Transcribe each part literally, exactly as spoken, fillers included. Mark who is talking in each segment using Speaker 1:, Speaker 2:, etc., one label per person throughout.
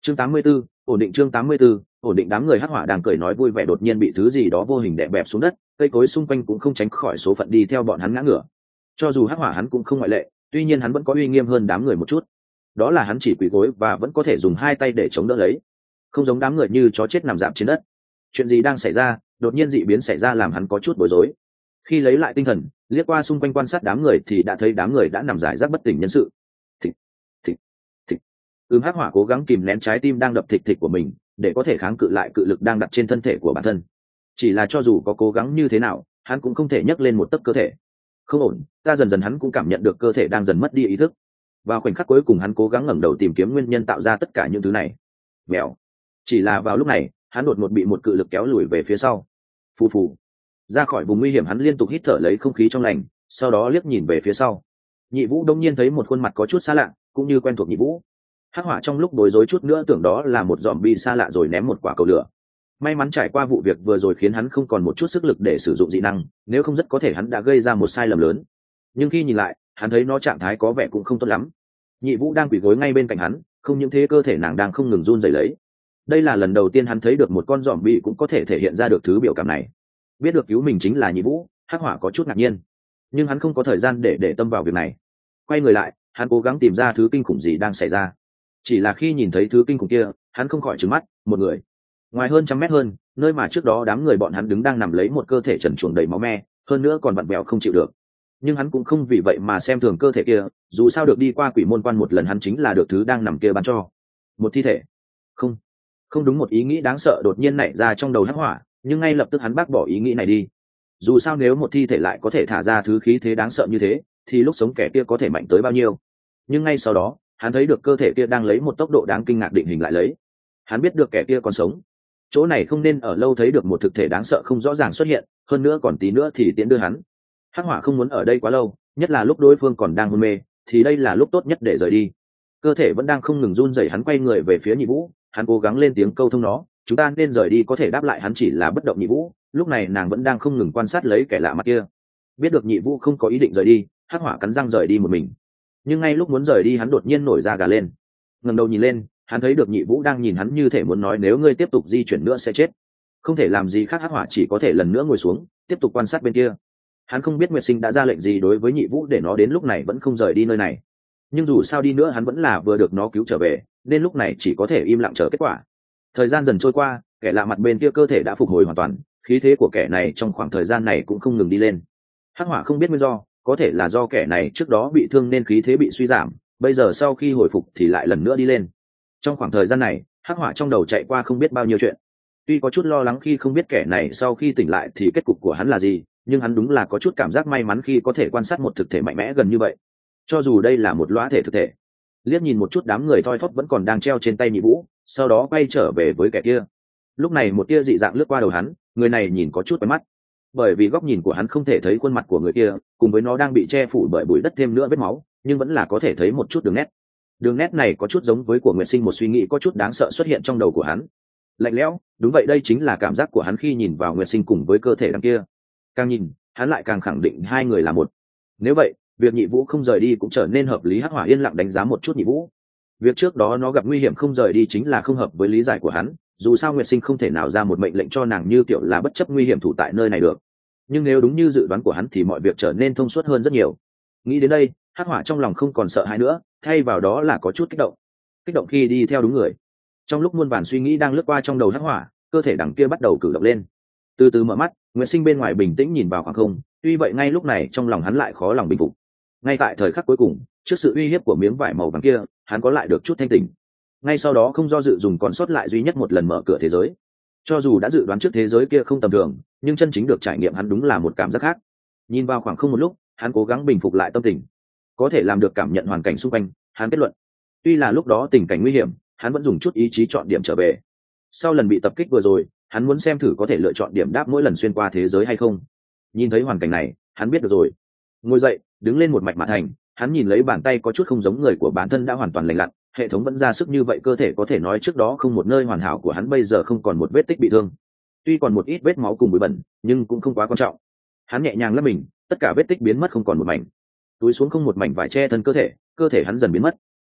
Speaker 1: chương tám mươi 84, ổn định chương tám mươi 84, ổn định. Đám người hắc hỏa đang cười nói vui vẻ đột nhiên bị thứ gì đó vô hình đè bẹp xuống đất, cây cối xung quanh cũng không tránh khỏi số phận đi theo bọn hắn ngã ngửa. Cho dù hắc hỏa hắn cũng không ngoại lệ, tuy nhiên hắn vẫn có uy nghiêm hơn đám người một chút. Đó là hắn chỉ quỳ gối và vẫn có thể dùng hai tay để chống đỡ lấy, không giống đám người như chó chết nằm rạp trên đất. Chuyện gì đang xảy ra? Đột nhiên dị biến xảy ra làm hắn có chút bối rối. Khi lấy lại tinh thần, liếc qua xung quanh quan sát đám người thì đã thấy đám người đã nằm rải rác bất tỉnh nhân sự. Thịch, thịch, thịch. Ừm hắc hỏa cố gắng kìm nén trái tim đang đập thịch thịch của mình, để có thể kháng cự lại cự lực đang đặt trên thân thể của bản thân. Chỉ là cho dù có cố gắng như thế nào, hắn cũng không thể nhấc lên một tấc cơ thể. Không ổn, ta dần dần hắn cũng cảm nhận được cơ thể đang dần mất đi ý thức. Vào khoảnh khắc cuối cùng hắn cố gắng ngẩng đầu tìm kiếm nguyên nhân tạo ra tất cả những thứ này. Vèo. Chỉ là vào lúc này, hắn đột ngột bị một cự lực kéo lùi về phía sau. Phù phù. Ra khỏi vùng nguy hiểm hắn liên tục hít thở lấy không khí trong lành, sau đó liếc nhìn về phía sau. Nhị Vũ đông nhiên thấy một khuôn mặt có chút xa lạ, cũng như quen thuộc Nhị Vũ. Hắc hỏa trong lúc bối rối chút nữa tưởng đó là một zombie xa lạ rồi ném một quả cầu lửa. May mắn trải qua vụ việc vừa rồi khiến hắn không còn một chút sức lực để sử dụng dị năng, nếu không rất có thể hắn đã gây ra một sai lầm lớn. Nhưng khi nhìn lại, hắn thấy nó trạng thái có vẻ cũng không tốt lắm. Nhị Vũ đang quỳ gối ngay bên cạnh hắn, không những thế cơ thể nàng đang không ngừng run rẩy lấy. Đây là lần đầu tiên hắn thấy được một con zombie cũng có thể thể hiện ra được thứ biểu cảm này. Biết được cứu mình chính là Nhị Vũ, Hắc hỏa có chút ngạc nhiên, nhưng hắn không có thời gian để để tâm vào việc này. Quay người lại, hắn cố gắng tìm ra thứ kinh khủng gì đang xảy ra. Chỉ là khi nhìn thấy thứ kinh khủng kia, hắn không khỏi trừng mắt. Một người ngoài hơn trăm mét hơn, nơi mà trước đó đám người bọn hắn đứng đang nằm lấy một cơ thể trần truồng đầy máu me, hơn nữa còn vặn vẹo không chịu được. Nhưng hắn cũng không vì vậy mà xem thường cơ thể kia, dù sao được đi qua quỷ môn quan một lần hắn chính là được thứ đang nằm kia ban cho. Một thi thể. Không, không đúng, một ý nghĩ đáng sợ đột nhiên nảy ra trong đầu Hắc hỏa, nhưng ngay lập tức hắn bác bỏ ý nghĩ này đi. Dù sao nếu một thi thể lại có thể thả ra thứ khí thế đáng sợ như thế, thì lúc sống kẻ kia có thể mạnh tới bao nhiêu. Nhưng ngay sau đó, hắn thấy được cơ thể kia đang lấy một tốc độ đáng kinh ngạc định hình lại lấy. Hắn biết được kẻ kia còn sống. Chỗ này không nên ở lâu, thấy được một thực thể đáng sợ không rõ ràng xuất hiện, hơn nữa còn tí nữa thì tiễn đưa hắn. Hắc hỏa không muốn ở đây quá lâu, nhất là lúc đối phương còn đang hôn mê, thì đây là lúc tốt nhất để rời đi. Cơ thể vẫn đang không ngừng run rẩy, hắn quay người về phía Nhị Vũ, hắn cố gắng lên tiếng câu thông nó, chúng ta nên rời đi. Có thể đáp lại hắn chỉ là bất động Nhị Vũ, lúc này nàng vẫn đang không ngừng quan sát lấy kẻ lạ mặt kia. Biết được Nhị Vũ không có ý định rời đi, Hắc hỏa cắn răng rời đi một mình. Nhưng ngay lúc muốn rời đi hắn đột nhiên nổi da gà lên, ngẩng đầu nhìn lên, hắn thấy được Nhị Vũ đang nhìn hắn như thể muốn nói nếu ngươi tiếp tục di chuyển nữa sẽ chết. Không thể làm gì khác, Hắc hỏa chỉ có thể lần nữa ngồi xuống, tiếp tục quan sát bên kia. Hắn không biết Nguyệt Sinh đã ra lệnh gì đối với Nhị Vũ để nó đến lúc này vẫn không rời đi nơi này. Nhưng dù sao đi nữa hắn vẫn là vừa được nó cứu trở về, nên lúc này chỉ có thể im lặng chờ kết quả. Thời gian dần trôi qua, kẻ lạ mặt bên kia cơ thể đã phục hồi hoàn toàn, khí thế của kẻ này trong khoảng thời gian này cũng không ngừng đi lên. Hắc hỏa không biết nguyên do, có thể là do kẻ này trước đó bị thương nên khí thế bị suy giảm, bây giờ sau khi hồi phục thì lại lần nữa đi lên. Trong khoảng thời gian này, Hắc hỏa trong đầu chạy qua không biết bao nhiêu chuyện. Tuy có chút lo lắng khi không biết kẻ này sau khi tỉnh lại thì kết cục của hắn là gì, nhưng hắn đúng là có chút cảm giác may mắn khi có thể quan sát một thực thể mạnh mẽ gần như vậy. Cho dù đây là một lõa thể thực thể. Liếc nhìn một chút đám người thoi thóp vẫn còn đang treo trên tay Nhị Vũ, sau đó quay trở về với kẻ kia. Lúc này một tia dị dạng lướt qua đầu hắn, người này nhìn có chút quen mắt. Bởi vì góc nhìn của hắn không thể thấy khuôn mặt của người kia, cùng với nó đang bị che phủ bởi bụi đất thêm nữa vết máu, nhưng vẫn là có thể thấy một chút đường nét. Đường nét này có chút giống với của Nguyệt Sinh, một suy nghĩ có chút đáng sợ xuất hiện trong đầu của hắn. Lạnh lẽo, đúng vậy, đây chính là cảm giác của hắn khi nhìn vào Nguyệt Sinh cùng với cơ thể đằng kia. Càng nhìn, hắn lại càng khẳng định hai người là một. Nếu vậy, việc Nhị Vũ không rời đi cũng trở nên hợp lý. Hắc hỏa yên lặng đánh giá một chút Nhị Vũ. Việc trước đó nó gặp nguy hiểm không rời đi chính là không hợp với lý giải của hắn, dù sao Nguyệt Sinh không thể nào ra một mệnh lệnh cho nàng như kiểu là bất chấp nguy hiểm thủ tại nơi này được. Nhưng nếu đúng như dự đoán của hắn thì mọi việc trở nên thông suốt hơn rất nhiều. Nghĩ đến đây, Hắc hỏa trong lòng không còn sợ hãi nữa, thay vào đó là có chút kích động. Kích động khi đi theo đúng người. Trong lúc muôn vàn suy nghĩ đang lướt qua trong đầu Hắc hỏa, cơ thể đằng kia bắt đầu cử động lên. Từ từ mở mắt, Nguyệt Sinh bên ngoài bình tĩnh nhìn vào khoảng không, tuy vậy ngay lúc này trong lòng hắn lại khó lòng bình phục. Ngay tại thời khắc cuối cùng, trước sự uy hiếp của miếng vải màu vàng kia, hắn có lại được chút thanh tỉnh. Ngay sau đó không do dự dùng còn sót lại duy nhất một lần mở cửa thế giới. Cho dù đã dự đoán trước thế giới kia không tầm thường, nhưng chân chính được trải nghiệm hắn đúng là một cảm giác khác. Nhìn vào khoảng không một lúc, hắn cố gắng bình phục lại tâm tình. Có thể làm được cảm nhận hoàn cảnh xung quanh, hắn kết luận. Tuy là lúc đó tình cảnh nguy hiểm, hắn vẫn dùng chút ý chí chọn điểm trở về. Sau lần bị tập kích vừa rồi, hắn muốn xem thử có thể lựa chọn điểm đáp mỗi lần xuyên qua thế giới hay không. Nhìn thấy hoàn cảnh này, hắn biết được rồi. Ngồi dậy, đứng lên một mạch mà thành, hắn nhìn lấy bàn tay có chút không giống người của bản thân đã hoàn toàn lành lặn, hệ thống vẫn ra sức như vậy, cơ thể có thể nói trước đó không một nơi hoàn hảo của hắn bây giờ không còn một vết tích bị thương. Tuy còn một ít vết máu cùng bụi bẩn, nhưng cũng không quá quan trọng. Hắn nhẹ nhàng lấp mình, tất cả vết tích biến mất không còn một mảnh. Túi xuống không một mảnh vải che thân cơ thể, cơ thể hắn dần biến mất.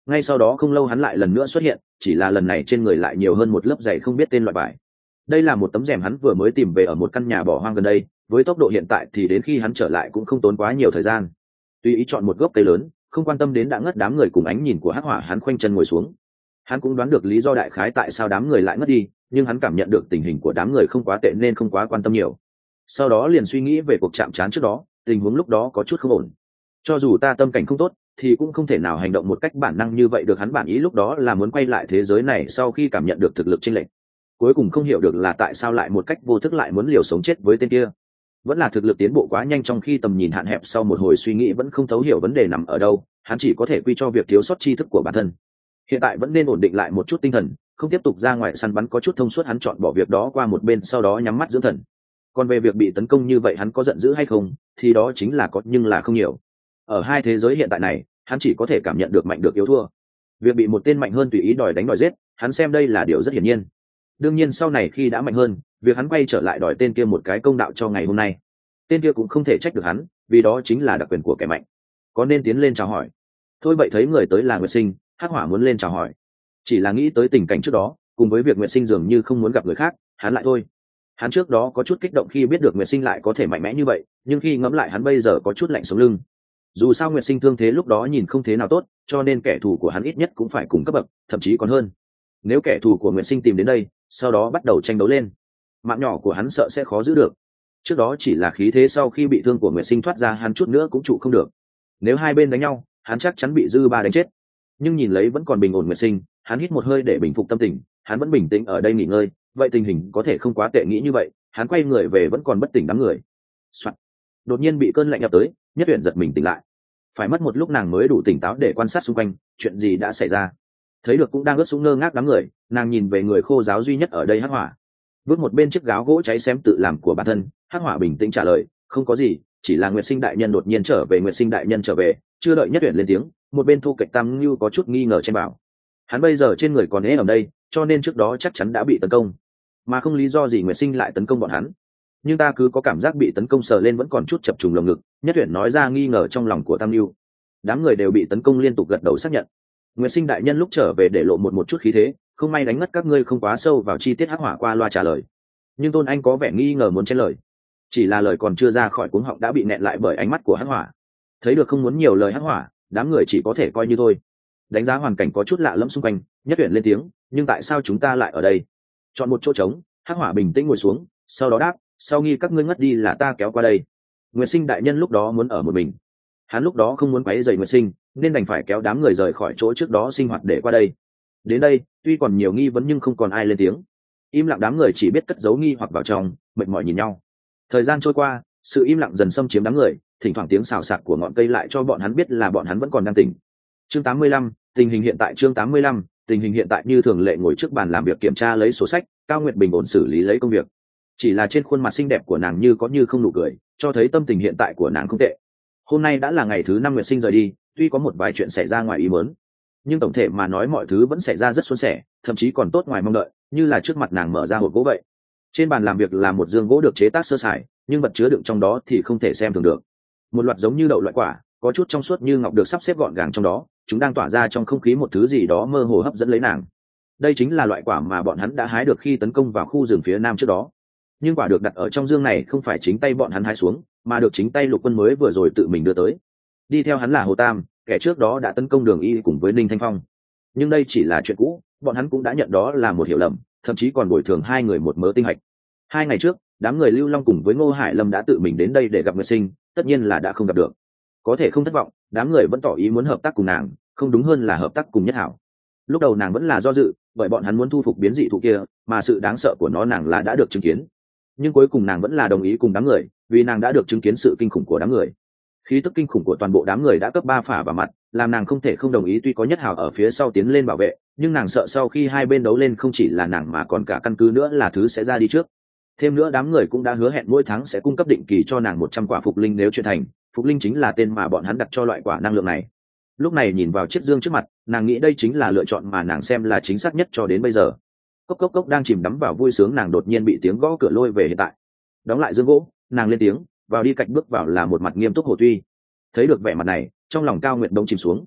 Speaker 1: ngay sau đó không lâu hắn lại lần nữa xuất hiện, chỉ là lần này trên người lại nhiều hơn một lớp dày không biết tên loại vải. Đây là một tấm rèm hắn vừa mới tìm về ở một căn nhà bỏ hoang gần đây, với tốc độ hiện tại thì đến khi hắn trở lại cũng không tốn quá nhiều thời gian. Tùy ý chọn một gốc cây lớn, không quan tâm đến đã ngất đám người cùng ánh nhìn của hắc hỏa, hắn khoanh chân ngồi xuống. Hắn cũng đoán được lý do đại khái tại sao đám người lại ngất đi, nhưng hắn cảm nhận được tình hình của đám người không quá tệ nên không quá quan tâm nhiều. Sau đó liền suy nghĩ về cuộc chạm trán trước đó, tình huống lúc đó có chút không ổn. Cho dù ta tâm cảnh không tốt thì cũng không thể nào hành động một cách bản năng như vậy được. Hắn bản ý lúc đó là muốn quay lại thế giới này sau khi cảm nhận được thực lực chênh lệch. Cuối cùng không hiểu được là tại sao lại một cách vô thức lại muốn liều sống chết với tên kia. Vẫn là thực lực tiến bộ quá nhanh, trong khi tầm nhìn hạn hẹp. Sau một hồi suy nghĩ vẫn không thấu hiểu vấn đề nằm ở đâu, hắn chỉ có thể quy cho việc thiếu sót tri thức của bản thân. Hiện tại vẫn nên ổn định lại một chút tinh thần, không tiếp tục ra ngoài săn bắn có chút thông suốt. Hắn chọn bỏ việc đó qua một bên, sau đó nhắm mắt dưỡng thần. Còn về việc bị tấn công như vậy hắn có giận dữ hay không thì đó chính là có, nhưng là không nhiều. Ở hai thế giới hiện tại này, hắn chỉ có thể cảm nhận được mạnh được yếu thua. Việc bị một tên mạnh hơn tùy ý đòi đánh đòi giết, hắn xem đây là điều rất hiển nhiên. Đương nhiên sau này khi đã mạnh hơn, việc hắn quay trở lại đòi tên kia một cái công đạo cho ngày hôm nay, tên kia cũng không thể trách được hắn, vì đó chính là đặc quyền của kẻ mạnh. Có nên tiến lên chào hỏi? Thôi vậy thấy người tới là Nguyệt Sinh, hắc hỏa muốn lên chào hỏi, chỉ là nghĩ tới tình cảnh trước đó, cùng với việc Nguyệt Sinh dường như không muốn gặp người khác, hắn lại thôi. Hắn trước đó có chút kích động khi biết được Nguyệt Sinh lại có thể mạnh mẽ như vậy, nhưng khi ngẫm lại hắn bây giờ có chút lạnh sống lưng. Dù sao Nguyệt Sinh thương thế lúc đó nhìn không thế nào tốt, cho nên kẻ thù của hắn ít nhất cũng phải cùng cấp bậc, thậm chí còn hơn. Nếu kẻ thù của Nguyệt Sinh tìm đến đây, sau đó bắt đầu tranh đấu lên, mạng nhỏ của hắn sợ sẽ khó giữ được. Trước đó chỉ là khí thế sau khi bị thương của Nguyệt Sinh thoát ra, hắn chút nữa cũng trụ không được. Nếu hai bên đánh nhau, hắn chắc chắn bị dư ba đánh chết. Nhưng nhìn lấy vẫn còn bình ổn Nguyệt Sinh, hắn hít một hơi để bình phục tâm tình. Hắn vẫn bình tĩnh ở đây nghỉ ngơi, vậy tình hình có thể không quá tệ. Nghĩ như vậy, hắn quay người về vẫn còn bất tỉnh đám người. Soạn. Đột nhiên bị cơn lạnh ập tới, Nhất Uyển giật mình tỉnh lại. Phải mất một lúc nàng mới đủ tỉnh táo để quan sát xung quanh, chuyện gì đã xảy ra. Thấy được cũng đang ướt sũng ngơ ngác đám người, nàng nhìn về người khô giáo duy nhất ở đây, hắc hỏa. Vứt một bên chiếc gáo gỗ cháy xém tự làm của bản thân, hắc hỏa bình tĩnh trả lời, không có gì, chỉ là Nguyệt Sinh đại nhân đột nhiên trở về. Nguyệt Sinh đại nhân trở về? Chưa đợi Nhất Uyển lên tiếng, một bên Thu Kịch Tam Nhu có chút nghi ngờ trên bảo, hắn bây giờ trên người còn ế ở đây, cho nên trước đó chắc chắn đã bị tấn công, mà không lý do gì Nguyệt Sinh lại tấn công bọn hắn. Nhưng ta cứ có cảm giác bị tấn công, sờ lên vẫn còn chút chập trùng lồng ngực. Nhất Uyển nói ra nghi ngờ trong lòng của Tam Nhu. Đám người đều bị tấn công liên tục gật đầu xác nhận. Nguyệt Sinh đại nhân lúc trở về để lộ một một chút khí thế, không may đánh ngất các ngươi, không quá sâu vào chi tiết. hắc hỏa qua loa trả lời. Nhưng Tôn Anh có vẻ nghi ngờ muốn chen lời, chỉ là lời còn chưa ra khỏi cuống họng đã bị nẹn lại bởi ánh mắt của hắc hỏa. Thấy được không muốn nhiều lời hắc hỏa, đám người chỉ có thể coi như thôi. Đánh giá hoàn cảnh có chút lạ lẫm xung quanh, Nhất Uyển lên tiếng, nhưng tại sao chúng ta lại ở đây? Chọn một chỗ trống. Hắc hỏa bình tĩnh ngồi xuống, sau đó đáp, sau nghi các ngươi ngất đi là ta kéo qua đây. Nguyệt Sinh đại nhân lúc đó muốn ở một mình, hắn lúc đó không muốn quấy rầy Nguyệt Sinh, nên đành phải kéo đám người rời khỏi chỗ trước đó sinh hoạt để qua đây. Đến đây tuy còn nhiều nghi vấn nhưng không còn ai lên tiếng. Im lặng, đám người chỉ biết cất giấu nghi hoặc vào trong, mệt mỏi nhìn nhau. Thời gian trôi qua, sự im lặng dần xâm chiếm đám người, thỉnh thoảng tiếng xào xạc của ngọn cây lại cho bọn hắn biết là bọn hắn vẫn còn đang tỉnh. Chương tám mươi lăm, tình hình hiện tại. Chương tám mươi lăm, tình hình hiện tại. Như thường lệ ngồi trước bàn làm việc kiểm tra lấy sổ sách, Cao Nguyệt bình ổn xử lý lấy công việc. Chỉ là trên khuôn mặt xinh đẹp của nàng như có như không nụ cười, cho thấy tâm tình hiện tại của nàng không tệ. Hôm nay đã là ngày thứ năm Nguyệt Sinh rời đi, tuy có một vài chuyện xảy ra ngoài ý muốn, nhưng tổng thể mà nói mọi thứ vẫn xảy ra rất suôn sẻ, thậm chí còn tốt ngoài mong đợi, như là trước mặt nàng mở ra hộp gỗ vậy. Trên bàn làm việc là một giường gỗ được chế tác sơ sài, nhưng vật chứa đựng trong đó thì không thể xem thường được. Một loạt giống như đậu loại quả, có chút trong suốt như ngọc được sắp xếp gọn gàng trong đó, chúng đang tỏa ra trong không khí một thứ gì đó mơ hồ hấp dẫn lấy nàng. Đây chính là loại quả mà bọn hắn đã hái được khi tấn công vào khu rừng phía nam trước đó. Nhưng quả được đặt ở trong dương này không phải chính tay bọn hắn hái xuống, mà được chính tay Lục Quân mới vừa rồi tự mình đưa tới. Đi theo hắn là Hồ Tam, kẻ trước đó đã tấn công Đường Y cùng với Ninh Thanh Phong. Nhưng đây chỉ là chuyện cũ, bọn hắn cũng đã nhận đó là một hiểu lầm, thậm chí còn bồi thường hai người một mớ tinh hạch. Hai ngày trước, đám người Lưu Long cùng với Ngô Hải Lâm đã tự mình đến đây để gặp Nguyệt Sinh, tất nhiên là đã không gặp được. Có thể không thất vọng, đám người vẫn tỏ ý muốn hợp tác cùng nàng, không đúng hơn là hợp tác cùng Nhất Hảo. Lúc đầu nàng vẫn là do dự, bởi bọn hắn muốn thu phục biến dị thú kia, mà sự đáng sợ của nó nàng là đã được chứng kiến. Nhưng cuối cùng nàng vẫn là đồng ý cùng đám người, vì nàng đã được chứng kiến sự kinh khủng của đám người. Khí tức kinh khủng của toàn bộ đám người đã cấp ba phả vào mặt, làm nàng không thể không đồng ý. Tuy có Nhất Hảo ở phía sau tiến lên bảo vệ, nhưng nàng sợ sau khi hai bên đấu lên không chỉ là nàng mà còn cả căn cứ nữa là thứ sẽ ra đi trước. Thêm nữa đám người cũng đã hứa hẹn mỗi tháng sẽ cung cấp định kỳ cho nàng một trăm quả phục linh nếu chuyện thành. Phục linh chính là tên mà bọn hắn đặt cho loại quả năng lượng này. Lúc này nhìn vào chiếc dương trước mặt, nàng nghĩ đây chính là lựa chọn mà nàng xem là chính xác nhất cho đến bây giờ. Cốc cốc cốc đang chìm đắm vào vui sướng, nàng đột nhiên bị tiếng gõ cửa lôi về hiện tại. Đóng lại dương gỗ, nàng lên tiếng, vào đi. Cạnh bước vào là một mặt nghiêm túc Hồ Tuy. Thấy được vẻ mặt này, trong lòng Cao Nguyệt đống chìm xuống.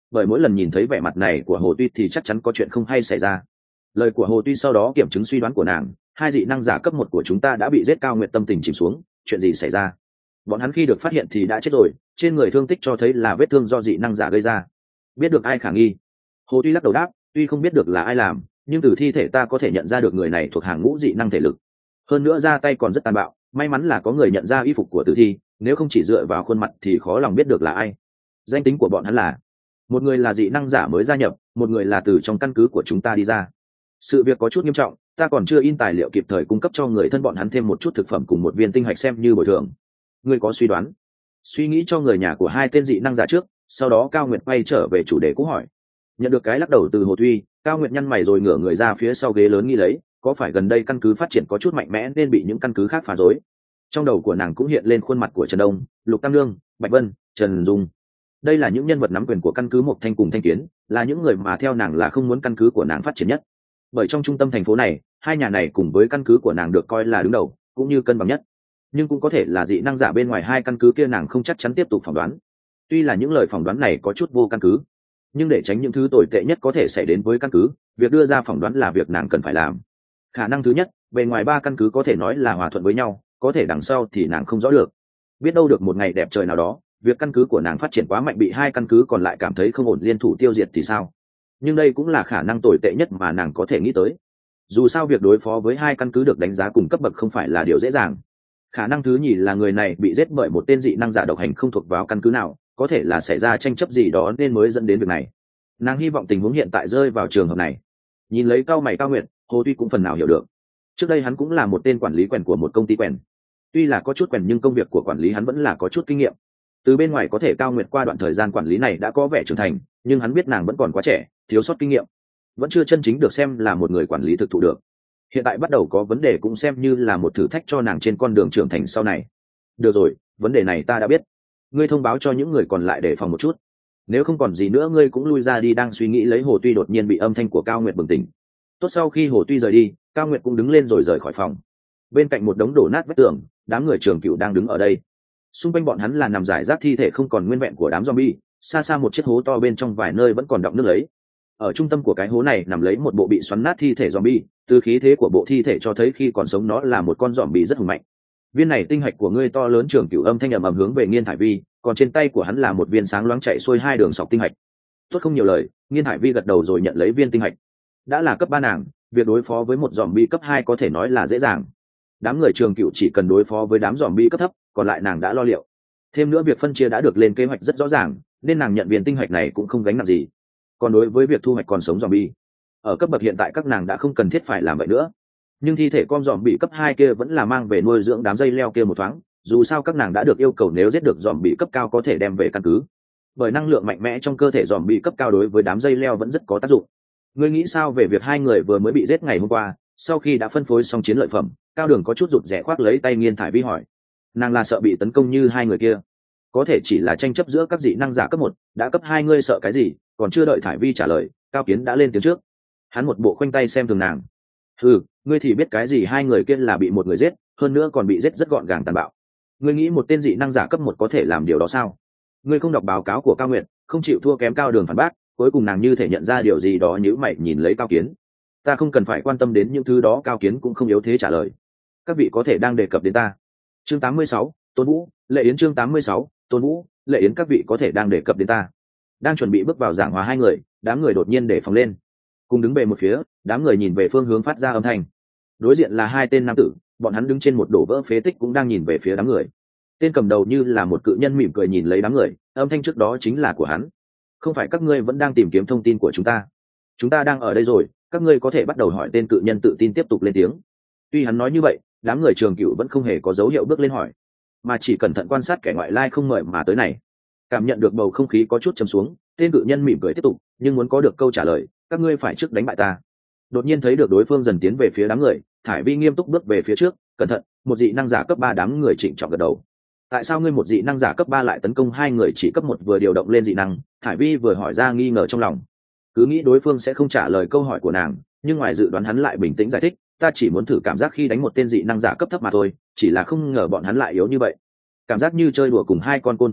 Speaker 1: bởi mỗi lần nhìn thấy vẻ mặt này của Hồ Tuy thì chắc chắn có chuyện không hay xảy ra. Lời của Hồ Tuy sau đó kiểm chứng suy đoán của nàng, hai dị năng giả cấp một của chúng ta đã bị giết. Cao Nguyệt tâm tình chìm xuống. Chuyện gì xảy ra? Bọn hắn khi được phát hiện thì đã chết rồi, trên người thương tích cho thấy là vết thương do dị năng giả gây ra. Biết được ai khả nghi? Hồ Tuy lắc đầu đáp, tuy không biết được là ai làm, nhưng từ thi thể ta có thể nhận ra được người này thuộc hàng ngũ dị năng thể lực, hơn nữa ra tay còn rất tàn bạo. May mắn là có người nhận ra y phục của tử thi, nếu không chỉ dựa vào khuôn mặt thì khó lòng biết được là ai. Danh tính của bọn hắn là: một người là dị năng giả mới gia nhập, một người là từ trong căn cứ của chúng ta đi ra. Sự việc có chút nghiêm trọng, ta còn chưa in tài liệu kịp thời cung cấp cho người thân bọn hắn thêm một chút thực phẩm cùng một viên tinh hạch xem như bồi thường. Ngươi có suy đoán? Suy nghĩ cho người nhà của hai tên dị năng giả trước, sau đó Cao Nguyệt quay trở về chủ đề cũ hỏi. Nhận được cái lắc đầu từ Hồ Tuy, Cao Nguyệt nhăn mày rồi ngửa người ra phía sau ghế lớn nghĩ lấy, có phải gần đây căn cứ phát triển có chút mạnh mẽ nên bị những căn cứ khác phá rối? Trong đầu của nàng cũng hiện lên khuôn mặt của Trần Đông, Lục Tam Nương, Bạch Vân, Trần Dung. Đây là những nhân vật nắm quyền của căn cứ Mộc Thanh cùng Thanh Kiến, là những người mà theo nàng là không muốn căn cứ của nàng phát triển nhất. Bởi trong trung tâm thành phố này, hai nhà này cùng với căn cứ của nàng được coi là đứng đầu, cũng như cân bằng nhất. Nhưng cũng có thể là dị năng giả bên ngoài hai căn cứ kia nàng không chắc chắn tiếp tục phỏng đoán. Tuy là những lời phỏng đoán này có chút vô căn cứ, nhưng để tránh những thứ tồi tệ nhất có thể xảy đến với căn cứ, việc đưa ra phỏng đoán là việc nàng cần phải làm. Khả năng thứ nhất, bề ngoài ba căn cứ có thể nói là hòa thuận với nhau, có thể đằng sau thì nàng không rõ được. Biết đâu được một ngày đẹp trời nào đó, việc căn cứ của nàng phát triển quá mạnh bị hai căn cứ còn lại cảm thấy không ổn liên thủ tiêu diệt thì sao? Nhưng đây cũng là khả năng tồi tệ nhất mà nàng có thể nghĩ tới. Dù sao việc đối phó với hai căn cứ được đánh giá cùng cấp bậc không phải là điều dễ dàng. Khả năng thứ nhì là người này bị giết bởi một tên dị năng giả độc hành không thuộc vào căn cứ nào, có thể là xảy ra tranh chấp gì đó nên mới dẫn đến việc này. Nàng hy vọng tình huống hiện tại rơi vào trường hợp này. Nhìn lấy cao mày Cao Nguyệt, Hồ Tuy cũng phần nào hiểu được. Trước đây hắn cũng là một tên quản lý quèn của một công ty quèn. Tuy là có chút quèn nhưng công việc của quản lý hắn vẫn là có chút kinh nghiệm. Từ bên ngoài có thể Cao Nguyệt qua đoạn thời gian quản lý này đã có vẻ trưởng thành, nhưng hắn biết nàng vẫn còn quá trẻ, thiếu sót kinh nghiệm, vẫn chưa chân chính được xem là một người quản lý thực thụ được. Hiện tại bắt đầu có vấn đề cũng xem như là một thử thách cho nàng trên con đường trưởng thành sau này. Được rồi, vấn đề này ta đã biết. Ngươi thông báo cho những người còn lại để phòng một chút. Nếu không còn gì nữa ngươi cũng lui ra đi. Đang suy nghĩ lấy, Hồ Tuy đột nhiên bị âm thanh của Cao Nguyệt bừng tỉnh. Tốt, sau khi Hồ Tuy rời đi, Cao Nguyệt cũng đứng lên rồi rời khỏi phòng. Bên cạnh một đống đổ nát vách tường, đám người Trường Cựu đang đứng ở đây. Xung quanh bọn hắn là nằm rải rác thi thể không còn nguyên vẹn của đám zombie, xa xa một chiếc hố to bên trong vài nơi vẫn còn đọng nước lấy. Ở trung tâm của cái hố này nằm lấy một bộ bị xoắn nát thi thể zombie, từ khí thế của bộ thi thể cho thấy khi còn sống nó là một con zombie rất hùng mạnh. Viên này tinh hạch của ngươi to lớn. Trường Cửu âm thanh ầm ầm hướng về Nghiên Thải Vi, còn trên tay của hắn là một viên sáng loáng chạy xuôi hai đường sọc tinh hạch. Tốt, không nhiều lời, Nghiên Thải Vi gật đầu rồi nhận lấy viên tinh hạch. Đã là cấp ba nàng, việc đối phó với một zombie cấp hai có thể nói là dễ dàng. Đám người Trường Cửu chỉ cần đối phó với đám zombie cấp thấp, còn lại nàng đã lo liệu. Thêm nữa việc phân chia đã được lên kế hoạch rất rõ ràng, nên nàng nhận viên tinh hạch này cũng không gánh nặng gì. Còn đối với việc thu hoạch còn sống zombie, ở cấp bậc hiện tại các nàng đã không cần thiết phải làm vậy nữa. Nhưng thi thể con zombie cấp hai kia vẫn là mang về nuôi dưỡng đám dây leo kia một thoáng, dù sao các nàng đã được yêu cầu nếu giết được zombie cấp cao có thể đem về căn cứ. Bởi năng lượng mạnh mẽ trong cơ thể zombie cấp cao đối với đám dây leo vẫn rất có tác dụng. Ngươi nghĩ sao về việc hai người vừa mới bị giết ngày hôm qua? Sau khi đã phân phối xong chiến lợi phẩm, Cao Đường có chút rụt rè khoác lấy tay Nghiên Thải Vi hỏi. Nàng là sợ bị tấn công như hai người kia. Có thể chỉ là tranh chấp giữa các dị năng giả cấp một, đã cấp hai ngươi sợ cái gì? Còn chưa đợi Thải Vi trả lời, Cao Kiến đã lên tiếng trước. Hắn một bộ khoanh tay xem thường nàng. Ừ, ngươi thì biết cái gì? Hai người kia là bị một người giết, hơn nữa còn bị giết rất gọn gàng tàn bạo. Ngươi nghĩ một tên dị năng giả cấp một có thể làm điều đó sao? Ngươi không đọc báo cáo của Cao Nguyệt, không chịu thua kém. Cao Đường phản bác. Cuối cùng nàng như thể nhận ra điều gì đó, nhíu mày nhìn lấy Cao Kiến. Ta không cần phải quan tâm đến những thứ đó. Cao Kiến cũng không yếu thế trả lời. Các vị có thể đang đề cập đến ta. Chương tám mươi sáu, Tôn Vũ, Lệ Yến. Chương tám mươi sáu, Tôn Vũ, Lệ Yến. Các vị có thể đang đề cập đến ta. Đang chuẩn bị bước vào giảng hòa hai người, đám người đột nhiên để phòng lên, cùng đứng về một phía. Đám người nhìn về phương hướng phát ra âm thanh. Đối diện là hai tên nam tử, bọn hắn đứng trên một đổ vỡ phế tích cũng đang nhìn về phía đám người. Tên cầm đầu như là một cự nhân mỉm cười nhìn lấy đám người, âm thanh trước đó chính là của hắn. Không phải các ngươi vẫn đang tìm kiếm thông tin của chúng ta? Chúng ta đang ở đây rồi, các ngươi có thể bắt đầu hỏi. Tên cự nhân tự tin tiếp tục lên tiếng. Tuy hắn nói như vậy, đám người Trường Cửu vẫn không hề có dấu hiệu bước lên hỏi, mà chỉ cẩn thận quan sát kẻ ngoại lai không mời mà tới này. Cảm nhận được bầu không khí có chút trầm xuống, tên cự nhân mỉm cười tiếp tục, nhưng muốn có được câu trả lời, các ngươi phải trước đánh bại ta. Đột nhiên thấy được đối phương dần tiến về phía đám người, Thải Vi nghiêm túc bước về phía trước. Cẩn thận, một dị năng giả cấp ba. Đám người trịnh trọng gật đầu. Tại sao ngươi một dị năng giả cấp ba lại tấn công hai người chỉ cấp một vừa điều động lên dị năng? Thải Vi vừa hỏi ra nghi ngờ trong lòng. Cứ nghĩ đối phương sẽ không trả lời câu hỏi của nàng, nhưng ngoài dự đoán hắn lại bình tĩnh giải thích, ta chỉ muốn thử cảm giác khi đánh một tên dị năng giả cấp thấp mà thôi, chỉ là không ngờ bọn hắn lại yếu như vậy. Cảm giác như chơi đùa cùng hai con côn trùng vậy,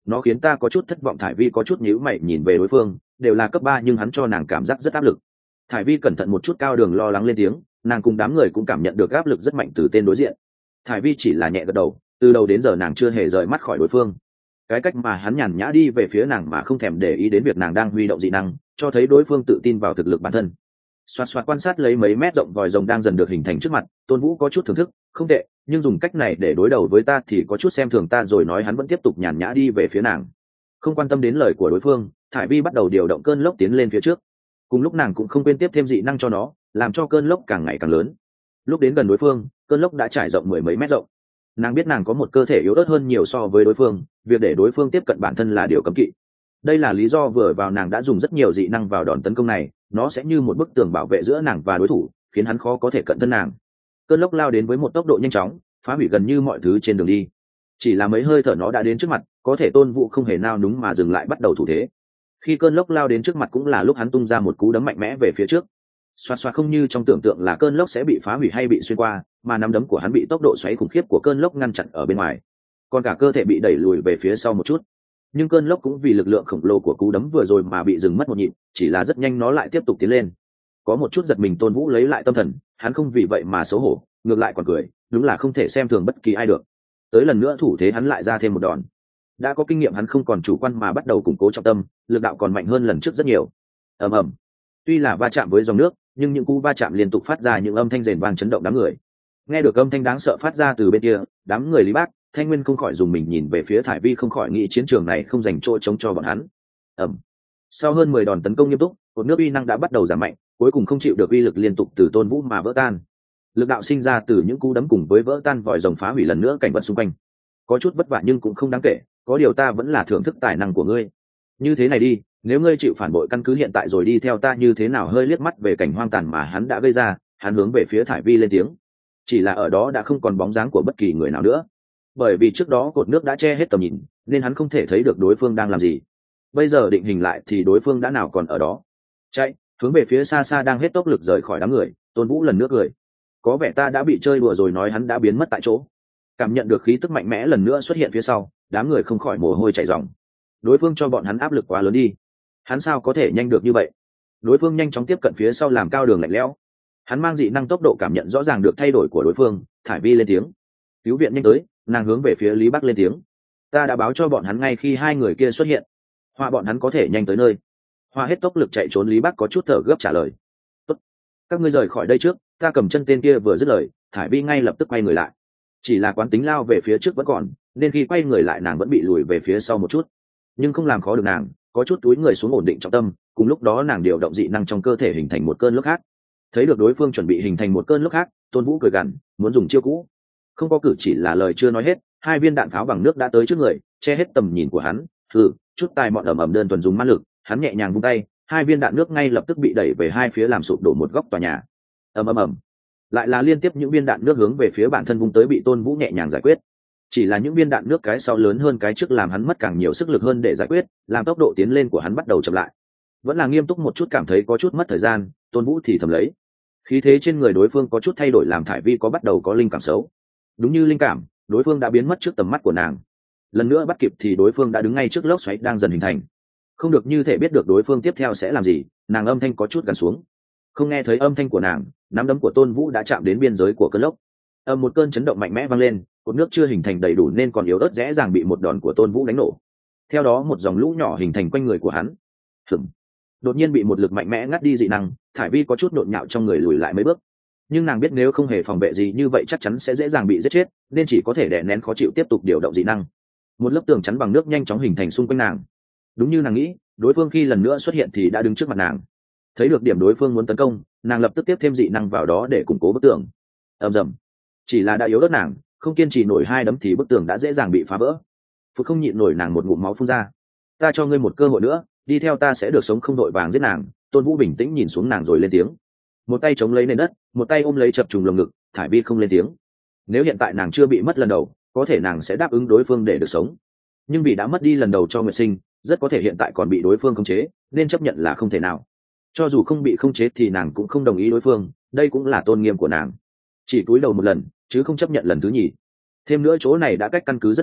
Speaker 1: nó khiến ta có chút thất vọng. Thải Vi có chút nhíu mày nhìn về đối phương, đều là cấp ba nhưng hắn cho nàng cảm giác rất áp lực. Thải Vi cẩn thận một chút, Cao Đường lo lắng lên tiếng, nàng cùng đám người cũng cảm nhận được áp lực rất mạnh từ tên đối diện. Thải Vi chỉ là nhẹ gật đầu, từ đầu đến giờ nàng chưa hề rời mắt khỏi đối phương. Cái cách mà hắn nhàn nhã đi về phía nàng mà không thèm để ý đến việc nàng đang huy động dị năng, cho thấy đối phương tự tin vào thực lực bản thân. Xoạt xoạt quan sát lấy mấy mét rộng vòi rồng đang dần được hình thành trước mặt, Tôn Vũ có chút thưởng thức, không tệ, nhưng dùng cách này để đối đầu với ta thì có chút xem thường ta rồi. Nói hắn vẫn tiếp tục nhàn nhã đi về phía nàng, không quan tâm đến lời của đối phương. Thải Vi bắt đầu điều động cơn lốc tiến lên phía trước, cùng lúc nàng cũng không quên tiếp thêm dị năng cho nó, làm cho cơn lốc càng ngày càng lớn. Lúc đến gần đối phương, cơn lốc đã trải rộng mười mấy mét rộng. Nàng biết nàng có một cơ thể yếu ớt hơn nhiều so với đối phương, việc để đối phương tiếp cận bản thân là điều cấm kỵ. Đây là lý do vừa vào nàng đã dùng rất nhiều dị năng vào đòn tấn công này, nó sẽ như một bức tường bảo vệ giữa nàng và đối thủ, khiến hắn khó có thể cận thân nàng. Cơn lốc lao đến với một tốc độ nhanh chóng, phá hủy gần như mọi thứ trên đường đi. Chỉ là mấy hơi thở nó đã đến trước mặt, có thể Tôn Vũ không hề nao núng mà dừng lại, bắt đầu thủ thế. Khi cơn lốc lao đến trước mặt cũng là lúc hắn tung ra một cú đấm mạnh mẽ về phía trước. Xoạt xoạt, không như trong tưởng tượng là cơn lốc sẽ bị phá hủy hay bị xuyên qua, mà nắm đấm của hắn bị tốc độ xoáy khủng khiếp của cơn lốc ngăn chặn ở bên ngoài, còn cả cơ thể bị đẩy lùi về phía sau một chút. Nhưng cơn lốc cũng vì lực lượng khổng lồ của cú đấm vừa rồi mà bị dừng mất một nhịp, chỉ là rất nhanh nó lại tiếp tục tiến lên. Có một chút giật mình, Tôn Vũ lấy lại tâm thần, hắn không vì vậy mà xấu hổ, ngược lại còn cười, đúng là không thể xem thường bất kỳ ai được. Tới lần nữa thủ thế hắn lại ra thêm một đòn. Đã có kinh nghiệm, hắn không còn chủ quan mà bắt đầu củng cố trọng tâm, lực đạo còn mạnh hơn lần trước rất nhiều. Ầm ầm. Tuy là va chạm với dòng nước, nhưng những cú va chạm liên tục phát ra những âm thanh rền vang chấn động đám người. Nghe được âm thanh đáng sợ phát ra từ bên kia, đám người Lý Bác, Thanh Nguyên không khỏi dùng mình nhìn về phía Thải Vi, không khỏi nghĩ chiến trường này không dành chỗ trống cho bọn hắn. Ầm. Sau hơn mười đòn tấn công nghiêm túc, cột nước uy năng đã bắt đầu giảm mạnh, cuối cùng không chịu được uy lực liên tục từ Tôn Vũ mà vỡ tan. Lực đạo sinh ra từ những cú đấm cùng với vỡ tan vòi rồng phá hủy lần nữa cảnh vật xung quanh. Có chút vất vả nhưng cũng không đáng kể, có điều ta vẫn là thưởng thức tài năng của ngươi. Như thế này đi, nếu ngươi chịu phản bội căn cứ hiện tại rồi đi theo ta như thế nào? Hơi liếc mắt về cảnh hoang tàn mà hắn đã gây ra, hắn hướng về phía Thải Vi lên tiếng. Chỉ là ở đó đã không còn bóng dáng của bất kỳ người nào nữa, bởi vì trước đó cột nước đã che hết tầm nhìn, nên hắn không thể thấy được đối phương đang làm gì. Bây giờ định hình lại thì đối phương đã nào còn ở đó. Chạy, hướng về phía xa xa đang hết tốc lực rời khỏi đám người. Tôn Vũ lần nữa cười, có vẻ ta đã bị chơi đùa rồi. Nói hắn đã biến mất tại chỗ. Cảm nhận được khí tức mạnh mẽ lần nữa xuất hiện phía sau, đám người không khỏi mồ hôi chảy ròng. Đối phương cho bọn hắn áp lực quá lớn đi, hắn sao có thể nhanh được như vậy? Đối phương nhanh chóng tiếp cận phía sau, làm Cao Đường lạnh lẽo. Hắn mang dị năng tốc độ cảm nhận rõ ràng được thay đổi của đối phương. Thải Vi lên tiếng, cứu viện nhanh tới. Nàng hướng về phía Lý Bắc lên tiếng, ta đã báo cho bọn hắn ngay khi hai người kia xuất hiện, Hoa bọn hắn có thể nhanh tới nơi. Hoa hết tốc lực chạy trốn. Lý Bắc có chút thở gấp trả lời, tốt, các ngươi rời khỏi đây trước, ta cầm chân tên kia. Vừa dứt lời, Thải Vi ngay lập tức quay người lại. Chỉ là quán tính lao về phía trước vẫn còn, nên khi quay người lại nàng vẫn bị lùi về phía sau một chút, nhưng không làm khó được nàng, có chút túi người xuống ổn định trọng tâm. Cùng lúc đó nàng điều động dị năng trong cơ thể hình thành một cơn lốc khác. Thấy được đối phương chuẩn bị hình thành một cơn lốc khác, Tôn Vũ cười gằn, muốn dùng chiêu cũ. Không có cử chỉ là lời chưa nói hết, hai viên đạn pháo bằng nước đã tới trước người, che hết tầm nhìn của hắn. Hừ, chút tài mọn ẩm ẩm đơn thuần dùng ma lực. Hắn nhẹ nhàng vung tay, hai viên đạn nước ngay lập tức bị đẩy về hai phía, làm sụp đổ một góc tòa nhà. Ầm ầm ầm, lại là liên tiếp những viên đạn nước hướng về phía bản thân vung tới, bị Tôn Vũ nhẹ nhàng giải quyết. Chỉ là những viên đạn nước cái sau lớn hơn cái trước, làm hắn mất càng nhiều sức lực hơn để giải quyết, làm tốc độ tiến lên của hắn bắt đầu chậm lại. Vẫn là nghiêm túc một chút, cảm thấy có chút mất thời gian, Tôn Vũ thì thầm lấy. Khí thế trên người đối phương có chút thay đổi, làm Thải Vi có bắt đầu có linh cảm xấu. Đúng như linh cảm, đối phương đã biến mất trước tầm mắt của nàng. Lần nữa bắt kịp thì đối phương đã đứng ngay trước lốc xoáy đang dần hình thành. Không được như thể biết được đối phương tiếp theo sẽ làm gì, nàng âm thanh có chút gần xuống. Không nghe thấy âm thanh của nàng, nắm đấm của Tôn Vũ đã chạm đến biên giới của cơn lốc. Âm một cơn chấn động mạnh mẽ vang lên, cột nước chưa hình thành đầy đủ nên còn yếu ớt, dễ dàng bị một đòn của Tôn Vũ đánh nổ. Theo đó một dòng lũ nhỏ hình thành quanh người của hắn. Hửm. Đột nhiên bị một lực mạnh mẽ ngắt đi dị năng, Thải Vi có chút nhộn nhạo trong người, lùi lại mấy bước. Nhưng nàng biết nếu không hề phòng vệ gì như vậy chắc chắn sẽ dễ dàng bị giết chết, nên chỉ có thể đè nén khó chịu tiếp tục điều động dị năng. Một lớp tường chắn bằng nước nhanh chóng hình thành xung quanh nàng. Đúng như nàng nghĩ, đối phương khi lần nữa xuất hiện thì đã đứng trước mặt nàng. Thấy được điểm đối phương muốn tấn công, nàng lập tức tiếp thêm dị năng vào đó để củng cố bức tường. Ầm ầm. Chỉ là đã yếu ớt nàng, không kiên trì nổi hai đấm thì bức tường đã dễ dàng bị phá vỡ. Phút không nhịn nổi, nàng một ngụm máu phun ra. Ta cho ngươi một cơ hội nữa, đi theo ta sẽ được sống, không đội vàng giết nàng. Tôn Vũ bình tĩnh nhìn xuống nàng rồi lên tiếng. Một tay chống lấy nền đất, một tay ôm lấy chập trùng lồng ngực. Thải Vi không lên tiếng. Nếu hiện tại nàng chưa bị mất lần đầu, có thể nàng sẽ đáp ứng đối phương để được sống. Nhưng vì đã mất đi lần đầu cho Nguyệt Sinh, rất có thể hiện tại còn bị đối phương khống chế, nên chấp nhận là không thể nào. Cho dù không bị khống chế thì nàng cũng không đồng ý đối phương, đây cũng là tôn nghiêm của nàng. Chỉ cúi đầu một lần, chứ không chấp nhận lần thứ nhì. Thêm nữa chỗ này đã cách căn cứ rất gần,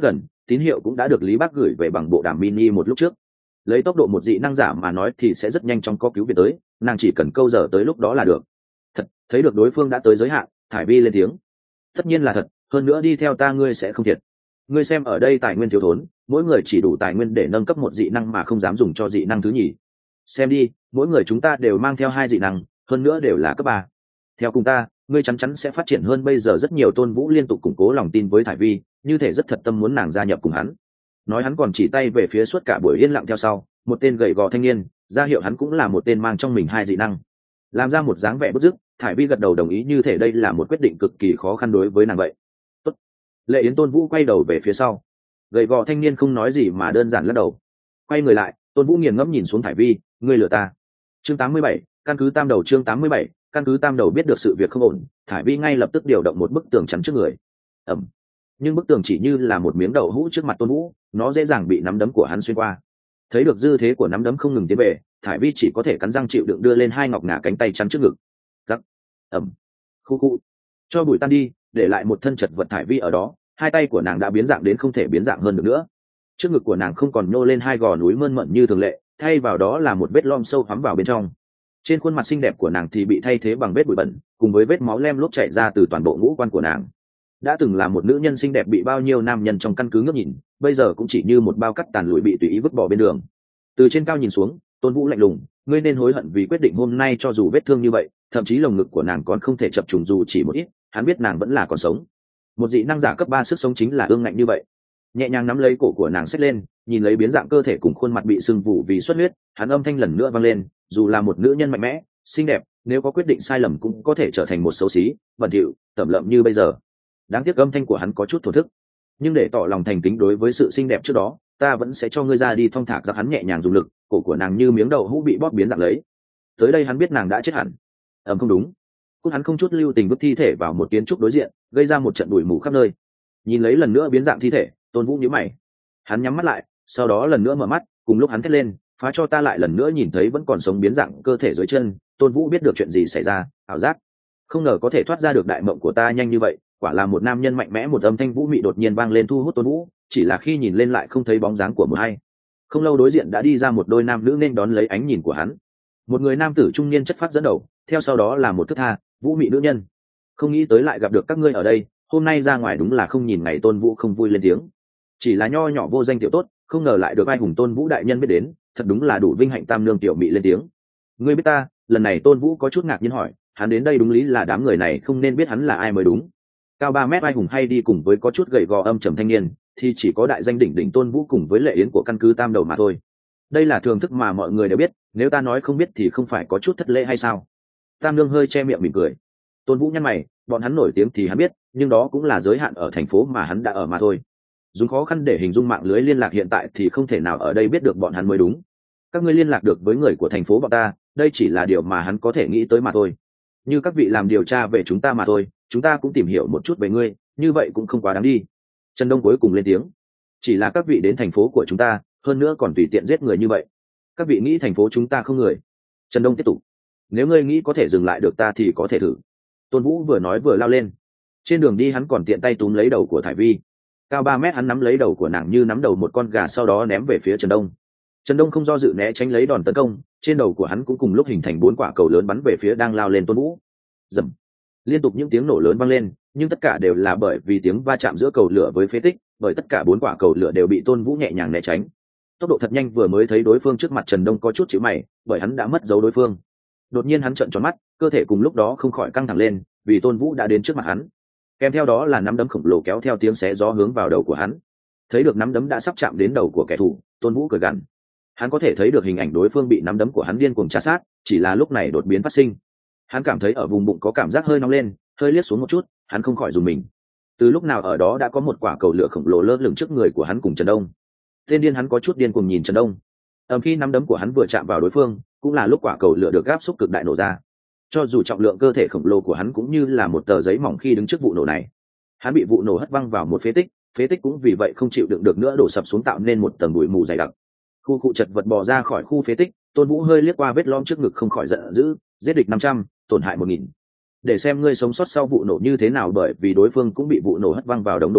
Speaker 1: tín hiệu cũng đã được Lý Bác gửi về bằng bộ đàm mini một lúc trước. Lấy tốc độ một dị năng giả mà nói thì sẽ rất nhanh chóng có cứu viện tới, nàng chỉ cần câu giờ tới lúc đó là được. Thật, thấy được đối phương đã tới giới hạn, Thải Vi lên tiếng. Tất nhiên là thật, hơn nữa đi theo ta ngươi sẽ không thiệt. Ngươi xem ở đây tài nguyên thiếu thốn, mỗi người chỉ đủ tài nguyên để nâng cấp một dị năng mà không dám dùng cho dị năng thứ nhì. Xem đi, mỗi người chúng ta đều mang theo hai dị năng, hơn nữa đều là cấp ba. Theo cùng ta, ngươi chắn chắn sẽ phát triển hơn bây giờ rất nhiều. Tôn Vũ liên tục củng cố lòng tin với Thải Vi, như thể rất thật tâm muốn nàng gia nhập cùng hắn. Nói hắn còn chỉ tay về phía suốt cả buổi yên lặng theo sau, một tên gầy gò thanh niên, ra hiệu hắn cũng là một tên mang trong mình hai dị năng. Làm ra một dáng vẻ bức dứt, Thải Vi gật đầu đồng ý, như thể đây là một quyết định cực kỳ khó khăn đối với nàng vậy. Tốt. Lệ Yến Tôn Vũ quay đầu về phía sau. Gầy gò thanh niên không nói gì mà đơn giản lắc đầu. Quay người lại, Tôn Vũ nghiền ngẫm nhìn xuống Thải Vi, ngươi lừa ta. Chương tám mươi bảy, căn cứ tam đầu. Chương tám mươi bảy, căn cứ tam đầu biết được sự việc không ổn, Thải Vi ngay lập tức điều động một bức tường chắn trước người. Ẩm. Nhưng bức tường chỉ như là một miếng đậu hũ trước mặt Tôn Vũ, nó dễ dàng bị nắm đấm của hắn xuyên qua. Thấy được dư thế của nắm đấm không ngừng tiến về, Thải Vi chỉ có thể cắn răng chịu đựng đưa lên hai ngọc ngà cánh tay chắn trước ngực. Rắc. Ẩm. Khu khu. Cho bụi tan đi, để lại một thân chật vật Thải Vi ở đó, hai tay của nàng đã biến dạng đến không thể biến dạng hơn được nữa. Trước ngực của nàng không còn nhô lên hai gò núi mơn mận như thường lệ, thay vào đó là một vết lom sâu hoắm vào bên trong. Trên khuôn mặt xinh đẹp của nàng thì bị thay thế bằng vết bụi bẩn, cùng với vết máu lem lốp chảy ra từ toàn bộ ngũ quan của nàng. Đã từng là một nữ nhân xinh đẹp bị bao nhiêu nam nhân trong căn cứ ngước nhìn, bây giờ cũng chỉ như một bao cắt tàn lụi bị tùy ý vứt bỏ bên đường. Từ trên cao nhìn xuống, Tôn Vũ lạnh lùng, ngươi nên hối hận vì quyết định hôm nay. Cho dù vết thương như vậy, thậm chí lồng ngực của nàng còn không thể chập trùng dù chỉ một ít, hắn biết nàng vẫn là còn sống. Một dị năng giả cấp ba sức sống chính là ương ngạnh như vậy. Nhẹ nhàng nắm lấy cổ của nàng xách lên, nhìn lấy biến dạng cơ thể cùng khuôn mặt bị sưng vụ vì xuất huyết, hắn âm thanh lần nữa vang lên, dù là một nữ nhân mạnh mẽ, xinh đẹp, nếu có quyết định sai lầm cũng có thể trở thành một xấu xí, bẩn thỉu, tẩm lợm như bây giờ. Đáng tiếc âm thanh của hắn có chút thổ thức, nhưng để tỏ lòng thành kính đối với sự xinh đẹp trước đó, ta vẫn sẽ cho ngươi ra đi thong thả. Giặc hắn nhẹ nhàng dùng lực, cổ của nàng như miếng đậu hũ bị bóp biến dạng lấy. Tới đây hắn biết nàng đã chết hẳn. Ầm, không đúng. Cút. Hắn không chút lưu tình vứt thi thể vào một kiến trúc đối diện, gây ra một trận bụi mù khắp nơi. Nhìn lấy lần nữa biến dạng thi thể, Tôn Vũ nhíu mày. Hắn nhắm mắt lại, sau đó lần nữa mở mắt, cùng lúc hắn thét lên, phá cho ta. Lại lần nữa nhìn thấy vẫn còn sống biến dạng cơ thể dưới chân, Tôn Vũ biết được chuyện gì xảy ra, ảo giác. Không ngờ có thể thoát ra được đại mộng của ta nhanh như vậy, quả là một nam nhân mạnh mẽ. Một âm thanh vũ mị đột nhiên vang lên thu hút Tôn Vũ, chỉ là khi nhìn lên lại không thấy bóng dáng của một ai. Không lâu đối diện đã đi ra một đôi nam nữ nên đón lấy ánh nhìn của hắn. Một người nam tử trung niên chất phác dẫn đầu, theo sau đó là một thước tha, vũ mị nữ nhân. Không nghĩ tới lại gặp được các ngươi ở đây, hôm nay ra ngoài đúng là không nhìn ngày. Tôn Vũ không vui lên tiếng, chỉ là nho nhỏ vô danh tiểu tốt, không ngờ lại được ai hùng Tôn Vũ đại nhân biết đến, thật đúng là đủ vinh hạnh. Tam nương tiểu mị lên tiếng, ngươi biết ta? Lần này Tôn Vũ có chút ngạc nhiên hỏi, hắn đến đây đúng lý là đám người này không nên biết hắn là ai mới đúng. Cao ba mét ai hùng hay đi cùng với có chút gầy gò âm trầm thanh niên, thì chỉ có đại danh đỉnh đỉnh Tôn Vũ cùng với Lệ Yến của căn cứ tam đầu mà thôi. Đây là thường thức mà mọi người đều biết, nếu ta nói không biết thì không phải có chút thất lễ hay sao? Tam nương hơi che miệng mỉm cười. Tôn Vũ nhăn mày, bọn hắn nổi tiếng thì hắn biết, nhưng đó cũng là giới hạn ở thành phố mà hắn đã ở mà thôi. Dùng khó khăn để hình dung mạng lưới liên lạc hiện tại thì không thể nào ở đây biết được bọn hắn mới đúng. Các ngươi liên lạc được với người của thành phố bọn ta, đây chỉ là điều mà hắn có thể nghĩ tới mà thôi. Như các vị làm điều tra về chúng ta mà thôi, chúng ta cũng tìm hiểu một chút về ngươi, như vậy cũng không quá đáng đi. Trần Đông cuối cùng lên tiếng, chỉ là các vị đến thành phố của chúng ta, hơn nữa còn tùy tiện giết người như vậy, các vị nghĩ thành phố chúng ta không người? Trần Đông tiếp tục, nếu ngươi nghĩ có thể dừng lại được ta thì có thể thử. Tôn Vũ vừa nói vừa lao lên. Trên đường đi hắn còn tiện tay túm lấy đầu của Thải Vi. Cao ba mét hắn nắm lấy đầu của nàng như nắm đầu một con gà, sau đó ném về phía Trần Đông. Trần Đông không do dự né tránh lấy đòn tấn công, trên đầu của hắn cũng cùng lúc hình thành bốn quả cầu lớn bắn về phía đang lao lên Tôn Vũ. Rầm. Liên tục những tiếng nổ lớn vang lên, nhưng tất cả đều là bởi vì tiếng va chạm giữa cầu lửa với phế tích, bởi tất cả bốn quả cầu lửa đều bị Tôn Vũ nhẹ nhàng né tránh. Tốc độ thật nhanh, vừa mới thấy đối phương trước mặt Trần Đông có chút chịu mày, bởi hắn đã mất dấu đối phương. Đột nhiên hắn trợn tròn mắt, cơ thể cùng lúc đó không khỏi căng thẳng lên, vì Tôn Vũ đã đến trước mặt hắn. Kèm theo đó là nắm đấm khổng lồ kéo theo tiếng xé gió hướng vào đầu của hắn. Thấy được nắm đấm đã sắp chạm đến đầu của kẻ thù, Tôn Vũ cười gằn. Hắn có thể thấy được hình ảnh đối phương bị nắm đấm của hắn điên cuồng trà sát, chỉ là lúc này đột biến phát sinh. Hắn cảm thấy ở vùng bụng có cảm giác hơi nóng lên, hơi liếc xuống một chút, hắn không khỏi rùng mình. Từ lúc nào ở đó đã có một quả cầu lửa khổng lồ lơ lửng trước người của hắn cùng Trần Đông. Tên điên hắn có chút điên cuồng nhìn Trần Đông. Ầm, khi nắm đấm của hắn vừa chạm vào đối phương, cũng là lúc quả cầu lửa được áp xúc cực đại nổ ra. Cho dù trọng lượng cơ thể khổng lồ của hắn cũng như là một tờ giấy mỏng khi đứng trước vụ nổ này. Hắn bị vụ nổ hất văng vào một phế tích, phế tích cũng vì vậy không chịu đựng được nữa, đổ sập xuống tạo nên một tầng bụi mù dày đặc. Khu cụ chật vật bò ra khỏi khu phế tích, Tôn Vũ hơi liếc qua vết lõm trước ngực không khỏi giận dữ, giết địch năm trăm, tổn hại một nghìn. Để xem ngươi sống sót sau vụ nổ như thế nào, bởi vì đối phương cũng bị vụ nổ hất văng vào đống đổ nát,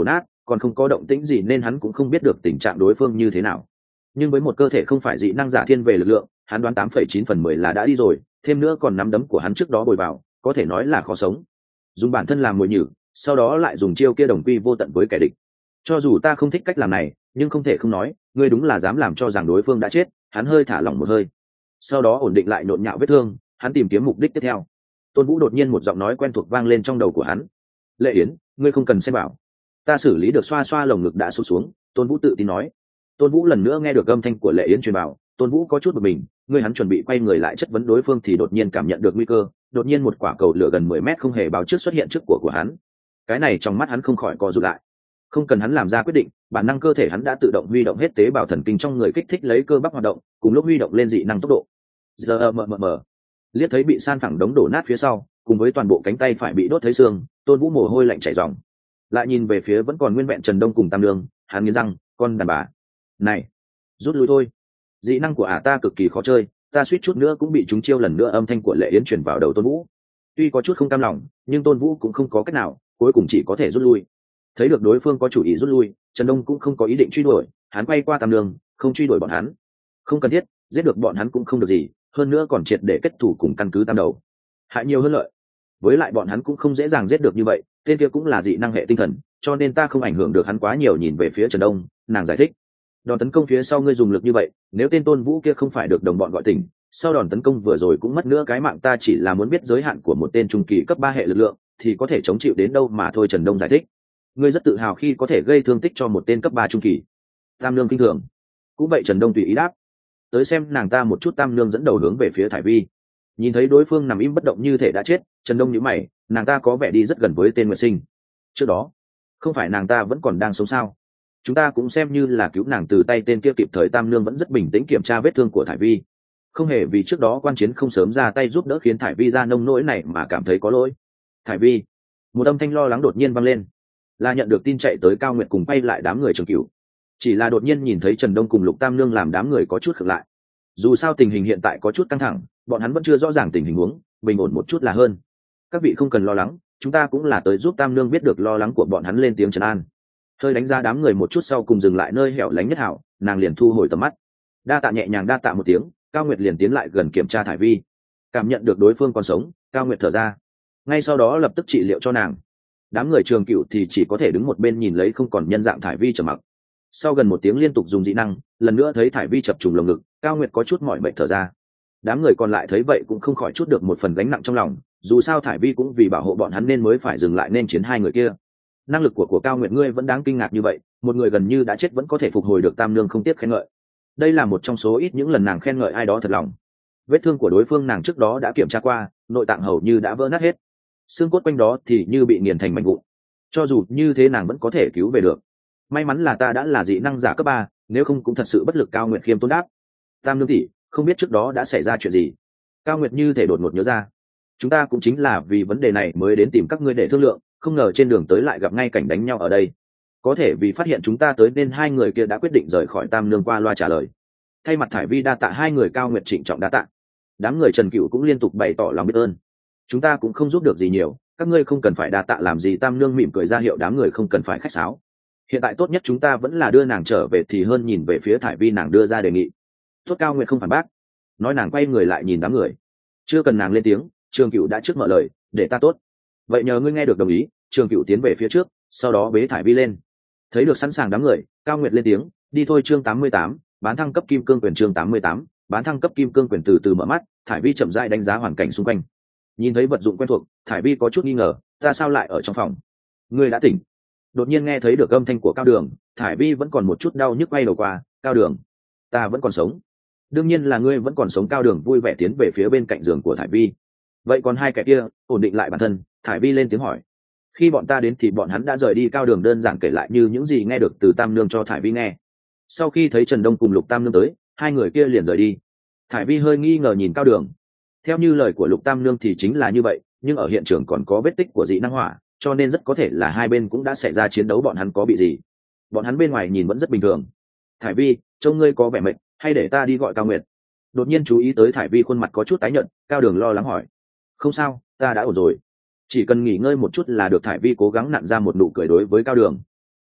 Speaker 1: còn không có động tĩnh gì nên hắn cũng không biết được tình trạng đối phương như thế nào. Nhưng với một cơ thể không phải dị năng giả thiên về lực lượng, hắn đoán tám phẩy chín phần mười là đã đi rồi, thêm nữa còn nắm đấm của hắn trước đó bồi vào, có thể nói là khó sống. Dùng bản thân làm mồi nhử, sau đó lại dùng chiêu kia đồng quy vô tận với kẻ địch. Cho dù ta không thích cách làm này, nhưng không thể không nói, ngươi đúng là dám làm cho rằng đối phương đã chết. Hắn hơi thả lỏng một hơi, sau đó ổn định lại nhộn nhạo vết thương, hắn tìm kiếm mục đích tiếp theo. Tôn Vũ đột nhiên một giọng nói quen thuộc vang lên trong đầu của hắn. Lệ Yến, ngươi không cần xem bảo, ta xử lý được. Xoa xoa lồng ngực đã sụt xuống, Tôn Vũ tự tin nói. Tôn Vũ lần nữa nghe được âm thanh của Lệ Yến truyền bảo, Tôn Vũ có chút bực mình, ngươi hắn chuẩn bị quay người lại chất vấn đối phương thì đột nhiên cảm nhận được nguy cơ, đột nhiên một quả cầu lửa gần mười mét không hề báo trước xuất hiện trước của của hắn. Cái này trong mắt hắn không khỏi co rụt lại. Không cần hắn làm ra quyết định, bản năng cơ thể hắn đã tự động huy động hết tế bào thần kinh trong người kích thích lấy cơ bắp hoạt động, cùng lúc huy động lên dị năng tốc độ. Giờ mờ mờ mờ, liếc thấy bị san phẳng đống đổ nát phía sau, cùng với toàn bộ cánh tay phải bị đốt thấy xương, Tôn Vũ mồ hôi lạnh chảy ròng. Lại nhìn về phía vẫn còn nguyên vẹn Trần Đông cùng Tam Lương, hắn nghiến răng, con đàn bà này, rút lui thôi. Dị năng của ả ta cực kỳ khó chơi, ta suýt chút nữa cũng bị chúng chiêu lần nữa. Âm thanh của Lệ Yến truyền vào đầu Tôn Vũ. Tuy có chút không cam lòng, nhưng Tôn Vũ cũng không có cách nào, cuối cùng chỉ có thể rút lui. Thấy được đối phương có chủ ý rút lui, Trần Đông cũng không có ý định truy đuổi, hắn quay qua Tam Lương, không truy đuổi bọn hắn, không cần thiết, giết được bọn hắn cũng không được gì, hơn nữa còn triệt để kết thủ cùng căn cứ Tam Đầu, hại nhiều hơn lợi. Với lại bọn hắn cũng không dễ dàng giết được như vậy, tên kia cũng là dị năng hệ tinh thần, cho nên ta không ảnh hưởng được hắn quá nhiều. Nhìn về phía Trần Đông, nàng giải thích, đòn tấn công phía sau ngươi dùng lực như vậy, nếu tên Tôn Vũ kia không phải được đồng bọn gọi tỉnh, sau đòn tấn công vừa rồi cũng mất nữa cái mạng. Ta chỉ là muốn biết giới hạn của một tên trung kỳ cấp ba hệ lực lượng thì có thể chống chịu đến đâu mà thôi. Trần Đông giải thích, ngươi rất tự hào khi có thể gây thương tích cho một tên cấp ba trung kỳ. Tam Lương kinh thường. Cũng vậy. Trần Đông tùy ý đáp. Tới xem nàng ta một chút. Tam Lương dẫn đầu hướng về phía Thải Vi. Nhìn thấy đối phương nằm im bất động như thể đã chết, Trần Đông nhíu mày, nàng ta có vẻ đi rất gần với tên Nguyệt Sinh. Trước đó không phải nàng ta vẫn còn đang sống sao? Chúng ta cũng xem như là cứu nàng từ tay tên kia kịp thời. Tam Lương vẫn rất bình tĩnh kiểm tra vết thương của Thải Vi, không hề vì trước đó quan chiến không sớm ra tay giúp đỡ khiến Thải Vi ra nông nỗi này mà cảm thấy có lỗi. Thải Vi, một âm thanh lo lắng đột nhiên vang lên, là nhận được tin chạy tới Cao Nguyệt cùng quay lại đám người Trường Cửu. Chỉ là đột nhiên nhìn thấy Trần Đông cùng Lục Tam Nương làm đám người có chút khựng lại. Dù sao tình hình hiện tại có chút căng thẳng, bọn hắn vẫn chưa rõ ràng tình hình huống, bình ổn một chút là hơn. Các vị không cần lo lắng, chúng ta cũng là tới giúp Tam Nương. Biết được lo lắng của bọn hắn, lên tiếng trấn an. Hơi đánh giá đám người một chút sau cùng dừng lại nơi hẻo lánh nhất hảo, nàng liền thu hồi tầm mắt. Đa tạ nhẹ nhàng đa tạ một tiếng, Cao Nguyệt liền tiến lại gần kiểm tra Thải Vi. Cảm nhận được đối phương còn sống, Cao Nguyệt thở ra, ngay sau đó lập tức trị liệu cho nàng. Đám người Trường Cửu thì chỉ có thể đứng một bên nhìn lấy không còn nhân dạng Thải Vi trầm mặc. Sau gần một tiếng liên tục dùng dị năng, lần nữa thấy Thải Vi chập trùng lồng ngực, Cao Nguyệt có chút mỏi mệt thở ra. Đám người còn lại thấy vậy cũng không khỏi chút được một phần gánh nặng trong lòng, dù sao Thải Vi cũng vì bảo hộ bọn hắn nên mới phải dừng lại nên chiến hai người kia. Năng lực của của Cao Nguyệt ngươi vẫn đáng kinh ngạc như vậy, một người gần như đã chết vẫn có thể phục hồi được. Tam Nương không tiếc khen ngợi. Đây là một trong số ít những lần nàng khen ngợi ai đó thật lòng. Vết thương của đối phương nàng trước đó đã kiểm tra qua, nội tạng hầu như đã vỡ nát hết, xương cốt quanh đó thì như bị nghiền thành mảnh vụn. Cho dù như thế nàng vẫn có thể cứu về được. May mắn là ta đã là dị năng giả cấp ba, nếu không cũng thật sự bất lực. Cao Nguyệt khiêm tốn đáp. Tam Nương tỷ, không biết trước đó đã xảy ra chuyện gì? Cao Nguyệt như thể đột ngột nhớ ra. Chúng ta cũng chính là vì vấn đề này mới đến tìm các ngươi để thương lượng, không ngờ trên đường tới lại gặp ngay cảnh đánh nhau ở đây. Có thể vì phát hiện chúng ta tới nên hai người kia đã quyết định rời khỏi. Tam Nương qua loa trả lời. Thay mặt Thải Vi đa tạ hai người. Cao Nguyệt trịnh trọng đa tạ. Đám người Trần Cửu cũng liên tục bày tỏ lòng biết ơn. Chúng ta cũng không giúp được gì nhiều, các ngươi không cần phải đa tạ làm gì. Tam Nương mỉm cười ra hiệu đám người không cần phải khách sáo. Hiện tại tốt nhất chúng ta vẫn là đưa nàng trở về thì hơn. Nhìn về phía Thải Vi, nàng đưa ra đề nghị. Tốt. Cao Nguyệt không phản bác, nói nàng quay người lại nhìn đám người. Chưa cần nàng lên tiếng, Trường Cửu đã trước mở lời, để ta tốt. Vậy nhờ ngươi nghe được đồng ý. Trường Cửu tiến về phía trước, sau đó bế Thải Vi lên. Thấy được sẵn sàng đám người, Cao Nguyệt lên tiếng, đi thôi. Chương tám mươi tám, bán thăng cấp kim cương quyền. Chương tám mươi tám, bán thăng cấp kim cương quyền. Từ từ mở mắt, Thải Vi chậm rãi đánh giá hoàn cảnh xung quanh. Nhìn thấy vật dụng quen thuộc, Thải Vi có chút nghi ngờ, ta sao lại ở trong phòng? Ngươi đã tỉnh? Đột nhiên nghe thấy được âm thanh của Cao Đường, Thải Vi vẫn còn một chút đau nhức quay đầu qua. Cao Đường, ta vẫn còn sống. Đương nhiên là ngươi vẫn còn sống. Cao Đường vui vẻ tiến về phía bên cạnh giường của Thải Vi. Vậy còn hai kẻ kia? Ổn định lại bản thân, Thải Vi lên tiếng hỏi. Khi bọn ta đến thì bọn hắn đã rời đi. Cao Đường đơn giản kể lại như những gì nghe được từ Tam Nương cho Thải Vi nghe. Sau khi thấy Trần Đông cùng Lục Tam Nương tới, hai người kia liền rời đi. Thải Vi hơi nghi ngờ nhìn Cao Đường. Theo như lời của Lục Tam Nương thì chính là như vậy, nhưng ở hiện trường còn có vết tích của dị năng hỏa, cho nên rất có thể là hai bên cũng đã xảy ra chiến đấu. Bọn hắn có bị gì? Bọn hắn bên ngoài nhìn vẫn rất bình thường. Thải Vi, trông ngươi có vẻ mệt, hay để ta đi gọi Cao Nguyệt? Đột nhiên chú ý tới Thải Vi khuôn mặt có chút tái nhợt, Cao Đường lo lắng hỏi. Không sao, ta đã ổn rồi, chỉ cần nghỉ ngơi một chút là được. Thải Vi cố gắng nặn ra một nụ cười đối với Cao Đường. Tốt,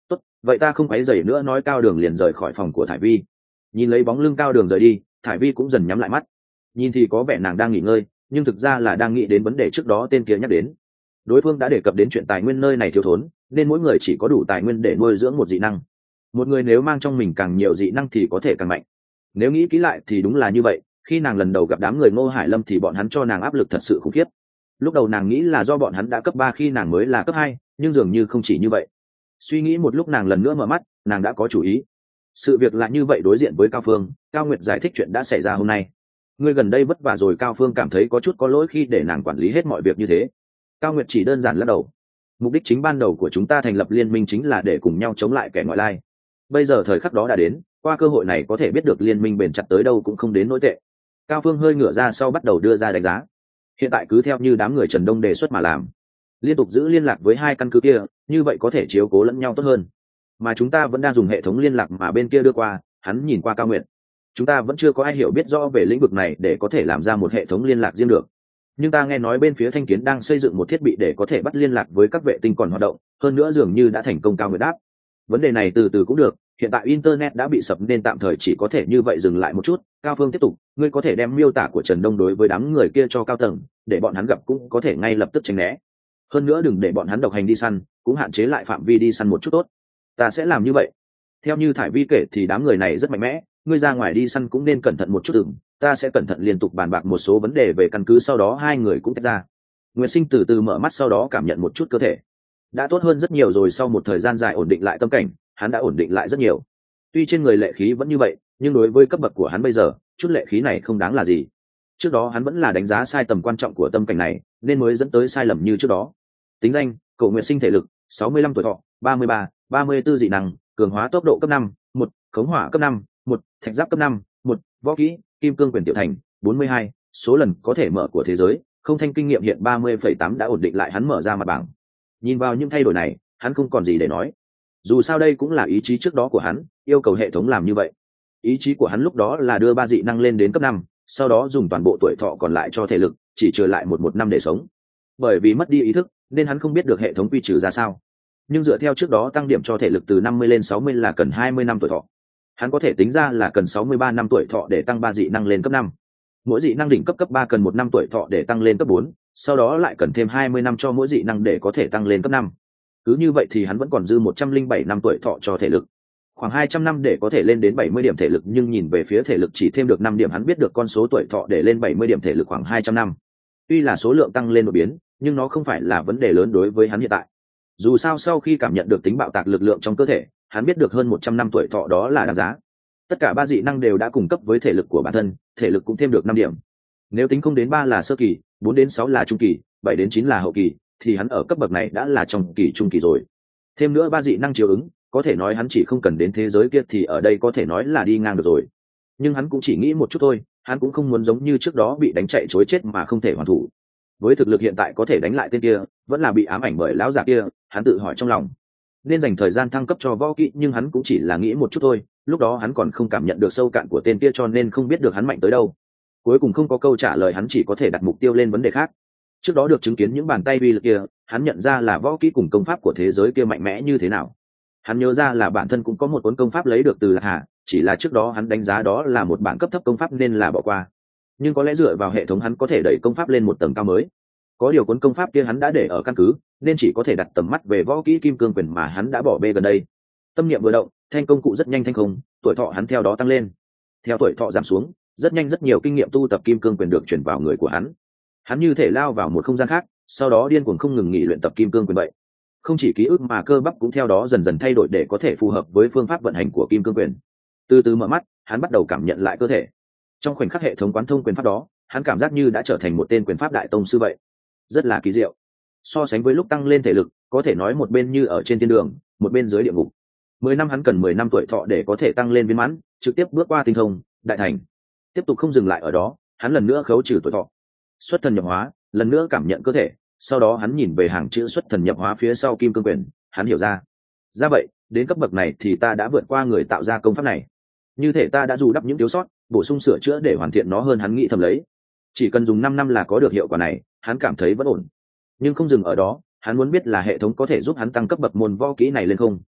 Speaker 1: vậy ta không quấy rầy nữa, nói Cao Đường liền rời khỏi phòng của Thải Vi. Nhìn lấy bóng lưng Cao Đường rời đi, Thải Vi cũng dần nhắm lại mắt. Nhìn thì có vẻ nàng đang nghỉ ngơi, nhưng thực ra là đang nghĩ đến vấn đề trước đó tên kia nhắc đến. Đối phương đã đề cập đến chuyện tài nguyên nơi này thiếu thốn, nên mỗi người chỉ có đủ tài nguyên để nuôi dưỡng một dị năng. Một người nếu mang trong mình càng nhiều dị năng thì có thể càng mạnh. Nếu nghĩ kỹ lại thì đúng là như vậy. Khi nàng lần đầu gặp đám người Ngô Hải Lâm thì bọn hắn cho nàng áp lực thật sự khủng khiếp. Lúc đầu nàng nghĩ là do bọn hắn đã cấp ba khi nàng mới là cấp hai, nhưng dường như không chỉ như vậy. Suy nghĩ một lúc, nàng lần nữa mở mắt, nàng đã có chủ ý. Sự việc là như vậy. Đối diện với Cao Phương, Cao Nguyệt giải thích chuyện đã xảy ra hôm nay. Ngươi gần đây vất vả rồi. Cao Phương cảm thấy có chút có lỗi khi để nàng quản lý hết mọi việc như thế. Cao Nguyệt chỉ đơn giản lắc đầu. Mục đích chính ban đầu của chúng ta thành lập liên minh chính là để cùng nhau chống lại kẻ ngoại lai. Bây giờ thời khắc đó đã đến, qua cơ hội này có thể biết được liên minh bền chặt tới đâu cũng không đến nỗi tệ. Cao Phương hơi ngửa ra sau, bắt đầu đưa ra đánh giá. Hiện tại cứ theo như đám người Trần Đông đề xuất mà làm, liên tục giữ liên lạc với hai căn cứ kia, như vậy có thể chiếu cố lẫn nhau tốt hơn. Mà chúng ta vẫn đang dùng hệ thống liên lạc mà bên kia đưa qua. Hắn nhìn qua Cao Nguyệt. Chúng ta vẫn chưa có ai hiểu biết rõ về lĩnh vực này để có thể làm ra một hệ thống liên lạc riêng được. Nhưng ta nghe nói bên phía Thanh Kiến đang xây dựng một thiết bị để có thể bắt liên lạc với các vệ tinh còn hoạt động, hơn nữa dường như đã thành công. Cao Nguyệt đáp. Vấn đề này từ từ cũng được, hiện tại internet đã bị sập nên tạm thời chỉ có thể như vậy. Dừng lại một chút, Cao Phương tiếp tục, ngươi có thể đem miêu tả của Trần Đông đối với đám người kia cho cao tầng, để bọn hắn gặp cũng có thể ngay lập tức tránh né. Hơn nữa đừng để bọn hắn độc hành đi săn, cũng hạn chế lại phạm vi đi săn một chút tốt. Ta sẽ làm như vậy. Theo như Thải Vi kể thì đám người này rất mạnh mẽ, ngươi ra ngoài đi săn cũng nên cẩn thận một chút. Ừm, ta sẽ cẩn thận. Liên tục bàn bạc một số vấn đề về căn cứ, sau đó hai người cũng tách ra. Nguyệt Sinh từ từ mở mắt, sau đó cảm nhận một chút cơ thể đã tốt hơn rất nhiều rồi. Sau một thời gian dài ổn định lại tâm cảnh, hắn đã ổn định lại rất nhiều. Tuy trên người lệ khí vẫn như vậy, nhưng đối với cấp bậc của hắn bây giờ, chút lệ khí này không đáng là gì. Trước đó hắn vẫn là đánh giá sai tầm quan trọng của tâm cảnh này, nên mới dẫn tới sai lầm như trước đó. Tính danh: Cổ Nguyệt Sinh, thể lực sáu mươi lăm tuổi thọ ba mươi ba, ba mươi tư, dị năng: cường hóa tốc độ cấp năm, một, khống hỏa cấp năm, một, thạch giáp cấp năm, một, võ kỹ kim cương quyền tiểu thành bốn mươi hai, số lần có thể mở của thế giới không thanh, kinh nghiệm hiện ba mươi phẩy tám. Đã ổn định lại, hắn mở ra mặt bảng. Nhìn vào những thay đổi này, hắn không còn gì để nói. Dù sao đây cũng là ý chí trước đó của hắn, yêu cầu hệ thống làm như vậy. Ý chí của hắn lúc đó là đưa ba dị năng lên đến cấp năm, sau đó dùng toàn bộ tuổi thọ còn lại cho thể lực, chỉ trừ lại một một năm để sống. Bởi vì mất đi ý thức nên hắn không biết được hệ thống quy trừ ra sao, nhưng dựa theo trước đó tăng điểm cho thể lực từ năm mươi lên sáu mươi là cần hai mươi năm tuổi thọ. Hắn có thể tính ra là cần sáu mươi ba năm tuổi thọ để tăng ba dị năng lên cấp năm. Mỗi dị năng đỉnh cấp cấp ba cần một năm tuổi thọ để tăng lên cấp bốn, sau đó lại cần thêm hai mươi năm cho mỗi dị năng để có thể tăng lên cấp năm. Cứ như vậy thì hắn vẫn còn dư một trăm linh bảy năm tuổi thọ cho thể lực, khoảng hai trăm năm để có thể lên đến bảy mươi điểm thể lực. Nhưng nhìn về phía thể lực chỉ thêm được năm điểm, hắn biết được con số tuổi thọ để lên bảy mươi điểm thể lực khoảng hai trăm năm. Tuy là số lượng tăng lên đột biến, nhưng nó không phải là vấn đề lớn đối với hắn hiện tại. Dù sao sau khi cảm nhận được tính bạo tạc lực lượng trong cơ thể, hắn biết được hơn một trăm năm tuổi thọ đó là đáng giá. Tất cả ba dị năng đều đã cung cấp với thể lực của bản thân, thể lực cũng thêm được năm điểm. Nếu tính không đến ba là sơ kỳ, bốn đến sáu là trung kỳ, bảy đến chín là hậu kỳ, thì hắn ở cấp bậc này đã là trong kỳ trung kỳ rồi. Thêm nữa ba dị năng chiếu ứng, có thể nói hắn chỉ không cần đến thế giới kia thì ở đây có thể nói là đi ngang được rồi. Nhưng hắn cũng chỉ nghĩ một chút thôi, hắn cũng không muốn giống như trước đó bị đánh chạy chối chết mà không thể hoàn thủ. Với thực lực hiện tại có thể đánh lại tên kia, vẫn là bị ám ảnh bởi lão già kia. Hắn tự hỏi trong lòng, nên dành thời gian thăng cấp cho võ kỹ, nhưng hắn cũng chỉ là nghĩ một chút thôi. Lúc đó hắn còn không cảm nhận được sâu cạn của tên kia, cho nên không biết được hắn mạnh tới đâu. Cuối cùng không có câu trả lời, hắn chỉ có thể đặt mục tiêu lên vấn đề khác. Trước đó được chứng kiến những bàn tay uy lực kia, hắn nhận ra là võ kỹ cùng công pháp của thế giới kia mạnh mẽ như thế nào. Hắn nhớ ra là bản thân cũng có một cuốn công pháp lấy được từ Lạc Hà, chỉ là trước đó hắn đánh giá đó là một bản cấp thấp công pháp nên là bỏ qua. Nhưng có lẽ dựa vào hệ thống hắn có thể đẩy công pháp lên một tầng cao mới. Có điều cuốn công pháp kia hắn đã để ở căn cứ, nên chỉ có thể đặt tầm mắt về võ kỹ kim cương quyền mà hắn đã bỏ bê gần đây. Tâm niệm vừa động, thanh công cụ rất nhanh thanh không, tuổi thọ hắn theo đó tăng lên. Theo tuổi thọ giảm xuống, rất nhanh rất nhiều kinh nghiệm tu tập kim cương quyền được chuyển vào người của hắn. Hắn như thể lao vào một không gian khác, sau đó điên cuồng không ngừng nghỉ luyện tập kim cương quyền vậy. Không chỉ ký ức mà cơ bắp cũng theo đó dần dần thay đổi để có thể phù hợp với phương pháp vận hành của kim cương quyền. Từ từ mở mắt, hắn bắt đầu cảm nhận lại cơ thể. Trong khoảnh khắc hệ thống quán thông quyền pháp đó, hắn cảm giác như đã trở thành một tên quyền pháp đại tông sư vậy. Rất là kỳ diệu. So sánh với lúc tăng lên thể lực, có thể nói một bên như ở trên thiên đường, một bên dưới địa ngục. Mười năm hắn cần mười năm tuổi thọ để có thể tăng lên viên mãn, trực tiếp bước qua tinh thông, đại thành. Tiếp tục không dừng lại ở đó, hắn lần nữa khấu trừ tuổi thọ, xuất thần nhập hóa, lần nữa cảm nhận cơ thể. Sau đó hắn nhìn về hàng chữ xuất thần nhập hóa phía sau kim cương quyền, hắn hiểu ra. Ra vậy, đến cấp bậc này thì ta đã vượt qua người tạo ra công pháp này. Như thể ta đã bù đắp những thiếu sót, bổ sung sửa chữa để hoàn thiện nó hơn. Hắn nghĩ thầm lấy, chỉ cần dùng năm năm là có được hiệu quả này, hắn cảm thấy vẫn ổn. Nhưng không dừng ở đó, hắn muốn biết là hệ thống có thể giúp hắn tăng cấp bậc môn võ kỹ này lên không.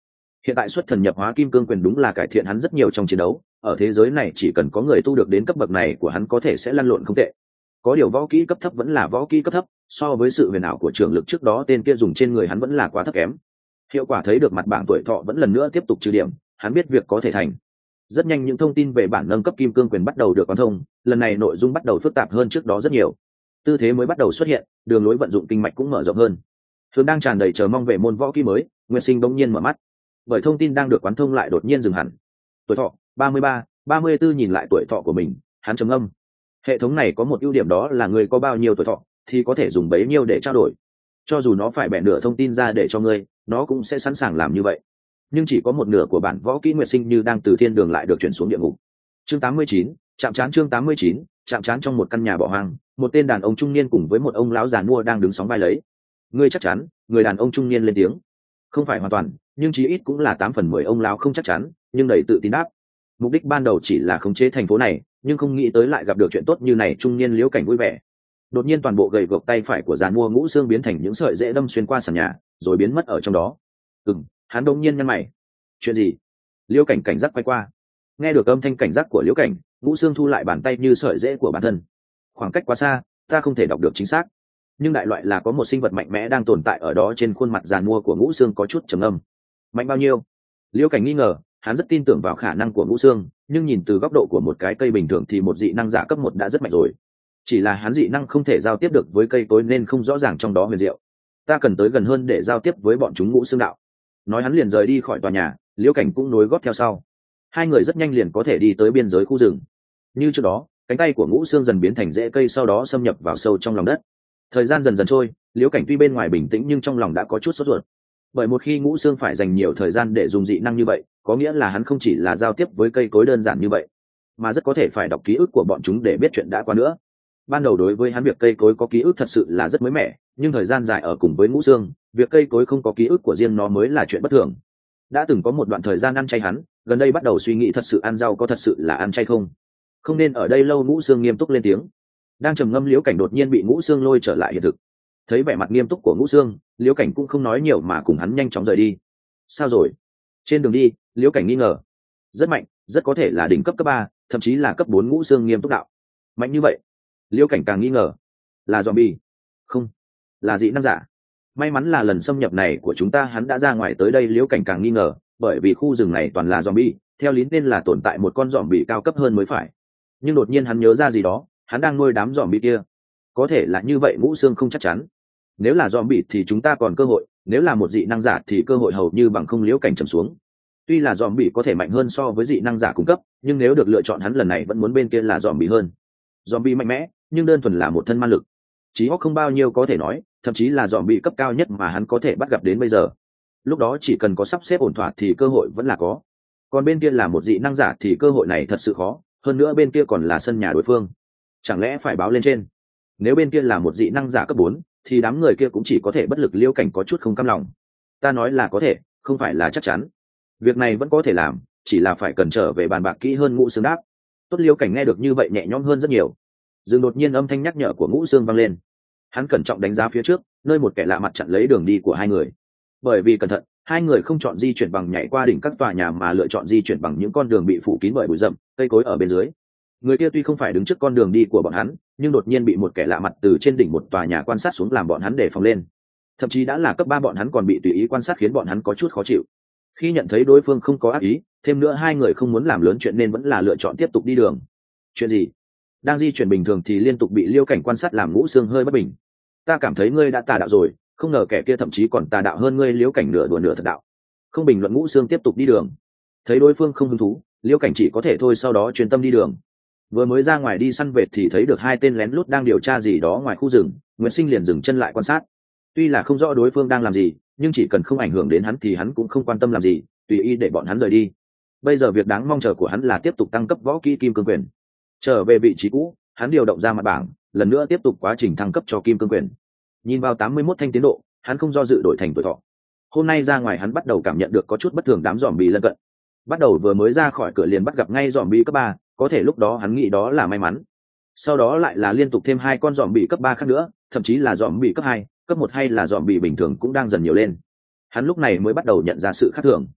Speaker 1: Hiện tại xuất thần nhập hóa kim cương quyền đúng là cải thiện hắn rất nhiều trong chiến đấu, ở thế giới này chỉ cần có người tu được đến cấp bậc này của hắn có thể sẽ lăn lộn không tệ. Có điều võ kỹ cấp thấp vẫn là võ kỹ cấp thấp, so với sự huyền ảo của trưởng lực trước đó tên kia dùng trên người hắn vẫn là quá thấp kém. Hiệu quả thấy được mặt bảng tuổi thọ vẫn lần nữa tiếp tục trừ điểm, hắn biết việc có thể thành. Rất nhanh những thông tin về bản nâng cấp kim cương quyền bắt đầu được quán thông, lần này nội dung bắt đầu phức tạp hơn trước đó rất nhiều. Tư thế mới bắt đầu xuất hiện, đường lối vận dụng kinh mạch cũng mở rộng hơn. Thường đang tràn đầy chờ mong về môn võ kỹ mới, Nguyệt Sinh bỗng nhiên mở mắt. Bởi thông tin đang được quán thông lại đột nhiên dừng hẳn. Tuổi thọ ba mươi ba, ba mươi tư nhìn lại tuổi thọ của mình, hắn trầm ngâm. Hệ thống này có một ưu điểm đó là người có bao nhiêu tuổi thọ thì có thể dùng bấy nhiêu để trao đổi. Cho dù nó phải bẻ nửa thông tin ra để cho ngươi, nó cũng sẽ sẵn sàng làm như vậy. Nhưng chỉ có một nửa của bản võ kỹ Nguyệt Sinh như đang từ thiên đường lại được chuyển xuống địa ngục. Chương tám mươi chín, chạm trán chương tám mươi chín, chạm trán trong một căn nhà bỏ hoang, một tên đàn ông trung niên cùng với một ông lão già nua đang đứng sóng vai lấy. Ngươi chắc chắn? Người đàn ông trung niên lên tiếng. Không phải hoàn toàn, nhưng chí ít cũng là tám phần mười ông lão không chắc chắn, nhưng đầy tự tin đáp. Mục đích ban đầu chỉ là khống chế thành phố này, nhưng không nghĩ tới lại gặp được chuyện tốt như này. Trung niên Liễu Cảnh vui vẻ. Đột nhiên toàn bộ gầy gộc tay phải của già nua ngũ xương biến thành những sợi rễ đâm xuyên qua sàn nhà, rồi biến mất ở trong đó. Ừm, hắn đột nhiên nhăn mày. Chuyện gì? Liễu Cảnh cảnh giác quay qua. Nghe được âm thanh cảnh giác của Liễu Cảnh, ngũ xương thu lại bàn tay như sợi rễ của bản thân. Khoảng cách quá xa, ta không thể đọc được chính xác. Nhưng đại loại là có một sinh vật mạnh mẽ đang tồn tại ở đó. Trên khuôn mặt già nua của ngũ xương có chút trầm âm. Mạnh bao nhiêu? Liễu Cảnh nghi ngờ, hắn rất tin tưởng vào khả năng của ngũ xương, nhưng nhìn từ góc độ của một cái cây bình thường thì một dị năng giả cấp một đã rất mạnh rồi. Chỉ là hắn dị năng không thể giao tiếp được với cây cối nên không rõ ràng trong đó huyền diệu. Ta cần tới gần hơn để giao tiếp với bọn chúng. Ngũ xương đạo. Nói hắn liền rời đi khỏi tòa nhà, Liễu Cảnh cũng nối gót theo sau. Hai người rất nhanh liền có thể đi tới biên giới khu rừng. Như trước đó, cánh tay của ngũ xương dần biến thành rễ cây, sau đó xâm nhập vào sâu trong lòng đất. Thời gian dần dần trôi, Liễu Cảnh tuy bên ngoài bình tĩnh nhưng trong lòng đã có chút sốt ruột. Bởi một khi ngũ xương phải dành nhiều thời gian để dùng dị năng như vậy, có nghĩa là hắn không chỉ là giao tiếp với cây cối đơn giản như vậy, mà rất có thể phải đọc ký ức của bọn chúng để biết chuyện đã qua nữa. Ban đầu đối với hắn việc cây cối có ký ức thật sự là rất mới mẻ, nhưng thời gian dài ở cùng với ngũ xương, việc cây cối không có ký ức của riêng nó mới là chuyện bất thường. Đã từng có một đoạn thời gian ăn chay hắn, gần đây bắt đầu suy nghĩ thật sự ăn rau có thật sự là ăn chay không? Không nên ở đây lâu. Ngũ xương nghiêm túc lên tiếng. Đang trầm ngâm, Liễu Cảnh đột nhiên bị ngũ xương lôi trở lại hiện thực. Thấy vẻ mặt nghiêm túc của ngũ xương, Liễu Cảnh cũng không nói nhiều mà cùng hắn nhanh chóng rời đi. Sao rồi? Trên đường đi, Liễu Cảnh nghi ngờ. Rất mạnh, rất có thể là đỉnh cấp cấp ba, thậm chí là cấp bốn. Ngũ xương nghiêm túc đạo. Mạnh như vậy? Liễu Cảnh càng nghi ngờ. Là zombie? Không, là dị năng giả. May mắn là lần xâm nhập này của chúng ta hắn đã ra ngoài tới đây. Liễu Cảnh càng nghi ngờ, bởi vì khu rừng này toàn là zombie, theo lý nên là tồn tại một con zombie cao cấp hơn mới phải. Nhưng đột nhiên hắn nhớ ra gì đó, hắn đang nuôi đám zombie kia. Có thể là như vậy. Ngũ xương không chắc chắn. Nếu là zombie thì chúng ta còn cơ hội, nếu là một dị năng giả thì cơ hội hầu như bằng không. Liễu Cảnh trầm xuống. Tuy là zombie có thể mạnh hơn so với dị năng giả cung cấp, nhưng nếu được lựa chọn hắn lần này vẫn muốn bên kia là zombie hơn. Zombie mạnh mẽ, nhưng đơn thuần là một thân man lực. Chí óc không bao nhiêu có thể nói, thậm chí là zombie cấp cao nhất mà hắn có thể bắt gặp đến bây giờ. Lúc đó chỉ cần có sắp xếp ổn thỏa thì cơ hội vẫn là có. Còn bên kia là một dị năng giả thì cơ hội này thật sự khó, hơn nữa bên kia còn là sân nhà đối phương. Chẳng lẽ phải báo lên trên? Nếu bên kia là một dị năng giả cấp bốn, thì đám người kia cũng chỉ có thể bất lực. Liễu Cảnh có chút không cam lòng. Ta nói là có thể, không phải là chắc chắn. Việc này vẫn có thể làm, chỉ là phải cần trở về bàn bạc kỹ hơn. Ngũ xương đáp. Tốt. Liễu Cảnh nghe được như vậy nhẹ nhõm hơn rất nhiều. Dừng đột nhiên âm thanh nhắc nhở của ngũ xương vang lên. Hắn cẩn trọng đánh giá phía trước, nơi một kẻ lạ mặt chặn lấy đường đi của hai người. Bởi vì cẩn thận, hai người không chọn di chuyển bằng nhảy qua đỉnh các tòa nhà mà lựa chọn di chuyển bằng những con đường bị phủ kín bởi bụi rậm, cây cối ở bên dưới. Người kia tuy không phải đứng trước con đường đi của bọn hắn, nhưng đột nhiên bị một kẻ lạ mặt từ trên đỉnh một tòa nhà quan sát xuống làm bọn hắn đề phòng lên. Thậm chí đã là cấp ba bọn hắn còn bị tùy ý quan sát khiến bọn hắn có chút khó chịu. Khi nhận thấy đối phương không có ác ý, thêm nữa hai người không muốn làm lớn chuyện nên vẫn là lựa chọn tiếp tục đi đường. Chuyện gì? Đang di chuyển bình thường thì liên tục bị Liễu Cảnh quan sát làm ngũ xương hơi bất bình. Ta cảm thấy ngươi đã tà đạo rồi, không ngờ kẻ kia thậm chí còn tà đạo hơn ngươi. Liễu Cảnh nửa đùa nửa thật đạo. Không bình luận. Ngũ xương tiếp tục đi đường. Thấy đối phương không hứng thú, Liễu Cảnh chỉ có thể thôi, sau đó chuyên tâm đi đường. Vừa mới ra ngoài đi săn vẹt thì thấy được hai tên lén lút đang điều tra gì đó ngoài khu rừng. Nguyễn Sinh liền dừng chân lại quan sát. Tuy là không rõ đối phương đang làm gì, nhưng chỉ cần không ảnh hưởng đến hắn thì hắn cũng không quan tâm làm gì, tùy ý để bọn hắn rời đi. Bây giờ việc đáng mong chờ của hắn là tiếp tục tăng cấp võ kỹ kim cương quyền. Trở về vị trí cũ, hắn điều động ra mặt bảng, lần nữa tiếp tục quá trình thăng cấp cho kim cương quyền. Nhìn vào tám mươi mốt thanh tiến độ, hắn không do dự đổi thành tuổi thọ. Hôm nay ra ngoài hắn bắt đầu cảm nhận được có chút bất thường. Đám zombie lân cận. Bắt đầu vừa mới ra khỏi cửa liền bắt gặp ngay zombie cấp ba, có thể lúc đó hắn nghĩ đó là may mắn. Sau đó lại là liên tục thêm hai con zombie cấp ba khác nữa, thậm chí là zombie cấp hai, cấp một hay là zombie bình thường cũng đang dần nhiều lên. Hắn lúc này mới bắt đầu nhận ra sự khác thường.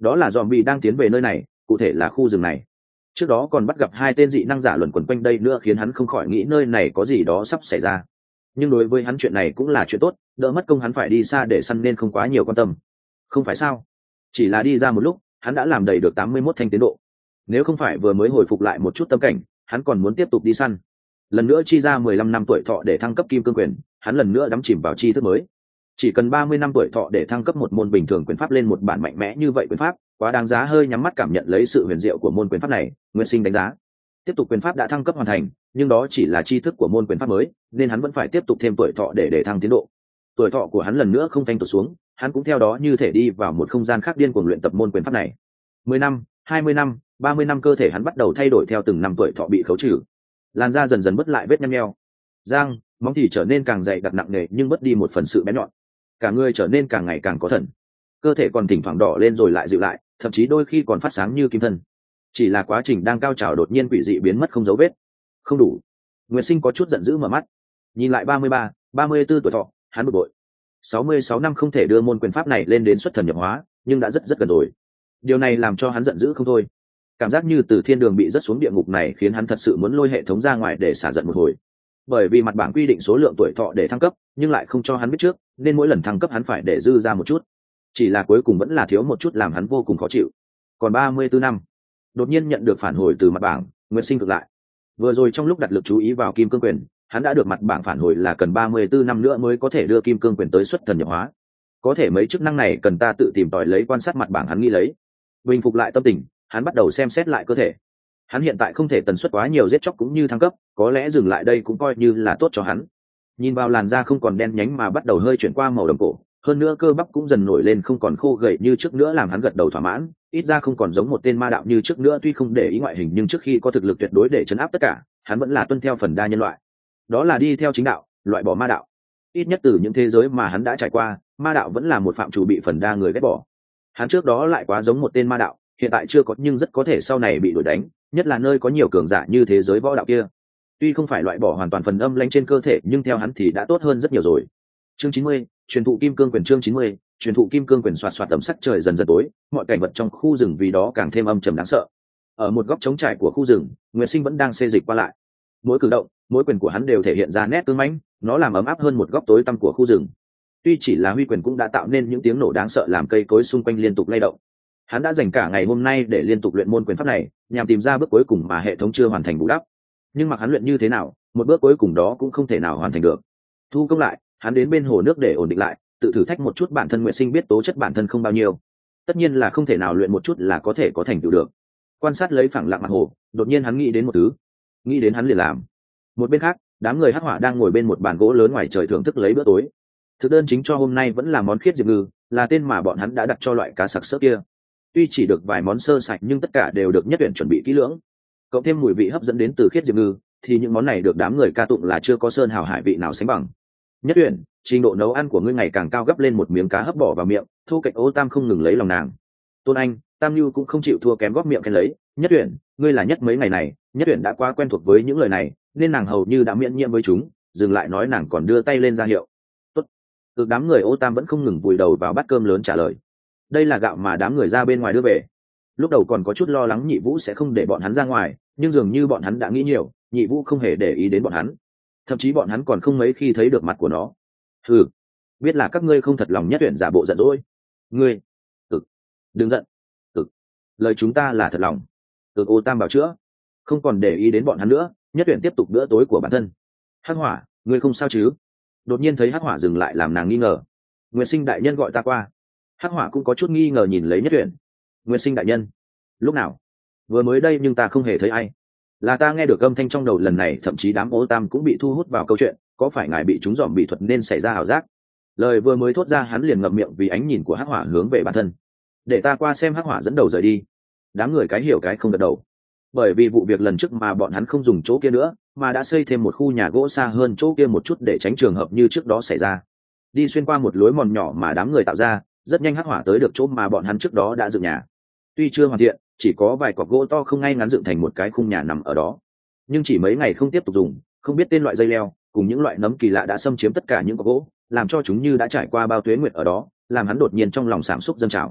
Speaker 1: đó là dòm bị đang tiến về nơi này, cụ thể là khu rừng này. Trước đó còn bắt gặp hai tên dị năng giả luẩn quẩn quanh đây nữa, khiến hắn không khỏi nghĩ nơi này có gì đó sắp xảy ra. Nhưng đối với hắn chuyện này cũng là chuyện tốt, đỡ mất công hắn phải đi xa để săn nên không quá nhiều quan tâm. Không phải sao? Chỉ là đi ra một lúc, hắn đã làm đầy được tám mươi mốt thanh tiến độ. Nếu không phải vừa mới hồi phục lại một chút tâm cảnh, hắn còn muốn tiếp tục đi săn. Lần nữa chi ra mười lăm năm tuổi thọ để thăng cấp kim cương quyền, hắn lần nữa đắm chìm vào tri thức mới. Chỉ cần ba mươi năm tuổi thọ để thăng cấp một môn bình thường quyền pháp lên một bản mạnh mẽ như vậy quyền pháp, quá đáng giá. Hơi nhắm mắt cảm nhận lấy sự huyền diệu của môn quyền pháp này, Nguyệt Sinh đánh giá. Tiếp tục quyền pháp đã thăng cấp hoàn thành, nhưng đó chỉ là tri thức của môn quyền pháp mới, nên hắn vẫn phải tiếp tục thêm tuổi thọ để để thăng tiến độ. Tuổi thọ của hắn lần nữa không phanh tụt xuống, hắn cũng theo đó như thể đi vào một không gian khác điên cuồng luyện tập môn quyền pháp này. Mười năm, hai mươi năm, ba mươi năm, cơ thể hắn bắt đầu thay đổi theo từng năm tuổi thọ bị khấu trừ. Làn da dần dần bớt lại vết nhăn nheo, răng, móng thì trở nên càng dày đặc nặng nề nhưng mất đi một phần sự bén nhọn. Cả người trở nên càng ngày càng có thần, cơ thể còn thỉnh thoảng đỏ lên rồi lại dịu lại, thậm chí đôi khi còn phát sáng như kim thân. Chỉ là quá trình đang cao trào đột nhiên quỷ dị biến mất không dấu vết. Không đủ. Nguyệt Sinh có chút giận dữ mở mắt, nhìn lại ba mươi ba, ba mươi tư tuổi thọ, hắn bực bội. sáu mươi sáu năm không thể đưa môn quyền pháp này lên đến xuất thần nhập hóa, nhưng đã rất rất gần rồi. Điều này làm cho hắn giận dữ không thôi. Cảm giác như từ thiên đường bị rớt xuống địa ngục này khiến hắn thật sự muốn lôi hệ thống ra ngoài để xả giận một hồi. Bởi vì mặt bảng quy định số lượng tuổi thọ để thăng cấp, nhưng lại không cho hắn biết trước, nên mỗi lần thăng cấp hắn phải để dư ra một chút. Chỉ là cuối cùng vẫn là thiếu một chút làm hắn vô cùng khó chịu. Còn ba mươi tư năm. Đột nhiên nhận được phản hồi từ mặt bảng, Nguyệt Sinh cực lại. Vừa rồi trong lúc đặt lực chú ý vào kim cương quyền, hắn đã được mặt bảng phản hồi là cần ba mươi tư năm nữa mới có thể đưa kim cương quyền tới xuất thần nhập hóa. Có thể mấy chức năng này cần ta tự tìm tòi lấy quan sát mặt bảng hắn nghĩ lấy. Bình phục lại tâm tình, hắn bắt đầu xem xét lại cơ thể. Hắn hiện tại không thể tần suất quá nhiều giết chóc cũng như thăng cấp, có lẽ dừng lại đây cũng coi như là tốt cho hắn. Nhìn vào làn da không còn đen nhánh mà bắt đầu hơi chuyển qua màu đồng cổ, hơn nữa cơ bắp cũng dần nổi lên không còn khô gầy như trước nữa, làm hắn gật đầu thỏa mãn. Ít ra không còn giống một tên ma đạo như trước nữa, tuy không để ý ngoại hình nhưng trước khi có thực lực tuyệt đối để chấn áp tất cả, hắn vẫn là tuân theo phần đa nhân loại, đó là đi theo chính đạo, loại bỏ ma đạo. Ít nhất từ những thế giới mà hắn đã trải qua, ma đạo vẫn là một phạm trù bị phần đa người ghét bỏ. Hắn trước đó lại quá giống một tên ma đạo, hiện tại chưa có nhưng rất có thể sau này bị đuổi đánh, nhất là nơi có nhiều cường giả như thế giới võ đạo kia. Tuy không phải loại bỏ hoàn toàn phần âm lãnh trên cơ thể, nhưng theo hắn thì đã tốt hơn rất nhiều rồi. Chương chín mươi, truyền thụ kim cương quyền. Chương chín mươi, truyền thụ kim cương quyền. Xoạt xoạt tầm sắc trời dần dần tối, mọi cảnh vật trong khu rừng vì đó càng thêm âm trầm đáng sợ. Ở một góc trống trải của khu rừng, Nguyệt Sinh vẫn đang xê dịch qua lại. Mỗi cử động, mỗi quyền của hắn đều thể hiện ra nét tương mãnh, nó làm ấm áp hơn một góc tối tăm của khu rừng. Tuy chỉ là huy quyền cũng đã tạo nên những tiếng nổ đáng sợ làm cây cối xung quanh liên tục lay động. Hắn đã dành cả ngày hôm nay để liên tục luyện môn quyền pháp này, nhằm tìm ra bước cuối cùng mà hệ thống chưa hoàn thành bù đắp. Nhưng mặc hắn luyện như thế nào, một bước cuối cùng đó cũng không thể nào hoàn thành được. Thu công lại, hắn đến bên hồ nước để ổn định lại, tự thử thách một chút bản thân. Nguyệt Sinh biết tố chất bản thân không bao nhiêu, tất nhiên là không thể nào luyện một chút là có thể có thành tựu được. Quan sát lấy phẳng lặng mặt hồ, đột nhiên hắn nghĩ đến một thứ, nghĩ đến hắn liền làm. Một bên khác, đám người hắc hỏa đang ngồi bên một bàn gỗ lớn ngoài trời thưởng thức lấy bữa tối. Thực đơn chính cho hôm nay vẫn là món khiết diệp ngư, là tên mà bọn hắn đã đặt cho loại cá sặc sỡ kia. Tuy chỉ được vài món sơ sạch nhưng tất cả đều được nhất tuyển chuẩn bị kỹ lưỡng, cộng thêm mùi vị hấp dẫn đến từ khiết diệp ngư, thì những món này được đám người ca tụng là chưa có sơn hào hải vị nào sánh bằng. Nhất tuyển, trình độ nấu ăn của ngươi ngày càng cao. Gấp lên một miếng cá hấp bỏ vào miệng, Thu Cạnh Ô Tam không ngừng lấy lòng nàng. Tôn Anh, Tam Nhu cũng không chịu thua kém góp miệng khen lấy. Nhất tuyển, ngươi là nhất mấy ngày này. Nhất tuyển đã quá quen thuộc với những lời này, nên nàng hầu như đã miễn nhiễm với chúng, dừng lại nói nàng còn đưa tay lên ra hiệu. Tốt. Từ đám người Ô Tam vẫn không ngừng vùi đầu vào bát cơm lớn trả lời. Đây là gạo mà đám người ra bên ngoài đưa về. Lúc đầu còn có chút lo lắng Nhị Vũ sẽ không để bọn hắn ra ngoài, nhưng dường như bọn hắn đã nghĩ nhiều, Nhị Vũ không hề để ý đến bọn hắn, thậm chí bọn hắn còn không mấy khi thấy được mặt của nó. Ừ, biết là các ngươi không thật lòng. Nhất tuyển giả bộ giận dỗi. Ngươi, ừ, đừng giận. Ừ, lời chúng ta là thật lòng. Ừ, Ô Tam bảo chữa, không còn để ý đến bọn hắn nữa. Nhất tuyển tiếp tục bữa tối của bản thân. Hắc Hỏa, ngươi không sao chứ? Đột nhiên thấy Hắc Hỏa dừng lại làm nàng nghi ngờ. Nguyệt Sinh đại nhân gọi ta qua. Hắc Hỏa cũng có chút nghi ngờ nhìn lấy Nhất tuyển. Nguyệt Sinh đại nhân? Lúc nào? Vừa mới đây, nhưng ta không hề thấy ai. Là ta nghe được âm thanh trong đầu lần này, thậm chí đám Ô Tam cũng bị thu hút vào câu chuyện. Có phải ngài bị trúng dòm bị thuật nên xảy ra ảo giác? Lời vừa mới thốt ra hắn liền ngậm miệng vì ánh nhìn của Hắc Hỏa hướng về bản thân. Để ta qua xem. Hắc Hỏa dẫn đầu rời đi. Đám người cái hiểu cái không gật đầu. Bởi vì vụ việc lần trước mà bọn hắn không dùng chỗ kia nữa, mà đã xây thêm một khu nhà gỗ xa hơn chỗ kia một chút để tránh trường hợp như trước đó xảy ra. Đi xuyên qua một lối mòn nhỏ mà đám người tạo ra, rất nhanh Hắc Hỏa tới được chỗ mà bọn hắn trước đó đã dựng nhà. Tuy chưa hoàn thiện, chỉ có vài cọc gỗ to không ngay ngắn dựng thành một cái khung nhà nằm ở đó, nhưng chỉ mấy ngày không tiếp tục dùng, không biết tên loại dây leo cùng những loại nấm kỳ lạ đã xâm chiếm tất cả những cọc gỗ, làm cho chúng như đã trải qua bao tuế nguyệt ở đó, làm hắn đột nhiên trong lòng sảng xúc dâng trào.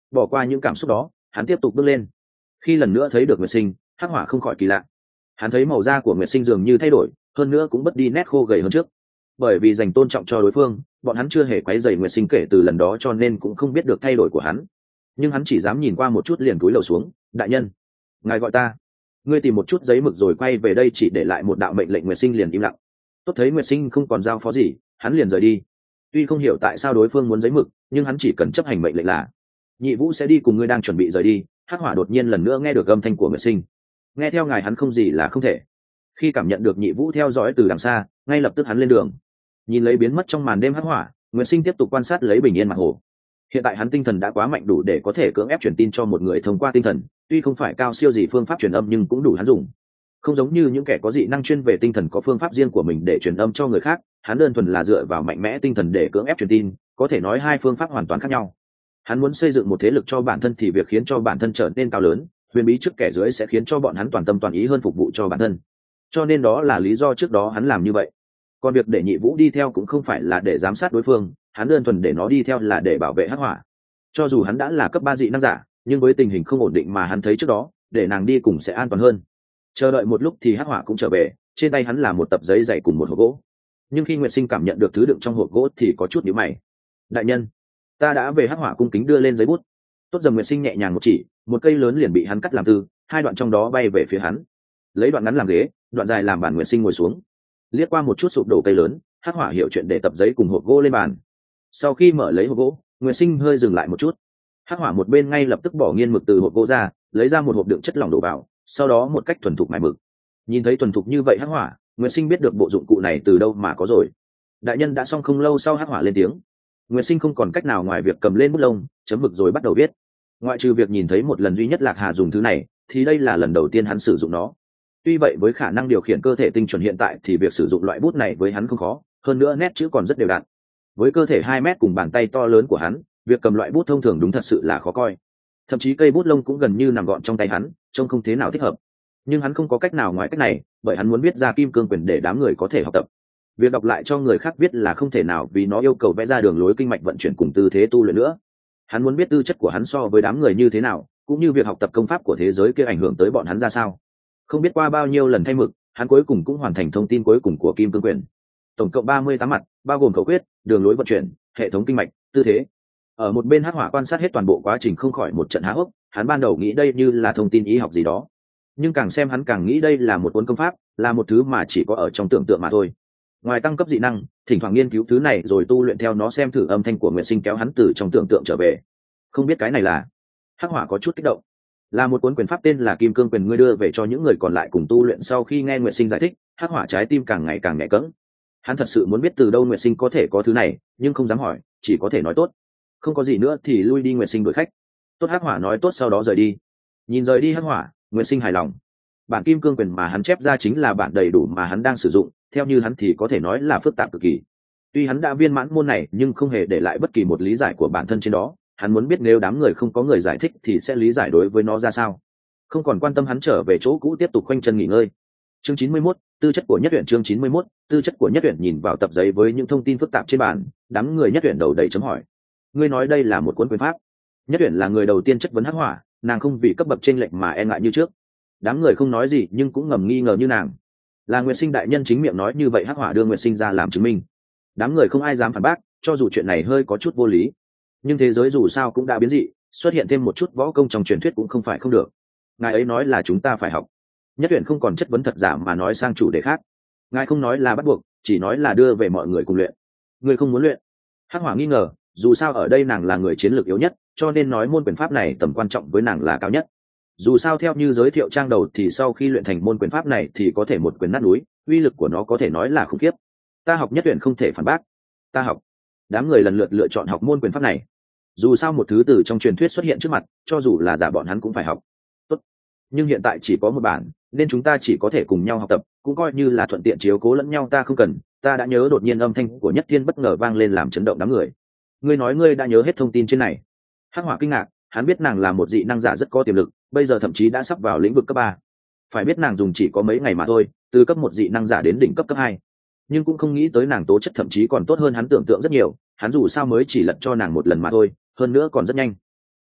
Speaker 1: Bỏ qua những cảm xúc đó, hắn tiếp tục bước lên. Khi lần nữa thấy được Nguyệt Sinh, Hắc Hỏa không khỏi kỳ lạ. Hắn thấy màu da của Nguyệt Sinh dường như thay đổi, hơn nữa cũng mất đi nét khô gầy hơn trước. Bởi vì dành tôn trọng cho đối phương, bọn hắn chưa hề quấy rầy Nguyệt Sinh kể từ lần đó, cho nên cũng không biết được thay đổi của hắn. Nhưng hắn chỉ dám nhìn qua một chút liền cúi đầu xuống. Đại nhân, ngài gọi ta. Ngươi tìm một chút giấy mực rồi quay về đây, chỉ để lại một đạo mệnh lệnh. Nguyệt Sinh liền im lặng. Tốt thấy Nguyệt Sinh không còn giao phó gì, hắn liền rời đi. Tuy không hiểu tại sao đối phương muốn giấy mực, nhưng hắn chỉ cần chấp hành mệnh lệnh là Nhị Vũ sẽ đi cùng ngươi. Đang chuẩn bị rời đi, Hắc Hỏa đột nhiên lần nữa nghe được âm thanh của Nguyệt Sinh. Nghe theo ngài hắn không gì là không thể. Khi cảm nhận được Nhị Vũ theo dõi từ đằng xa, ngay lập tức hắn lên đường. Nhìn lấy biến mất trong màn đêm Hắc Hỏa, Nguyệt Sinh tiếp tục quan sát lấy bình yên mặt hồ. Hiện tại hắn tinh thần đã quá mạnh, đủ để có thể cưỡng ép truyền tin cho một người thông qua tinh thần, tuy không phải cao siêu gì phương pháp truyền âm nhưng cũng đủ hắn dùng. Không giống như những kẻ có dị năng chuyên về tinh thần có phương pháp riêng của mình để truyền âm cho người khác, hắn đơn thuần là dựa vào mạnh mẽ tinh thần để cưỡng ép truyền tin, có thể nói hai phương pháp hoàn toàn khác nhau. Hắn muốn xây dựng một thế lực cho bản thân thì việc khiến cho bản thân trở nên cao lớn, huyền bí trước kẻ dưới sẽ khiến cho bọn hắn toàn tâm toàn ý hơn phục vụ cho bản thân. Cho nên đó là lý do trước đó hắn làm như vậy. Còn việc để Nhị Vũ đi theo cũng không phải là để giám sát đối phương, hắn đơn thuần để nó đi theo là để bảo vệ Hắc Hỏa. Cho dù hắn đã là cấp ba dị năng giả, nhưng với tình hình không ổn định mà hắn thấy trước đó, để nàng đi cùng sẽ an toàn hơn. Chờ đợi một lúc thì Hắc Hỏa cũng trở về, trên tay hắn là một tập giấy dày cùng một hộp gỗ. Nhưng khi Nguyệt Sinh cảm nhận được thứ đựng trong hộp gỗ thì có chút nhíu mày. Đại nhân, ta đã về. Hắc Hỏa cung kính đưa lên giấy bút. Tốt dầm Nguyệt Sinh nhẹ nhàng một chỉ, một cây lớn liền bị hắn cắt làm từ hai đoạn, trong đó bay về phía hắn. Lấy đoạn ngắn làm ghế, đoạn dài làm bàn. Nguyệt Sinh ngồi xuống, liếc qua một chút sụp đổ cây lớn. Hắc Hỏa hiểu chuyện để tập giấy cùng hộp gỗ lên bàn. Sau khi mở lấy hộp gỗ, Nguyệt Sinh hơi dừng lại một chút. Hắc Hỏa một bên ngay lập tức bỏ nghiên mực từ hộp gỗ ra, lấy ra một hộp đựng chất lỏng đổ vào, sau đó một cách thuần thục mài mực. Nhìn thấy thuần thục như vậy Hắc Hỏa, Nguyệt Sinh biết được bộ dụng cụ này từ đâu mà có rồi. Đại nhân đã xong. Không lâu sau Hắc Hỏa lên tiếng. Nguyệt Sinh không còn cách nào ngoài việc cầm lên bút lông, chấm mực rồi bắt đầu viết. Ngoại trừ việc nhìn thấy một lần duy nhất Lạc Hà dùng thứ này, thì đây là lần đầu tiên hắn sử dụng nó. Tuy vậy với khả năng điều khiển cơ thể tinh chuẩn hiện tại thì việc sử dụng loại bút này với hắn không khó, hơn nữa nét chữ còn rất đều đặn. Với cơ thể hai mét cùng bàn tay to lớn của hắn, việc cầm loại bút thông thường đúng thật sự là khó coi. Thậm chí cây bút lông cũng gần như nằm gọn trong tay hắn, trông không thế nào thích hợp. Nhưng hắn không có cách nào ngoài cách này, bởi hắn muốn viết ra kim cương quyền để đám người có thể học tập. Việc đọc lại cho người khác viết là không thể nào, vì nó yêu cầu vẽ ra đường lối kinh mạch vận chuyển cùng tư thế tu luyện nữa. Hắn muốn biết tư chất của hắn so với đám người như thế nào, cũng như việc học tập công pháp của thế giới kia ảnh hưởng tới bọn hắn ra sao. Không biết qua bao nhiêu lần thay mực, hắn cuối cùng cũng hoàn thành thông tin cuối cùng của kim cương quyền. Tổng cộng ba mươi tám mặt, bao gồm khẩu quyết, đường lối vận chuyển, hệ thống kinh mạch, tư thế. Ở một bên Hắc Hỏa quan sát hết toàn bộ quá trình không khỏi một trận há hốc. Hắn ban đầu nghĩ đây như là thông tin y học gì đó, nhưng càng xem hắn càng nghĩ đây là một cuốn công pháp, là một thứ mà chỉ có ở trong tưởng tượng mà thôi. Ngoài tăng cấp dị năng, thỉnh thoảng nghiên cứu thứ này rồi tu luyện theo nó, xem thử. Âm thanh của Nguyệt Sinh kéo hắn từ trong tưởng tượng trở về. Không biết cái này là? Hắc Hỏa có chút kích động. Là một cuốn quyền pháp tên là Kim Cương Quyền, ngươi đưa về cho những người còn lại cùng tu luyện. Sau khi nghe Nguyệt Sinh giải thích, Hắc Hỏa trái tim càng ngày càng nhẹ cẫng. Hắn thật sự muốn biết từ đâu Nguyệt Sinh có thể có thứ này, nhưng không dám hỏi, chỉ có thể nói tốt. Không có gì nữa thì lui đi. Nguyệt Sinh đuổi khách. Tốt. Hắc Hỏa nói tốt sau đó rời đi. Nhìn rời đi Hắc Hỏa, Nguyệt Sinh hài lòng. Bản Kim Cương Quyền mà hắn chép ra chính là bản đầy đủ mà hắn đang sử dụng, theo như hắn thì có thể nói là phức tạp cực kỳ. Tuy hắn đã viên mãn môn này nhưng không hề để lại bất kỳ một lý giải của bản thân trên đó. Hắn muốn biết nếu đám người không có người giải thích thì sẽ lý giải đối với nó ra sao. Không còn quan tâm, hắn trở về chỗ cũ tiếp tục khoanh chân nghỉ ngơi. Chương chín mươi mốt, tư chất của Nhất Uyển. Chương chín mươi mốt, tư chất của Nhất Uyển. Nhìn vào tập giấy với những thông tin phức tạp trên bàn, đám người Nhất Uyển đầu đầy chấm hỏi. Ngươi nói đây là một cuốn quyền pháp? Nhất Uyển là người đầu tiên chất vấn Hắc Hỏa, nàng không vì cấp bậc chênh lệch mà e ngại như trước. Đám người không nói gì nhưng cũng ngầm nghi ngờ như nàng. Là Nguyệt Sinh đại nhân chính miệng nói như vậy. Hắc Hỏa đưa Nguyệt Sinh ra làm chứng minh. Đám người không ai dám phản bác, cho dù chuyện này hơi có chút vô lý. Nhưng thế giới dù sao cũng đã biến dị, xuất hiện thêm một chút võ công trong truyền thuyết cũng không phải không được. Ngài ấy nói là chúng ta phải học. Nhất Uyển không còn chất vấn thật giả mà nói sang chủ đề khác. Ngài không nói là bắt buộc, chỉ nói là đưa về mọi người cùng luyện. Người không muốn luyện? Hắc Hỏa nghi ngờ, dù sao ở đây nàng là người chiến lược yếu nhất, cho nên nói môn quyền pháp này tầm quan trọng với nàng là cao nhất. Dù sao theo như giới thiệu trang đầu thì sau khi luyện thành môn quyền pháp này thì có thể một quyền nát núi, uy lực của nó có thể nói là khủng khiếp. Ta học. Nhất Uyển không thể phản bác. Ta học. Đám người lần lượt lựa chọn học môn quyền pháp này. Dù sao một thứ từ trong truyền thuyết xuất hiện trước mặt, cho dù là giả bọn hắn cũng phải học. Tốt. Nhưng hiện tại chỉ có một bản, nên chúng ta chỉ có thể cùng nhau học tập, cũng coi như là thuận tiện chiếu cố lẫn nhau. Ta không cần. Ta đã nhớ. Đột nhiên âm thanh của Nhất Thiên bất ngờ vang lên làm chấn động đám người. Ngươi nói ngươi đã nhớ hết thông tin trên này? Hắc Hỏa kinh ngạc, hắn biết nàng là một dị năng giả rất có tiềm lực, bây giờ thậm chí đã sắp vào lĩnh vực cấp ba. Phải biết nàng dùng chỉ có mấy ngày mà thôi, từ cấp một dị năng giả đến đỉnh cấp cấp hai. Nhưng cũng không nghĩ tới nàng tố chất thậm chí còn tốt hơn hắn tưởng tượng rất nhiều. Hắn dù sao mới chỉ lật cho nàng một lần mà thôi, hơn nữa còn rất nhanh.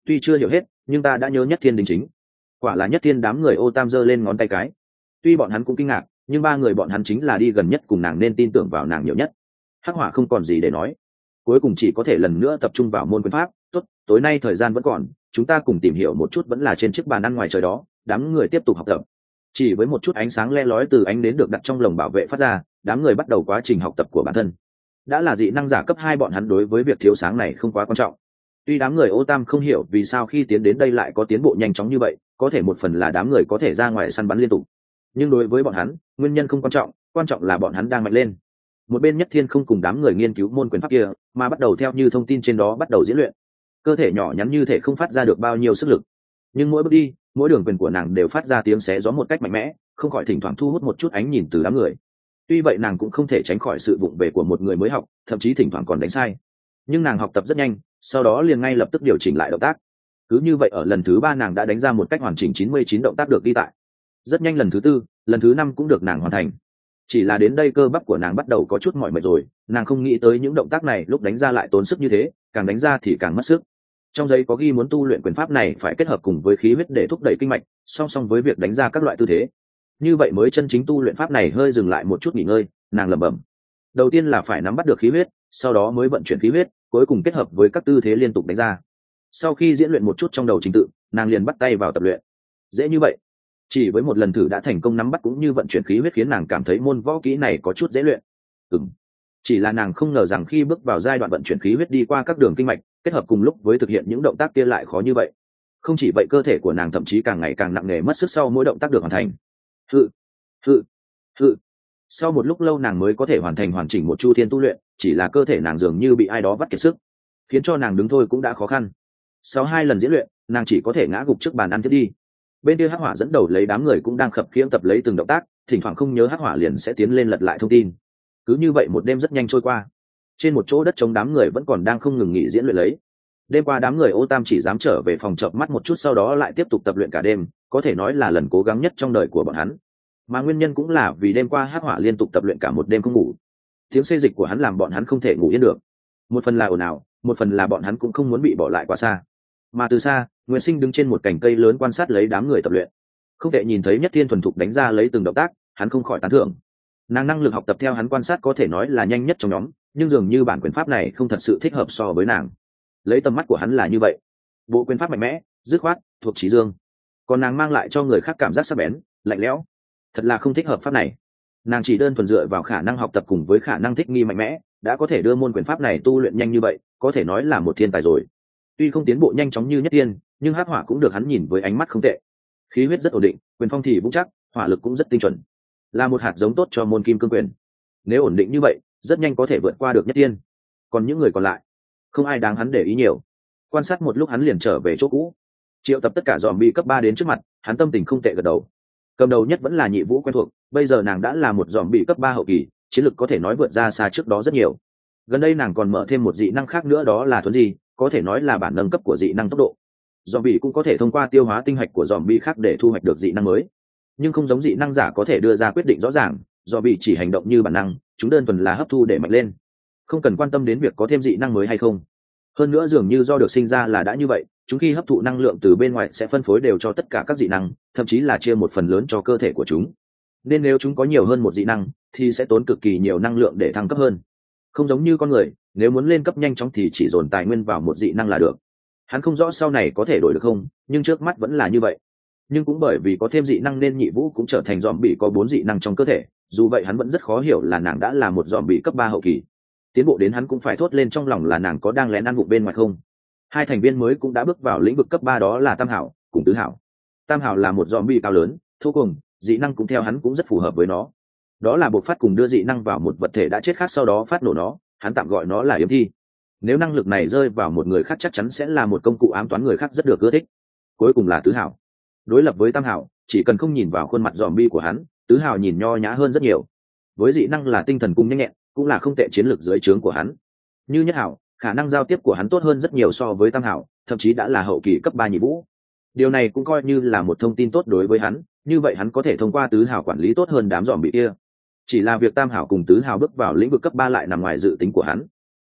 Speaker 1: tuy chưa hiểu hết nhưng ta đã nhớ nhất thiên đính chính. Quả là nhất thiên. Đám người ô tam giơ lên ngón tay cái. Tuy bọn hắn cũng kinh ngạc nhưng ba người bọn hắn chính là đi gần nhất cùng nàng nên tin tưởng vào nàng nhiều nhất. Hắc Hỏa không còn gì để nói, cuối cùng chỉ có thể lần nữa tập trung vào môn quyền pháp. Tốt, tối nay thời gian vẫn còn, chúng ta cùng tìm hiểu một chút vẫn là trên chiếc bàn ăn ngoài trời đó. Đám người tiếp tục học tập. Chỉ với một chút ánh sáng le lói từ ánh đến được đặt trong lồng bảo vệ phát ra, đám người bắt đầu quá trình học tập của bản thân. Đã là dị năng giả cấp hai, bọn hắn đối với việc thiếu sáng này không quá quan trọng. Tuy đám người ô tam không hiểu vì sao khi tiến đến đây lại có tiến bộ nhanh chóng như vậy, có thể một phần là đám người có thể ra ngoài săn bắn liên tục, nhưng đối với bọn hắn nguyên nhân không quan trọng, quan trọng là bọn hắn đang mạnh lên. Một bên Nhất Thiên không cùng đám người nghiên cứu môn quyền pháp kia mà bắt đầu theo như thông tin trên đó bắt đầu diễn luyện. Cơ thể nhỏ nhắn như thể không phát ra được bao nhiêu sức lực, nhưng mỗi bước đi, mỗi đường quyền của nàng đều phát ra tiếng xé gió một cách mạnh mẽ, không khỏi thỉnh thoảng thu hút một chút ánh nhìn từ đám người. Tuy vậy nàng cũng không thể tránh khỏi sự vụng về của một người mới học, thậm chí thỉnh thoảng còn đánh sai, nhưng nàng học tập rất nhanh, sau đó liền ngay lập tức điều chỉnh lại động tác. Cứ như vậy ở lần thứ ba nàng đã đánh ra một cách hoàn chỉnh chín mươi chín động tác được ghi tại. Rất nhanh lần thứ tư, lần thứ năm cũng được nàng hoàn thành. Chỉ là đến đây cơ bắp của nàng bắt đầu có chút mỏi mệt rồi, nàng không nghĩ tới những động tác này lúc đánh ra lại tốn sức như thế, càng đánh ra thì càng mất sức. Trong giấy có ghi muốn tu luyện quyền pháp này phải kết hợp cùng với khí huyết để thúc đẩy kinh mạch, song song với việc đánh ra các loại tư thế. Như vậy mới chân chính tu luyện pháp này. Hơi dừng lại một chút nghỉ ngơi, nàng lẩm bẩm. Đầu tiên là phải nắm bắt được khí huyết, sau đó mới vận chuyển khí huyết, cuối cùng kết hợp với các tư thế liên tục đánh ra. Sau khi diễn luyện một chút trong đầu trình tự, nàng liền bắt tay vào tập luyện. Dễ như vậy, chỉ với một lần thử đã thành công nắm bắt cũng như vận chuyển khí huyết, khiến nàng cảm thấy môn võ kỹ này có chút dễ luyện. Ừm, chỉ là nàng không ngờ rằng khi bước vào giai đoạn vận chuyển khí huyết đi qua các đường kinh mạch, kết hợp cùng lúc với thực hiện những động tác kia lại khó như vậy. Không chỉ vậy, cơ thể của nàng thậm chí càng ngày càng nặng nề, mất sức sau mỗi động tác được hoàn thành. Hự, hự, hự. Sau một lúc lâu nàng mới có thể hoàn thành hoàn chỉnh một chu thiên tu luyện, chỉ là cơ thể nàng dường như bị ai đó vắt kiệt sức, khiến cho nàng đứng thôi cũng đã khó khăn. Sau hai lần diễn luyện, nàng chỉ có thể ngã gục trước bàn ăn tiếp đi. Bên kia Hắc Hỏa dẫn đầu lấy đám người cũng đang khập khiễng tập lấy từng động tác, thỉnh thoảng không nhớ Hắc Hỏa liền sẽ tiến lên lật lại thông tin. Cứ như vậy một đêm rất nhanh trôi qua. Trên một chỗ đất trống đám người vẫn còn đang không ngừng nghỉ diễn luyện lấy. Đêm qua đám người ô tam chỉ dám trở về phòng chợp mắt một chút, sau đó lại tiếp tục tập luyện cả đêm, có thể nói là lần cố gắng nhất trong đời của bọn hắn. Mà nguyên nhân cũng là vì đêm qua Hắc Hỏa liên tục tập luyện cả một đêm không ngủ. Tiếng xê dịch của hắn làm bọn hắn không thể ngủ yên được. Một phần là ồn ào, một phần là bọn hắn cũng không muốn bị bỏ lại quá xa. Mà từ xa, Nguyễn Sinh đứng trên một cành cây lớn quan sát lấy đám người tập luyện. Không thể nhìn thấy Nhất Thiên thuần thục đánh ra lấy từng động tác, hắn không khỏi tán thưởng. Nàng năng lực học tập theo hắn quan sát có thể nói là nhanh nhất trong nhóm, nhưng dường như bản quyền pháp này không thật sự thích hợp so với nàng. Lấy tầm mắt của hắn là như vậy, bộ quyền pháp mạnh mẽ, dứt khoát, thuộc chí dương. Còn nàng mang lại cho người khác cảm giác sắc bén, lạnh lẽo, thật là không thích hợp pháp này. Nàng chỉ đơn thuần dựa vào khả năng học tập cùng với khả năng thích nghi mạnh mẽ, đã có thể đưa môn quyền pháp này tu luyện nhanh như vậy, có thể nói là một thiên tài rồi. Tuy không tiến bộ nhanh chóng như Nhất Thiên, nhưng Hắc Hỏa cũng được hắn nhìn với ánh mắt không tệ. Khí huyết rất ổn định, quyền phong thì vững chắc, hỏa lực cũng rất tinh chuẩn, là một hạt giống tốt cho môn kim cương quyền. Nếu ổn định như vậy, rất nhanh có thể vượt qua được Nhất Thiên. Còn những người còn lại, không ai đáng hắn để ý nhiều. Quan sát một lúc hắn liền trở về chỗ cũ, triệu tập tất cả zombie cấp ba đến trước mặt, hắn tâm tình không tệ gật đầu. Cầm đầu nhất vẫn là Nhị Vũ quen thuộc, bây giờ nàng đã là một zombie cấp ba hậu kỳ, chiến lực có thể nói vượt ra xa trước đó rất nhiều. Gần đây nàng còn mở thêm một dị năng khác nữa, đó là thuần gì, có thể nói là bản nâng cấp của dị năng tốc độ. Zombie cũng có thể thông qua tiêu hóa tinh hạch của zombie khác để thu hoạch được dị năng mới, nhưng không giống dị năng giả có thể đưa ra quyết định rõ ràng, zombie chỉ hành động như bản năng, chúng đơn thuần là hấp thu để mạnh lên, không cần quan tâm đến việc có thêm dị năng mới hay không. Hơn nữa dường như do được sinh ra là đã như vậy, chúng khi hấp thụ năng lượng từ bên ngoài sẽ phân phối đều cho tất cả các dị năng, thậm chí là chia một phần lớn cho cơ thể của chúng. Nên nếu chúng có nhiều hơn một dị năng thì sẽ tốn cực kỳ nhiều năng lượng để thăng cấp hơn. Không giống như con người, nếu muốn lên cấp nhanh chóng thì chỉ dồn tài nguyên vào một dị năng là được. Hắn không rõ sau này có thể đổi được không, nhưng trước mắt vẫn là như vậy. Nhưng cũng bởi vì có thêm dị năng nên Nhị Vũ cũng trở thành zombie có bốn dị năng trong cơ thể, dù vậy hắn vẫn rất khó hiểu là nàng đã là một zombie cấp ba hậu kỳ. Tiến bộ đến hắn cũng phải thốt lên trong lòng là nàng có đang lén ăn vụng bên ngoài không. Hai thành viên mới cũng đã bước vào lĩnh vực cấp ba, đó là Tam Hảo cùng Tứ Hảo. Tam Hảo là một zombie cao lớn, thô cùng, dị năng cũng theo hắn cũng rất phù hợp với nó. Đó là buộc phát cùng đưa dị năng vào một vật thể đã chết khác, sau đó phát nổ nó, hắn tạm gọi nó là yếm thi. Nếu năng lực này rơi vào một người khác chắc chắn sẽ là một công cụ ám toán người khác rất được ưa thích. Cuối cùng là Tứ Hảo. Đối lập với Tam Hảo, chỉ cần không nhìn vào khuôn mặt zombie của hắn, Tứ Hảo nhìn nho nhã hơn rất nhiều. Với dị năng là tinh thần cung nhanh nhẹn, cũng là không tệ chiến lược dưới trướng của hắn. Như Nhất Hảo, khả năng giao tiếp của hắn tốt hơn rất nhiều so với Tam Hảo, thậm chí đã là hậu kỳ cấp ba Nhị Vũ. Điều này cũng coi như là một thông tin tốt đối với hắn, như vậy hắn có thể thông qua Tứ Hảo quản lý tốt hơn đám zombie kia. Chỉ là việc Tam Hảo cùng Tứ Hảo bước vào lĩnh vực cấp ba lại nằm ngoài dự tính của hắn.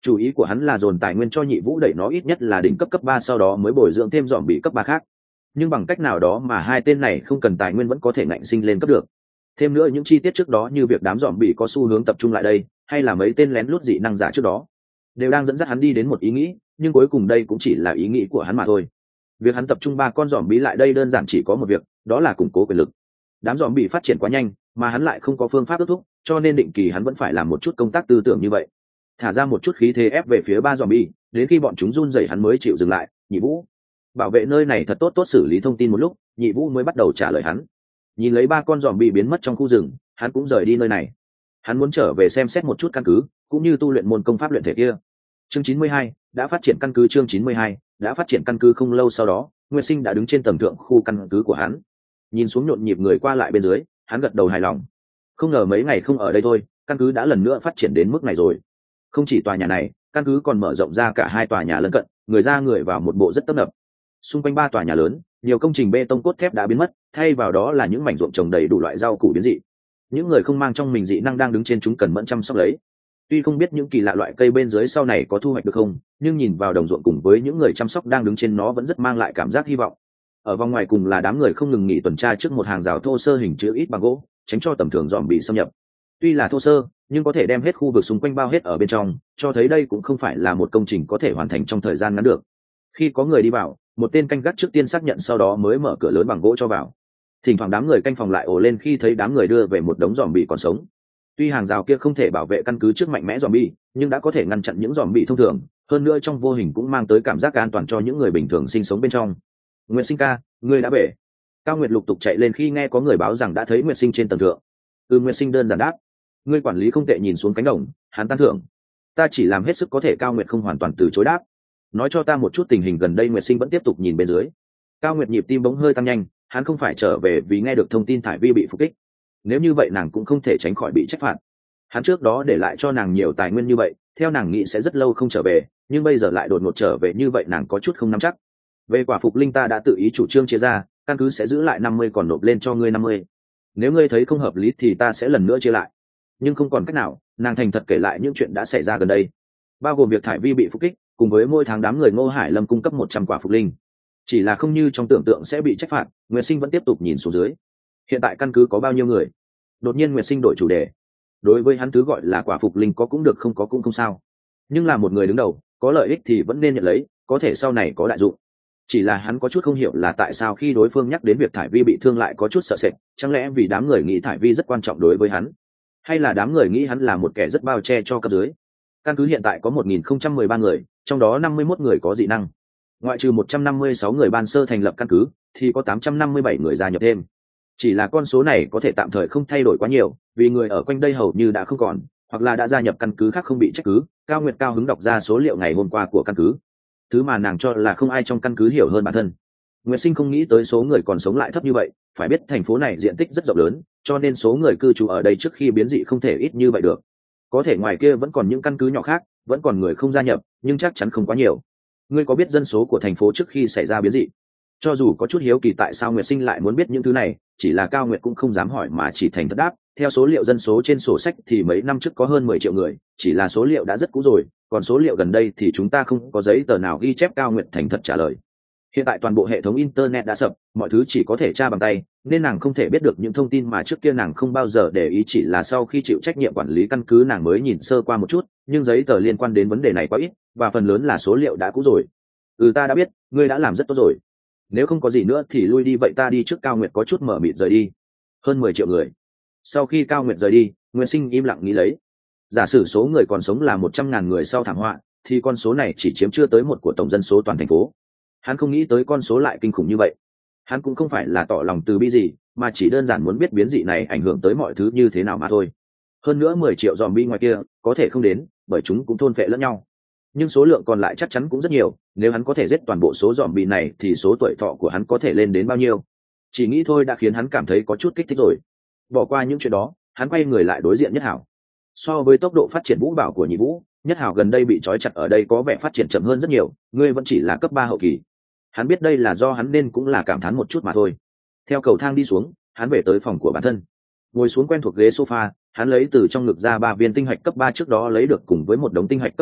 Speaker 1: Chủ ý của hắn là dồn tài nguyên cho nhị vũ đẩy nó ít nhất là đỉnh cấp cấp ba, sau đó mới bồi dưỡng thêm dòm bị cấp ba khác. Nhưng bằng cách nào đó mà hai tên này không cần tài nguyên vẫn có thể ngạnh sinh lên cấp được. Thêm nữa những chi tiết trước đó như việc đám dòm bị có xu hướng tập trung lại đây, hay là mấy tên lén lút dị năng giả trước đó, đều đang dẫn dắt hắn đi đến một ý nghĩ, nhưng cuối cùng đây cũng chỉ là ý nghĩ của hắn mà thôi. Việc hắn tập trung ba con dòm bị lại đây đơn giản chỉ có một việc, đó là củng cố quyền lực. Đám dòm bị phát triển quá nhanh, mà hắn lại không có phương pháp ước thúc, cho nên định kỳ hắn vẫn phải làm một chút công tác tư tưởng như vậy, thả ra một chút khí thế ép về phía ba dòm bị, đến khi bọn chúng run rẩy hắn mới chịu dừng lại. Nhị vũ, bảo vệ nơi này thật tốt, tốt xử lý thông tin một lúc. Nhị vũ mới bắt đầu trả lời hắn. Nhìn lấy ba con dòm bị biến mất trong khu rừng, hắn cũng rời đi nơi này. Hắn muốn trở về xem xét một chút căn cứ, cũng như tu luyện môn công pháp luyện thể kia. Chương chín mươi hai đã phát triển căn cứ. Chương chín mươi hai đã phát triển căn cứ. Không lâu sau đó, Nguyệt Sinh đã đứng trên tầng thượng khu căn cứ của hắn, nhìn xuống nhộn nhịp người qua lại bên dưới, hắn gật đầu hài lòng. Không ngờ mấy ngày không ở đây thôi, căn cứ đã lần nữa phát triển đến mức này rồi. Không chỉ tòa nhà này, căn cứ còn mở rộng ra cả hai tòa nhà lân cận, người ra người vào một bộ rất tấp nập. Xung quanh ba tòa nhà lớn, nhiều công trình bê tông cốt thép đã biến mất, thay vào đó là những mảnh ruộng trồng đầy đủ loại rau củ biến dị. Những người không mang trong mình dị năng đang đứng trên chúng cần mẫn chăm sóc lấy. Tuy không biết những kỳ lạ loại cây bên dưới sau này có thu hoạch được không, nhưng nhìn vào đồng ruộng cùng với những người chăm sóc đang đứng trên nó vẫn rất mang lại cảm giác hy vọng. Ở vòng ngoài cùng là đám người không ngừng nghỉ tuần tra trước một hàng rào thô sơ hình chữ ít bằng gỗ, tránh cho tầm thường dòm bị xâm nhập. Tuy là thô sơ, nhưng có thể đem hết khu vực xung quanh bao hết ở bên trong, cho thấy đây cũng không phải là một công trình có thể hoàn thành trong thời gian ngắn được. Khi có người đi vào, một tên canh gác trước tiên xác nhận, sau đó mới mở cửa lớn bằng gỗ cho vào. Thỉnh thoảng đám người canh phòng lại ồ lên khi thấy đám người đưa về một đống dòm bị còn sống. Tuy hàng rào kia không thể bảo vệ căn cứ trước mạnh mẽ dòm bị, nhưng đã có thể ngăn chặn những dòm bị thông thường, hơn nữa trong vô hình cũng mang tới cảm giác an toàn cho những người bình thường sinh sống bên trong. Nguyệt Sinh ca, ngươi đã về. Cao Nguyệt lục tục chạy lên khi nghe có người báo rằng đã thấy Nguyệt Sinh trên tầng thượng. Ừ, Nguyệt Sinh đơn giản đáp. Ngươi quản lý không tệ. Nhìn xuống cánh đồng, hắn tán thưởng. Ta chỉ làm hết sức có thể. Cao Nguyệt không hoàn toàn từ chối đáp. Nói cho ta một chút tình hình gần đây. Nguyệt Sinh vẫn tiếp tục nhìn bên dưới. Cao Nguyệt nhịp tim bỗng hơi tăng nhanh, hắn không phải trở về vì nghe được thông tin Thải Vi bị phục kích. Nếu như vậy nàng cũng không thể tránh khỏi bị trách phạt. Hắn trước đó để lại cho nàng nhiều tài nguyên như vậy, theo nàng nghĩ sẽ rất lâu không trở về, nhưng bây giờ lại đột ngột trở về như vậy, nàng có chút không nắm chắc. Về quả phục linh ta đã tự ý chủ trương chia ra, căn cứ sẽ giữ lại năm mươi còn nộp lên cho ngươi năm mươi. Nếu ngươi thấy không hợp lý thì ta sẽ lần nữa chia lại. Nhưng không còn cách nào, nàng thành thật kể lại những chuyện đã xảy ra gần đây, bao gồm việc Thải Vi bị phục kích, cùng với mỗi tháng đám người Ngô Hải Lâm cung cấp một trăm quả phục linh. Chỉ là không như trong tưởng tượng sẽ bị trách phạt. Nguyệt Sinh vẫn tiếp tục nhìn xuống dưới. Hiện tại căn cứ có bao nhiêu người? Đột nhiên Nguyệt Sinh đổi chủ đề. Đối với hắn thứ gọi là quả phục linh có cũng được, không có cũng không sao, nhưng là một người đứng đầu, có lợi ích thì vẫn nên nhận lấy, có thể sau này có đại dụng. Chỉ là hắn có chút không hiểu là tại sao khi đối phương nhắc đến việc Thải Vi bị thương lại có chút sợ sệt, chẳng lẽ vì đám người nghĩ Thải Vi rất quan trọng đối với hắn, hay là đám người nghĩ hắn là một kẻ rất bao che cho cấp dưới. Căn cứ hiện tại có một nghìn không trăm mười ba người, trong đó năm mươi mốt người có dị năng. Ngoại trừ một trăm năm mươi sáu người ban sơ thành lập căn cứ, thì có tám trăm năm mươi bảy người gia nhập thêm. Chỉ là con số này có thể tạm thời không thay đổi quá nhiều, vì người ở quanh đây hầu như đã không còn, hoặc là đã gia nhập căn cứ khác không bị trách cứ. Cao Nguyệt cao hứng đọc ra số liệu ngày hôm qua của căn cứ, thứ mà nàng cho là không ai trong căn cứ hiểu hơn bản thân. Nguyệt Sinh không nghĩ tới số người còn sống lại thấp như vậy, phải biết thành phố này diện tích rất rộng lớn, cho nên số người cư trú ở đây trước khi biến dị không thể ít như vậy được. Có thể ngoài kia vẫn còn những căn cứ nhỏ khác, vẫn còn người không gia nhập, nhưng chắc chắn không quá nhiều. Ngươi có biết dân số của thành phố trước khi xảy ra biến dị? Cho dù có chút hiếu kỳ tại sao Nguyệt Sinh lại muốn biết những thứ này, chỉ là Cao Nguyệt cũng không dám hỏi mà chỉ thành thật đáp. Theo số liệu dân số trên sổ sách thì mấy năm trước có hơn mười triệu người, chỉ là số liệu đã rất cũ rồi, còn số liệu gần đây thì chúng ta không có giấy tờ nào ghi chép. Cao Nguyệt thành thật trả lời. Hiện tại toàn bộ hệ thống internet đã sập, mọi thứ chỉ có thể tra bằng tay, nên nàng không thể biết được những thông tin mà trước kia nàng không bao giờ để ý. Chỉ là sau khi chịu trách nhiệm quản lý căn cứ nàng mới nhìn sơ qua một chút, nhưng giấy tờ liên quan đến vấn đề này quá ít, và phần lớn là số liệu đã cũ rồi. Ừ, ta đã biết, ngươi đã làm rất tốt rồi. Nếu không có gì nữa thì lui đi, vậy ta đi trước. Cao Nguyệt có chút mở mịt rời đi. Hơn mười triệu người. Sau khi Cao Nguyệt rời đi, Nguyệt Sinh im lặng nghĩ lấy. Giả sử số người còn sống là một trăm ngàn người sau thảm họa, thì con số này chỉ chiếm chưa tới một của tổng dân số toàn thành phố. Hắn không nghĩ tới con số lại kinh khủng như vậy. Hắn cũng không phải là tỏ lòng từ bi gì, mà chỉ đơn giản muốn biết biến dị này ảnh hưởng tới mọi thứ như thế nào mà thôi. Hơn nữa mười triệu zombie ngoài kia có thể không đến, bởi chúng cũng thôn phệ lẫn nhau. Nhưng số lượng còn lại chắc chắn cũng rất nhiều, nếu hắn có thể giết toàn bộ số zombie này thì số tuổi thọ của hắn có thể lên đến bao nhiêu. Chỉ nghĩ thôi đã khiến hắn cảm thấy có chút kích thích rồi. Bỏ qua những chuyện đó, hắn quay người lại đối diện Nhất Hảo. So với tốc độ phát triển vũ bảo của Nhị Vũ, Nhất Hảo gần đây bị trói chặt ở đây có vẻ phát triển chậm hơn rất nhiều, ngươi vẫn chỉ là cấp ba hậu kỳ. Hắn biết đây là do hắn nên cũng là cảm thán một chút mà thôi. Theo cầu thang đi xuống, hắn về tới phòng của bản thân. Ngồi xuống quen thuộc ghế sofa, hắn lấy từ trong ngực ra ba viên tinh hạch cấp ba trước đó lấy được cùng với một đống tinh hạch cấp hai,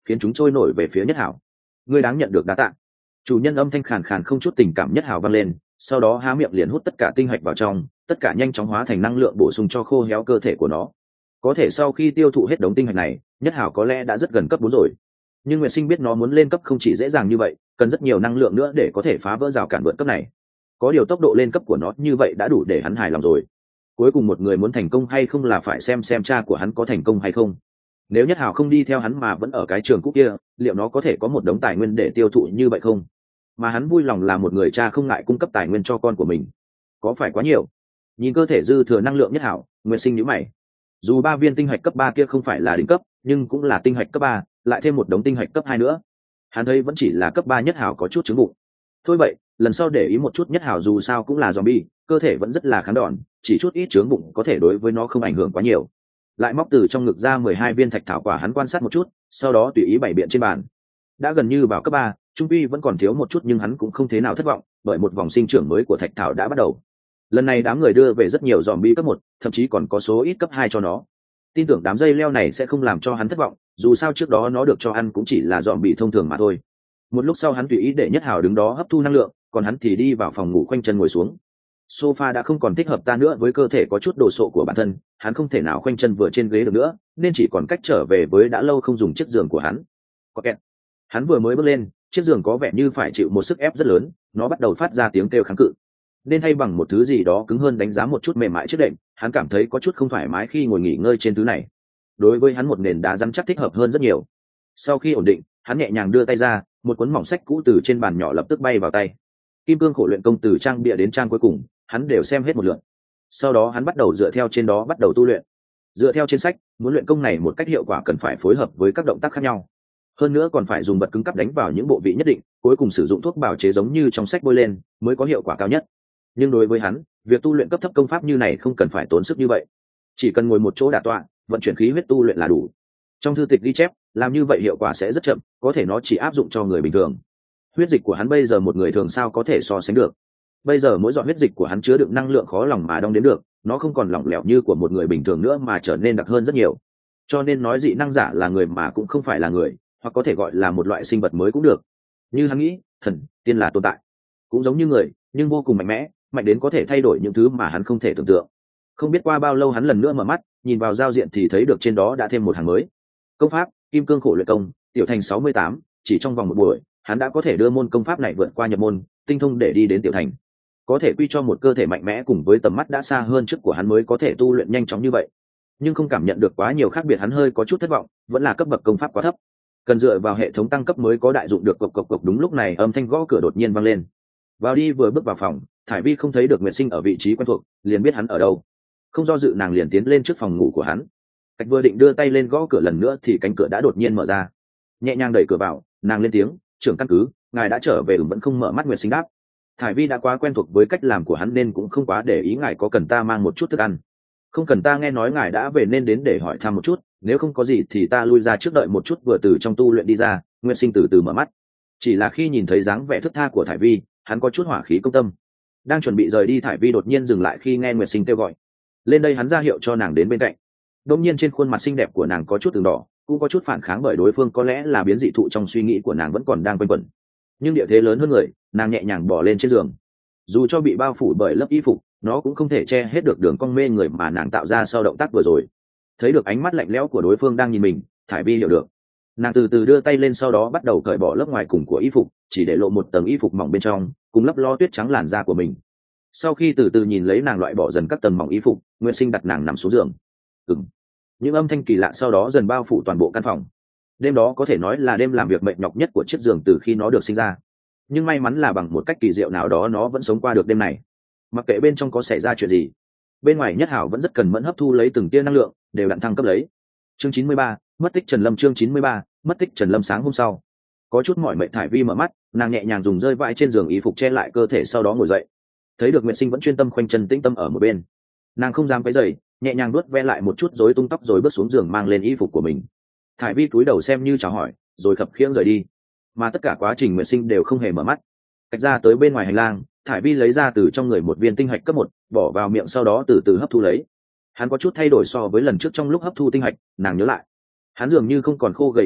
Speaker 1: khiến chúng trôi nổi về phía Nhất Hảo. Ngươi đáng nhận được đá tạ. Chủ nhân âm thanh khàn khàn không chút tình cảm Nhất Hảo vang lên, sau đó há miệng liền hút tất cả tinh hạch vào trong, tất cả nhanh chóng hóa thành năng lượng bổ sung cho khô héo cơ thể của nó. Có thể sau khi tiêu thụ hết đống tinh hạch này, Nhất Hảo có lẽ đã rất gần cấp bốn rồi. Nhưng Nguyệt Sinh biết nó muốn lên cấp không chỉ dễ dàng như vậy, cần rất nhiều năng lượng nữa để có thể phá vỡ rào cản vượt cấp này. Có điều tốc độ lên cấp của nó như vậy đã đủ để hắn hài lòng rồi. Cuối cùng một người muốn thành công hay không là phải xem xem cha của hắn có thành công hay không. Nếu Nhất Hảo không đi theo hắn mà vẫn ở cái trường cũ kia, liệu nó có thể có một đống tài nguyên để tiêu thụ như vậy không? Mà hắn vui lòng là một người cha không ngại cung cấp tài nguyên cho con của mình. Có phải quá nhiều? Nhìn cơ thể dư thừa năng lượng Nhất Hảo, Nguyệt Sinh nhíu mày. Dù ba viên tinh hạch cấp ba kia không phải là đỉnh cấp, nhưng cũng là tinh hạch cấp ba, lại thêm một đống tinh hạch cấp hai nữa. Hắn thấy vẫn chỉ là cấp ba Nhất Hảo có chút chứng bụng. Thôi vậy, lần sau để ý một chút Nhất Hảo dù sao cũng là zombie, cơ thể vẫn rất là kháng đòn, chỉ chút ít trướng bụng có thể đối với nó không ảnh hưởng quá nhiều. Lại móc từ trong ngực ra mười hai viên thạch thảo quả hắn quan sát một chút, sau đó tùy ý bày biện trên bàn. Đã gần như vào cấp ba, trung quy vẫn còn thiếu một chút nhưng hắn cũng không thế nào thất vọng, bởi một vòng sinh trưởng mới của thạch thảo đã bắt đầu. Lần này đám người đưa về rất nhiều zombie cấp một, thậm chí còn có số ít cấp hai cho nó. Tin tưởng đám dây leo này sẽ không làm cho hắn thất vọng, dù sao trước đó nó được cho ăn cũng chỉ là zombie thông thường mà thôi. Một lúc sau hắn tùy ý để Nhất Hảo đứng đó hấp thu năng lượng, còn hắn thì đi vào phòng ngủ khoanh chân ngồi xuống. Sofa đã không còn thích hợp ta nữa với cơ thể có chút đồ sộ của bản thân, hắn không thể nào khoanh chân vừa trên ghế được nữa, nên chỉ còn cách trở về với đã lâu không dùng chiếc giường của hắn. Có kẹt. Hắn vừa mới bước lên, chiếc giường có vẻ như phải chịu một sức ép rất lớn, nó bắt đầu phát ra tiếng kêu kháng cự. Nên thay bằng một thứ gì đó cứng hơn đánh giá một chút mềm mại trước đệm, hắn cảm thấy có chút không thoải mái khi ngồi nghỉ ngơi trên thứ này. Đối với hắn một nền đá rắn chắc thích hợp hơn rất nhiều. Sau khi ổn định, hắn nhẹ nhàng đưa tay ra, một cuốn mỏng sách cũ từ trên bàn nhỏ lập tức bay vào tay. Kim cương khổ luyện công từ trang bìa đến trang cuối cùng, hắn đều xem hết một lượt. Sau đó hắn bắt đầu dựa theo trên đó bắt đầu tu luyện. Dựa theo trên sách, muốn luyện công này một cách hiệu quả cần phải phối hợp với các động tác khác nhau. Hơn nữa còn phải dùng vật cứng cắp đánh vào những bộ vị nhất định, cuối cùng sử dụng thuốc bào chế giống như trong sách bôi lên, mới có hiệu quả cao nhất. Nhưng đối với hắn, việc tu luyện cấp thấp công pháp như này không cần phải tốn sức như vậy. Chỉ cần ngồi một chỗ đả tọa, vận chuyển khí huyết tu luyện là đủ. Trong thư tịch ghi chép, làm như vậy hiệu quả sẽ rất chậm, có thể nó chỉ áp dụng cho người bình thường. Huyết dịch của hắn bây giờ một người thường sao có thể so sánh được. Bây giờ mỗi giọt huyết dịch của hắn chứa đựng năng lượng khó lòng mà đong đếm được, nó không còn lỏng lẻo như của một người bình thường nữa mà trở nên đặc hơn rất nhiều. Cho nên nói dị năng giả là người mà cũng không phải là người, hoặc có thể gọi là một loại sinh vật mới cũng được. Như hắn nghĩ, thần tiên là tồn tại, cũng giống như người, nhưng vô cùng mạnh mẽ, mạnh đến có thể thay đổi những thứ mà hắn không thể tưởng tượng. Không biết qua bao lâu hắn lần nữa mở mắt, nhìn vào giao diện thì thấy được trên đó đã thêm một hàng mới. Công pháp Kim cương khổ luyện công, tiểu thành sáu mươi tám, chỉ trong vòng một buổi, hắn đã có thể đưa môn công pháp này vượt qua nhập môn, tinh thông để đi đến tiểu thành. Có thể quy cho một cơ thể mạnh mẽ cùng với tầm mắt đã xa hơn trước của hắn mới có thể tu luyện nhanh chóng như vậy. Nhưng không cảm nhận được quá nhiều khác biệt, hắn hơi có chút thất vọng, vẫn là cấp bậc công pháp quá thấp. Cần dựa vào hệ thống tăng cấp mới có đại dụng được. Cộc cộc cộc. Đúng lúc này âm thanh gõ cửa đột nhiên vang lên. Vào đi vừa bước vào phòng, Thải Vi không thấy được Nguyệt Sinh ở vị trí quen thuộc, liền biết hắn ở đâu. Không do dự nàng liền tiến lên trước phòng ngủ của hắn. Cách vừa định đưa tay lên gõ cửa lần nữa thì cánh cửa đã đột nhiên mở ra. Nhẹ nhàng đẩy cửa vào, nàng lên tiếng, trưởng căn cứ, ngài đã trở về. Vẫn không mở mắt. Nguyệt Sinh đáp. Thải Vi đã quá quen thuộc với cách làm của hắn nên cũng không quá để ý ngài có cần ta mang một chút thức ăn. Không cần, ta nghe nói ngài đã về nên đến để hỏi thăm một chút, nếu không có gì thì ta lui ra trước đợi một chút. Vừa từ trong tu luyện đi ra, Nguyệt Sinh từ từ mở mắt. Chỉ là khi nhìn thấy dáng vẻ thức tha của Thải Vi, hắn có chút hỏa khí công tâm. Đang chuẩn bị rời đi, Thải Vi đột nhiên dừng lại khi nghe Nguyệt Sinh kêu gọi. Lên đây, hắn ra hiệu cho nàng đến bên cạnh. Đột nhiên trên khuôn mặt xinh đẹp của nàng có chút từng đỏ, cũng có chút phản kháng bởi đối phương có lẽ là biến dị thụ trong suy nghĩ của nàng vẫn còn đang quanh quẩn. Nhưng địa thế lớn hơn người, nàng nhẹ nhàng bỏ lên trên giường. Dù cho bị bao phủ bởi lớp y phục, nó cũng không thể che hết được đường cong mê người mà nàng tạo ra sau động tác vừa rồi. Thấy được ánh mắt lạnh lẽo của đối phương đang nhìn mình, Thải Vi hiểu được. Nàng từ từ đưa tay lên, sau đó bắt đầu cởi bỏ lớp ngoài cùng của y phục, chỉ để lộ một tầng y phục mỏng bên trong, cùng lấp lo tuyết trắng làn da của mình. Sau khi từ từ nhìn lấy nàng loại bỏ dần các tầng mỏng y phục, Nguyệt Sinh đặt nàng nằm xuống giường. Ừm. Những âm thanh kỳ lạ sau đó dần bao phủ toàn bộ căn phòng. Đêm đó có thể nói là đêm làm việc mệt nhọc nhất của chiếc giường từ khi nó được sinh ra. Nhưng may mắn là bằng một cách kỳ diệu nào đó nó vẫn sống qua được đêm này. Mặc kệ bên trong có xảy ra chuyện gì, bên ngoài Nhất Hảo vẫn rất cần mẫn hấp thu lấy từng tia năng lượng, đều đặn thăng cấp lấy. Chương chín mươi ba, mất tích Trần Lâm. Chương chín mươi ba, mất tích Trần Lâm. Sáng hôm sau, có chút mỏi mệt, Thải Vi mở mắt, nàng nhẹ nhàng dùng rơi vãi trên giường y phục che lại cơ thể, sau đó ngồi dậy. Thấy được Nguyệt Sinh vẫn chuyên tâm khoanh chân tĩnh tâm ở một bên, nàng không dám quấy rầy, nhẹ nhàng vuốt ve lại một chút rối tung tóc rồi bước xuống giường mang lên y phục của mình. Thải Vi cúi đầu xem như chào hỏi, rồi khập khiễng rời đi. Mà tất cả quá trình Nguyệt Sinh đều không hề mở mắt. Cách ra tới bên ngoài hành lang, Thải Vi lấy ra từ trong người một viên tinh hạch cấp một, bỏ vào miệng, sau đó từ từ hấp thu lấy. Hắn có chút thay đổi so với lần trước trong lúc hấp thu tinh hạch, nàng nhớ lại, hắn dường như không còn khô gầy như trước,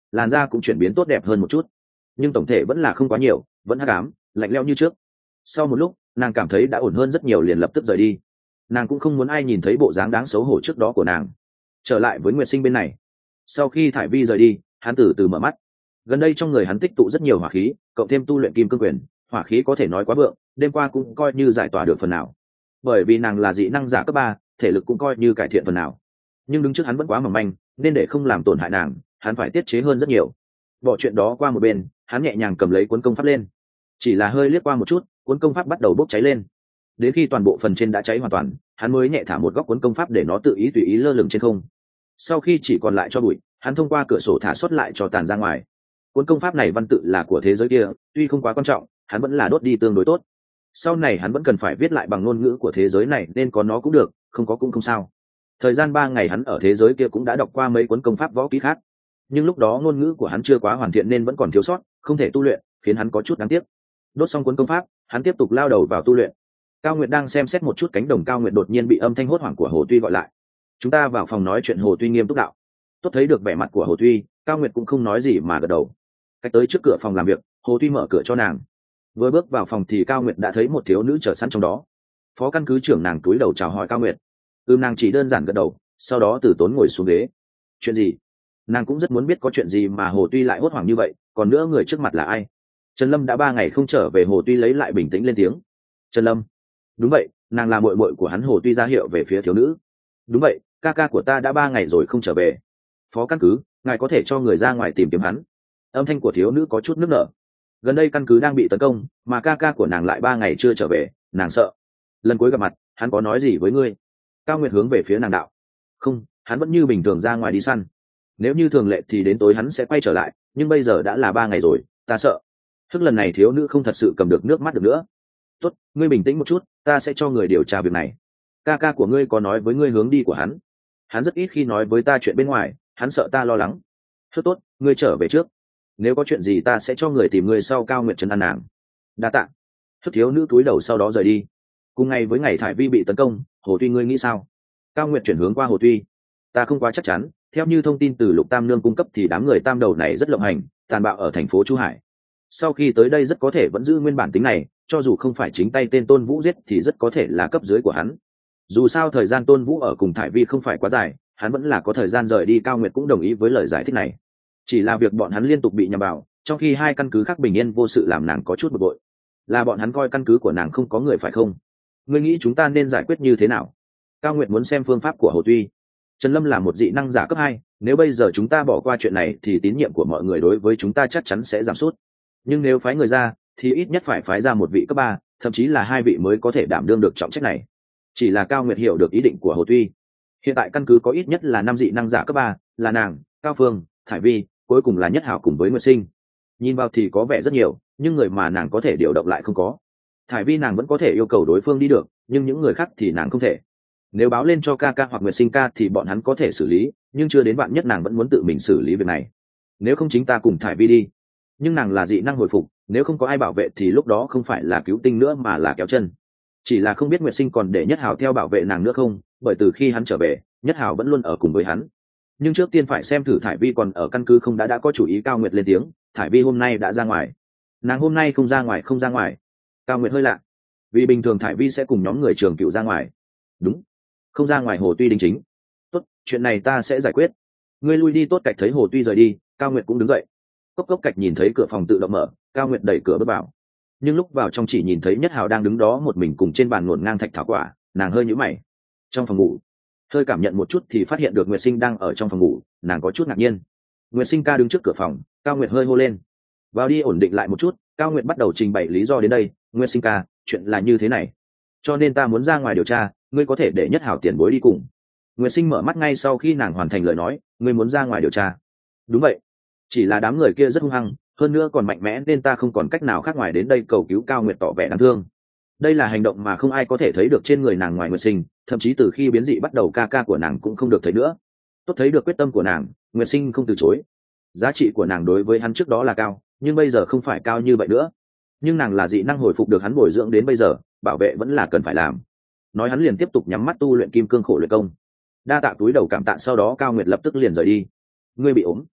Speaker 1: làn da cũng chuyển biến tốt đẹp hơn một chút, nhưng tổng thể vẫn là không quá nhiều, vẫn hắc ám lạnh lẽo như trước. Sau một lúc nàng cảm thấy đã ổn hơn rất nhiều, liền lập tức rời đi. Nàng cũng không muốn ai nhìn thấy bộ dáng đáng xấu hổ trước đó của nàng. Trở lại với Nguyệt Sinh bên này, sau khi thải vi rời đi, hắn từ từ mở mắt. Gần đây trong người hắn tích tụ rất nhiều hỏa khí, cộng thêm tu luyện kim cương quyền, hỏa khí có thể nói quá vượng, đêm qua cũng coi như giải tỏa được phần nào. Bởi vì nàng là dị năng giả cấp ba, thể lực cũng coi như cải thiện phần nào, nhưng đứng trước hắn vẫn quá mỏng manh, nên để không làm tổn hại nàng, hắn phải tiết chế hơn rất nhiều. Bỏ chuyện đó qua một bên, hắn nhẹ nhàng cầm lấy cuốn công pháp lên. Chỉ là hơi liếc qua một chút, cuốn công pháp bắt đầu bốc cháy lên. Đến khi toàn bộ phần trên đã cháy hoàn toàn, hắn mới nhẹ thả một góc cuốn công pháp để nó tự ý tùy ý lơ lửng trên không. Sau khi chỉ còn lại cho bụi, hắn thông qua cửa sổ thả xuất lại cho tàn ra ngoài. Cuốn công pháp này văn tự là của thế giới kia, tuy không quá quan trọng, hắn vẫn là đốt đi tương đối tốt. Sau này hắn vẫn cần phải viết lại bằng ngôn ngữ của thế giới này, nên có nó cũng được, không có cũng không sao. Thời gian ba ngày hắn ở thế giới kia cũng đã đọc qua mấy cuốn công pháp võ kỹ khác, nhưng lúc đó ngôn ngữ của hắn chưa quá hoàn thiện nên vẫn còn thiếu sót, không thể tu luyện, khiến hắn có chút đáng tiếc. Đốt xong cuốn công pháp, hắn tiếp tục lao đầu vào tu luyện. Cao Nguyệt đang xem xét một chút cánh đồng. Cao Nguyệt đột nhiên bị âm thanh hốt hoảng của Hồ Tuy gọi lại. Chúng ta vào phòng nói chuyện. Hồ Tuy nghiêm túc đạo. Tốt thấy được vẻ mặt của Hồ Tuy, Cao Nguyệt cũng không nói gì mà gật đầu. Cách tới trước cửa phòng làm việc, Hồ Tuy mở cửa cho nàng. Vừa bước vào phòng thì Cao Nguyệt đã thấy một thiếu nữ chờ sẵn trong đó. Phó căn cứ trưởng nàng cúi đầu chào hỏi Cao Nguyệt. Ừ, nàng chỉ đơn giản gật đầu, sau đó từ tốn ngồi xuống ghế. Chuyện gì? Nàng cũng rất muốn biết có chuyện gì mà Hồ Tuy lại hốt hoảng như vậy, còn nữa người trước mặt là ai? Trần Lâm đã ba ngày không trở về. Hồ Tuy lấy lại bình tĩnh lên tiếng. Trần Lâm? Đúng vậy, nàng là muội muội của hắn. Hồ Tuy ra hiệu về phía thiếu nữ. Đúng vậy, ca ca của ta đã ba ngày rồi không trở về. Phó căn cứ, ngài có thể cho người ra ngoài tìm kiếm hắn. Âm thanh của thiếu nữ có chút nức nở. Gần đây căn cứ đang bị tấn công, mà ca ca của nàng lại ba ngày chưa trở về, nàng sợ. Lần cuối gặp mặt, hắn có nói gì với ngươi? Cao Nguyệt hướng về phía nàng đạo. Không, hắn vẫn như bình thường ra ngoài đi săn. Nếu như thường lệ thì đến tối hắn sẽ quay trở lại, nhưng bây giờ đã là ba ngày rồi, ta sợ. Thức lần này thiếu nữ không thật sự cầm được nước mắt được nữa. Tốt, ngươi bình tĩnh một chút, ta sẽ cho người điều tra việc này. Ca ca của ngươi có nói với ngươi hướng đi của hắn? Hắn rất ít khi nói với ta chuyện bên ngoài, hắn sợ ta lo lắng. Rất tốt, ngươi trở về trước. Nếu có chuyện gì ta sẽ cho người tìm ngươi sau. Cao Nguyệt trấn an nàng. Đa tạ. Thức thiếu nữ cúi đầu sau đó rời đi. Cùng ngày với ngày thải vi bị tấn công, Hồ Tuy ngươi nghĩ sao? Cao Nguyệt chuyển hướng qua Hồ Tuy. Ta không quá chắc chắn, theo như thông tin từ Lục Tam Nương cung cấp thì đám người tam đầu này rất lộng hành, tàn bạo ở thành phố Chu Hải. Sau khi tới đây rất có thể vẫn giữ nguyên bản tính này, cho dù không phải chính tay tên Tôn Vũ giết thì rất có thể là cấp dưới của hắn. Dù sao thời gian Tôn Vũ ở cùng thải vi không phải quá dài, hắn vẫn là có thời gian rời đi. Cao Nguyệt cũng đồng ý với lời giải thích này. Chỉ là việc bọn hắn liên tục bị nhằm vào, trong khi hai căn cứ khác bình yên vô sự làm nàng có chút bực bội. Là bọn hắn coi căn cứ của nàng không có người phải không? Ngươi nghĩ chúng ta nên giải quyết như thế nào? Cao Nguyệt muốn xem phương pháp của Hồ Tuy. Trần Lâm là một dị năng giả cấp hai, nếu bây giờ chúng ta bỏ qua chuyện này thì tín nhiệm của mọi người đối với chúng ta chắc chắn sẽ giảm sút. Nhưng nếu phái người ra thì ít nhất phải phái ra một vị cấp ba, thậm chí là hai vị mới có thể đảm đương được trọng trách này. Chỉ là Cao Nguyệt hiểu được ý định của Hồ Tuy. Hiện tại căn cứ có ít nhất là năm dị năng giả cấp ba, là nàng, Cao Phương, Thải Vi, cuối cùng là Nhất Hảo cùng với Nguyệt Sinh. Nhìn vào thì có vẻ rất nhiều, nhưng người mà nàng có thể điều động lại không có. Thải Vi nàng vẫn có thể yêu cầu đối phương đi được, nhưng những người khác thì nàng không thể. Nếu báo lên cho ca ca hoặc Nguyệt Sinh ca thì bọn hắn có thể xử lý, nhưng chưa đến bạn nhất nàng vẫn muốn tự mình xử lý việc này. Nếu không chính ta cùng Thải Vi đi. Nhưng nàng là dị năng hồi phục, nếu không có ai bảo vệ thì lúc đó không phải là cứu tinh nữa mà là kéo chân. Chỉ là không biết Nguyệt Sinh còn để Nhất Hảo theo bảo vệ nàng nữa không, bởi từ khi hắn trở về, Nhất Hảo vẫn luôn ở cùng với hắn. Nhưng trước tiên phải xem thử Thải Vi còn ở căn cứ không. đã đã có chủ ý. Cao Nguyệt lên tiếng. Thải Vi hôm nay đã ra ngoài. Nàng hôm nay không ra ngoài? Không ra ngoài. Cao Nguyệt hơi lạ, vì bình thường Thải Vi sẽ cùng nhóm người Trường Cựu ra ngoài. Đúng, không ra ngoài. Hồ Tuy đính chính. Tốt, chuyện này ta sẽ giải quyết. Ngươi lui đi. Tốt. Cạch thấy Hồ Tuy rời đi, Cao Nguyệt cũng đứng dậy. Cốc cốc cạch nhìn thấy cửa phòng tự động mở, Cao Nguyệt đẩy cửa bước vào. Nhưng lúc vào trong chỉ nhìn thấy Nhất Hào đang đứng đó một mình cùng trên bàn ngổn ngang thạch thảo quả, nàng hơi nhíu mày. Trong phòng ngủ, hơi cảm nhận một chút thì phát hiện được Nguyệt Sinh đang ở trong phòng ngủ, nàng có chút ngạc nhiên. Nguyệt Sinh ca đứng trước cửa phòng, Cao Nguyệt hơi hô lên. Vào đi. Ổn định lại một chút, Cao Nguyệt bắt đầu trình bày lý do đến đây. Nguyệt Sinh ca, chuyện là như thế này, cho nên ta muốn ra ngoài điều tra, ngươi có thể để Nhất Hào tiền bối đi cùng. Nguyệt Sinh mở mắt ngay sau khi nàng hoàn thành lời nói. Ngươi muốn ra ngoài điều tra? Đúng vậy, chỉ là đám người kia rất hung hăng, hơn nữa còn mạnh mẽ nên ta không còn cách nào khác ngoài đến đây cầu cứu. Cao Nguyệt tỏ vẻ đáng thương. Đây là hành động mà không ai có thể thấy được trên người nàng ngoài Nguyệt Sinh, thậm chí từ khi biến dị bắt đầu ca ca của nàng cũng không được thấy nữa. Tốt thấy được quyết tâm của nàng, Nguyệt Sinh không từ chối. Giá trị của nàng đối với hắn trước đó là cao, nhưng bây giờ không phải cao như vậy nữa. Nhưng nàng là dị năng hồi phục được hắn bồi dưỡng đến bây giờ, bảo vệ vẫn là cần phải làm. Nói hắn liền tiếp tục nhắm mắt tu luyện kim cương khổ luyện công. Đa tạ túi đầu cảm tạ. Sau đó Cao Nguyệt lập tức liền rời đi. Ngươi bị ốm?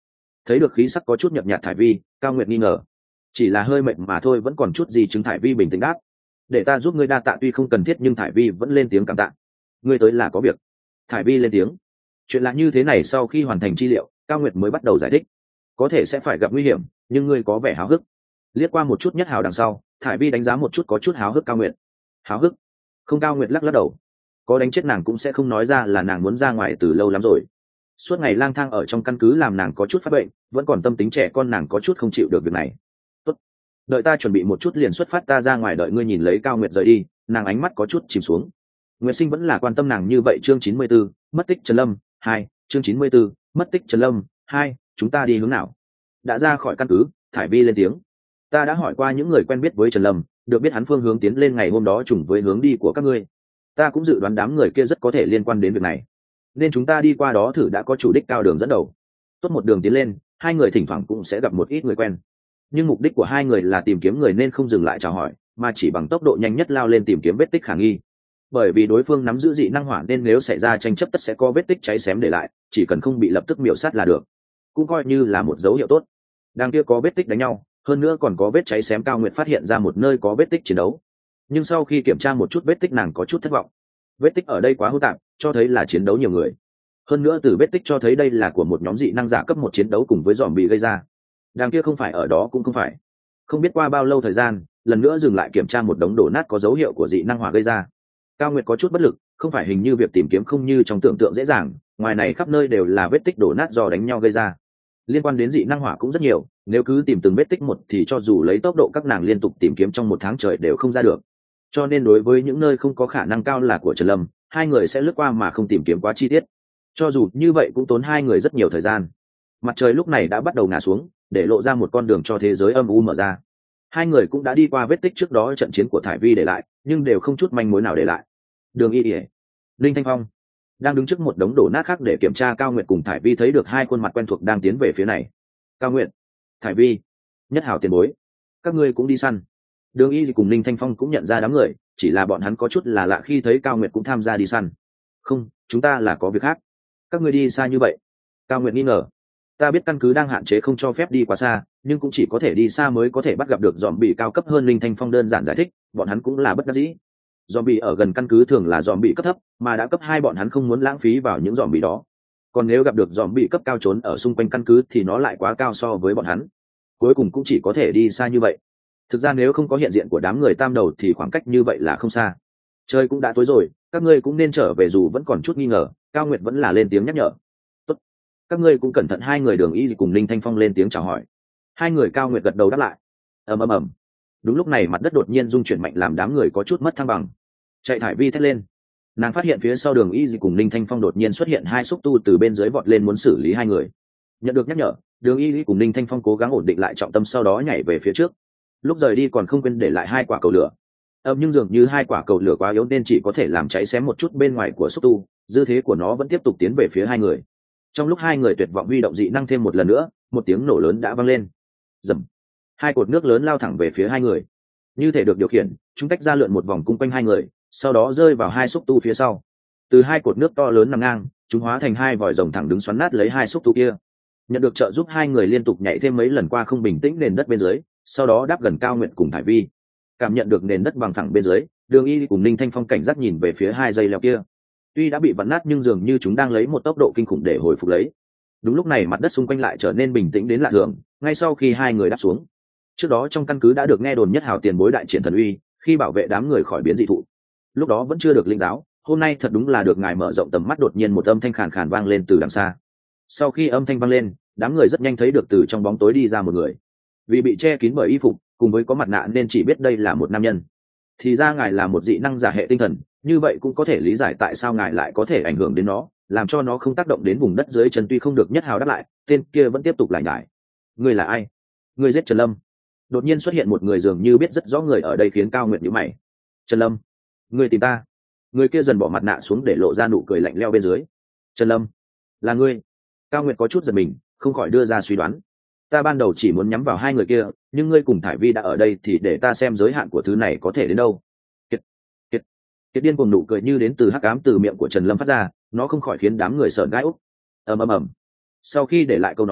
Speaker 1: Thấy được khí sắc có chút nhợt nhạt thải vi, Cao Nguyệt nghi ngờ, chỉ là hơi mệt mà thôi, vẫn còn chút gì chứng. Thải vi bình tĩnh đáp, để ta giúp ngươi đa tạ tuy không cần thiết, nhưng Thải vi vẫn lên tiếng cảm tạ. Ngươi tới là có việc. Thải vi lên tiếng, chuyện là như thế này, sau khi hoàn thành chi liệu, Cao Nguyệt mới bắt đầu giải thích, có thể sẽ phải gặp nguy hiểm, nhưng ngươi có vẻ háo hức. Liếc qua một chút Nhất Hào đằng sau, Thải vi đánh giá một chút có chút háo hức Cao Nguyệt. Háo hức? Không. Cao Nguyệt lắc lắc đầu, có đánh chết nàng cũng sẽ không nói ra là nàng muốn ra ngoài từ lâu lắm rồi. Suốt ngày lang thang ở trong căn cứ làm nàng có chút phát bệnh, vẫn còn tâm tính trẻ con, nàng có chút không chịu được việc này. Tốt, đợi ta chuẩn bị một chút liền xuất phát, ta ra ngoài đợi ngươi. Nhìn lấy Cao Nguyệt rời đi, nàng ánh mắt có chút chìm xuống. Nguyệt Sinh vẫn là quan tâm nàng như vậy. Chương chín mươi 94, mất tích Trần Lâm hai. Chương chín mươi 94, mất tích Trần Lâm hai. Chúng ta đi hướng nào? Đã ra khỏi căn cứ, Thải vi lên tiếng, ta đã hỏi qua những người quen biết với Trần Lâm, được biết hắn phương hướng tiến lên ngày hôm đó trùng với hướng đi của các ngươi. Ta cũng dự đoán đám người kia rất có thể liên quan đến việc này, nên chúng ta đi qua đó thử. Đã có chủ đích Cao đường dẫn đầu, tốt một đường tiến lên, hai người thỉnh thoảng cũng sẽ gặp một ít người quen, nhưng mục đích của hai người là tìm kiếm người nên không dừng lại chào hỏi, mà chỉ bằng tốc độ nhanh nhất lao lên tìm kiếm vết tích khả nghi. Bởi vì đối phương nắm giữ dị năng hỏa nên nếu xảy ra tranh chấp tất sẽ có vết tích cháy xém để lại, chỉ cần không bị lập tức miểu sát là được, cũng coi như là một dấu hiệu tốt. Đang kia có vết tích đánh nhau, hơn nữa còn có vết cháy xém. Cao Nguyệt phát hiện ra một nơi có vết tích chiến đấu, nhưng sau khi kiểm tra một chút vết tích, nàng có chút thất vọng. Vết tích ở đây quá hỗn tạp, cho thấy là chiến đấu nhiều người. Hơn nữa từ vết tích cho thấy đây là của một nhóm dị năng giả cấp một chiến đấu cùng với dòm bị gây ra. Đằng kia không phải ở đó cũng không phải. Không biết qua bao lâu thời gian, lần nữa dừng lại kiểm tra một đống đổ nát có dấu hiệu của dị năng hỏa gây ra. Cao Nguyệt có chút bất lực, không phải hình như việc tìm kiếm không như trong tưởng tượng dễ dàng, ngoài này khắp nơi đều là vết tích đổ nát do đánh nhau gây ra. Liên quan đến dị năng hỏa cũng rất nhiều, nếu cứ tìm từng vết tích một thì cho dù lấy tốc độ các nàng liên tục tìm kiếm trong một tháng trời đều không ra được. Cho nên đối với những nơi không có khả năng cao là của Trần Lâm, hai người sẽ lướt qua mà không tìm kiếm quá chi tiết. Cho dù như vậy cũng tốn hai người rất nhiều thời gian. Mặt trời lúc này đã bắt đầu ngả xuống, để lộ ra một con đường cho thế giới âm u mở ra. Hai người cũng đã đi qua vết tích trước đó trận chiến của Thải vi để lại, nhưng đều không chút manh mối nào để lại. Đường Y ỉa, Linh Thanh Phong đang đứng trước một đống đổ nát khác để kiểm tra. Cao Nguyệt cùng Thải vi thấy được hai khuôn mặt quen thuộc đang tiến về phía này. Cao Nguyệt, Thải vi, Nhất Hào tiền bối, các ngươi cũng đi săn. Đường Y cùng Linh Thanh Phong cũng nhận ra đám người, chỉ là bọn hắn có chút là lạ khi thấy Cao Nguyệt cũng tham gia đi săn. Không, chúng ta là có việc khác. Các ngươi đi xa như vậy? Cao Nguyệt nghi ngờ. Ta biết căn cứ đang hạn chế không cho phép đi quá xa, nhưng cũng chỉ có thể đi xa mới có thể bắt gặp được dòm bị cao cấp hơn. Linh Thanh Phong đơn giản giải thích, bọn hắn cũng là bất đắc dĩ. Dòm bị ở gần căn cứ thường là dòm bị cấp thấp, mà đã cấp hai bọn hắn không muốn lãng phí vào những dòm bị đó. Còn nếu gặp được dòm bị cấp cao trốn ở xung quanh căn cứ thì nó lại quá cao so với bọn hắn. Cuối cùng cũng chỉ có thể đi xa như vậy. Thực ra nếu không có hiện diện của đám người tam đầu thì khoảng cách như vậy là không xa. Trời cũng đã tối rồi, các ngươi cũng nên trở về. Dù vẫn còn chút nghi ngờ, Cao Nguyệt vẫn là lên tiếng nhắc nhở. Tốt, các ngươi cũng cẩn thận. Hai người Đường Y cùng Linh Thanh Phong lên tiếng chào hỏi. Hai người Cao Nguyệt gật đầu đáp lại. ầm ầm ầm. Đúng lúc này mặt đất đột nhiên rung chuyển mạnh làm đám người có chút mất thăng bằng. Chạy Thải vi thét lên, nàng phát hiện phía sau Đường Y cùng Linh Thanh Phong đột nhiên xuất hiện hai xúc tu từ bên dưới vọt lên muốn xử lý hai người. Nhận được nhắc nhở, Đường Y cùng Linh Thanh Phong cố gắng ổn định lại trọng tâm, sau đó nhảy về phía trước. Lúc rời đi còn không quên để lại hai quả cầu lửa. Âm nhưng dường như hai quả cầu lửa quá yếu nên chỉ có thể làm cháy xém một chút bên ngoài của xúc tu, dư thế của nó vẫn tiếp tục tiến về phía hai người. Trong lúc hai người tuyệt vọng huy động dị năng thêm một lần nữa, một tiếng nổ lớn đã vang lên. Rầm. Hai cột nước lớn lao thẳng về phía hai người. Như thể được điều khiển, chúng tách ra lượn một vòng cung quanh hai người, sau đó rơi vào hai xúc tu phía sau. Từ hai cột nước to lớn nằm ngang, chúng hóa thành hai vòi rồng thẳng đứng xoắn nát lấy hai xúc tu kia. Nhận được trợ giúp, hai người liên tục nhảy thêm mấy lần qua không bình tĩnh nền đất bên dưới, sau đó đáp gần Cao Nguyệt cùng Thải vi. Cảm nhận được nền đất bằng phẳng bên dưới, Đường Y cùng Linh Thanh Phong cảnh giác nhìn về phía hai dây leo kia. Tuy đã bị vặn nát nhưng dường như chúng đang lấy một tốc độ kinh khủng để hồi phục lấy. Đúng lúc này mặt đất xung quanh lại trở nên bình tĩnh đến lạ thường, ngay sau khi hai người đáp xuống. Trước đó trong căn cứ đã được nghe đồn Nhất Hào tiền bối đại triển thần uy, khi bảo vệ đám người khỏi biến dị thụ. Lúc đó vẫn chưa được linh giáo, hôm nay thật đúng là được ngài mở rộng tầm mắt. Đột nhiên một âm thanh khàn khàn vang lên từ đằng xa. Sau khi âm thanh vang lên, đám người rất nhanh thấy được từ trong bóng tối đi ra một người. Vì bị che kín bởi y phục cùng với có mặt nạ nên chỉ biết đây là một nam nhân. Thì ra ngài là một dị năng giả hệ tinh thần, như vậy cũng có thể lý giải tại sao ngài lại có thể ảnh hưởng đến nó, làm cho nó không tác động đến vùng đất dưới chân. Tuy không được Nhất Hào đáp lại, tên kia vẫn tiếp tục lại nhải. Ngươi là ai? Ngươi giết Trần Lâm. Đột nhiên xuất hiện một người dường như biết rất rõ người ở đây khiến Cao Nguyệt nhíu mày. Trần Lâm? Ngươi tìm ta? Người kia dần bỏ mặt nạ xuống để lộ ra nụ cười lạnh lẽo bên dưới. Trần Lâm? Là ngươi? Cao Nguyệt có chút giật mình, không khỏi đưa ra suy đoán. Ta ban đầu chỉ muốn nhắm vào hai người kia, nhưng ngươi cùng Thải vi đã ở đây thì để ta xem giới hạn của thứ này có thể đến đâu. Kiệt, kiệt, kiệt điên cuồng nụ cười như đến từ hắc ám từ miệng của Trần Lâm phát ra, nó không khỏi khiến đám người sợn gai ốc. ầm ầm ầm. Sau khi để lại câu nói,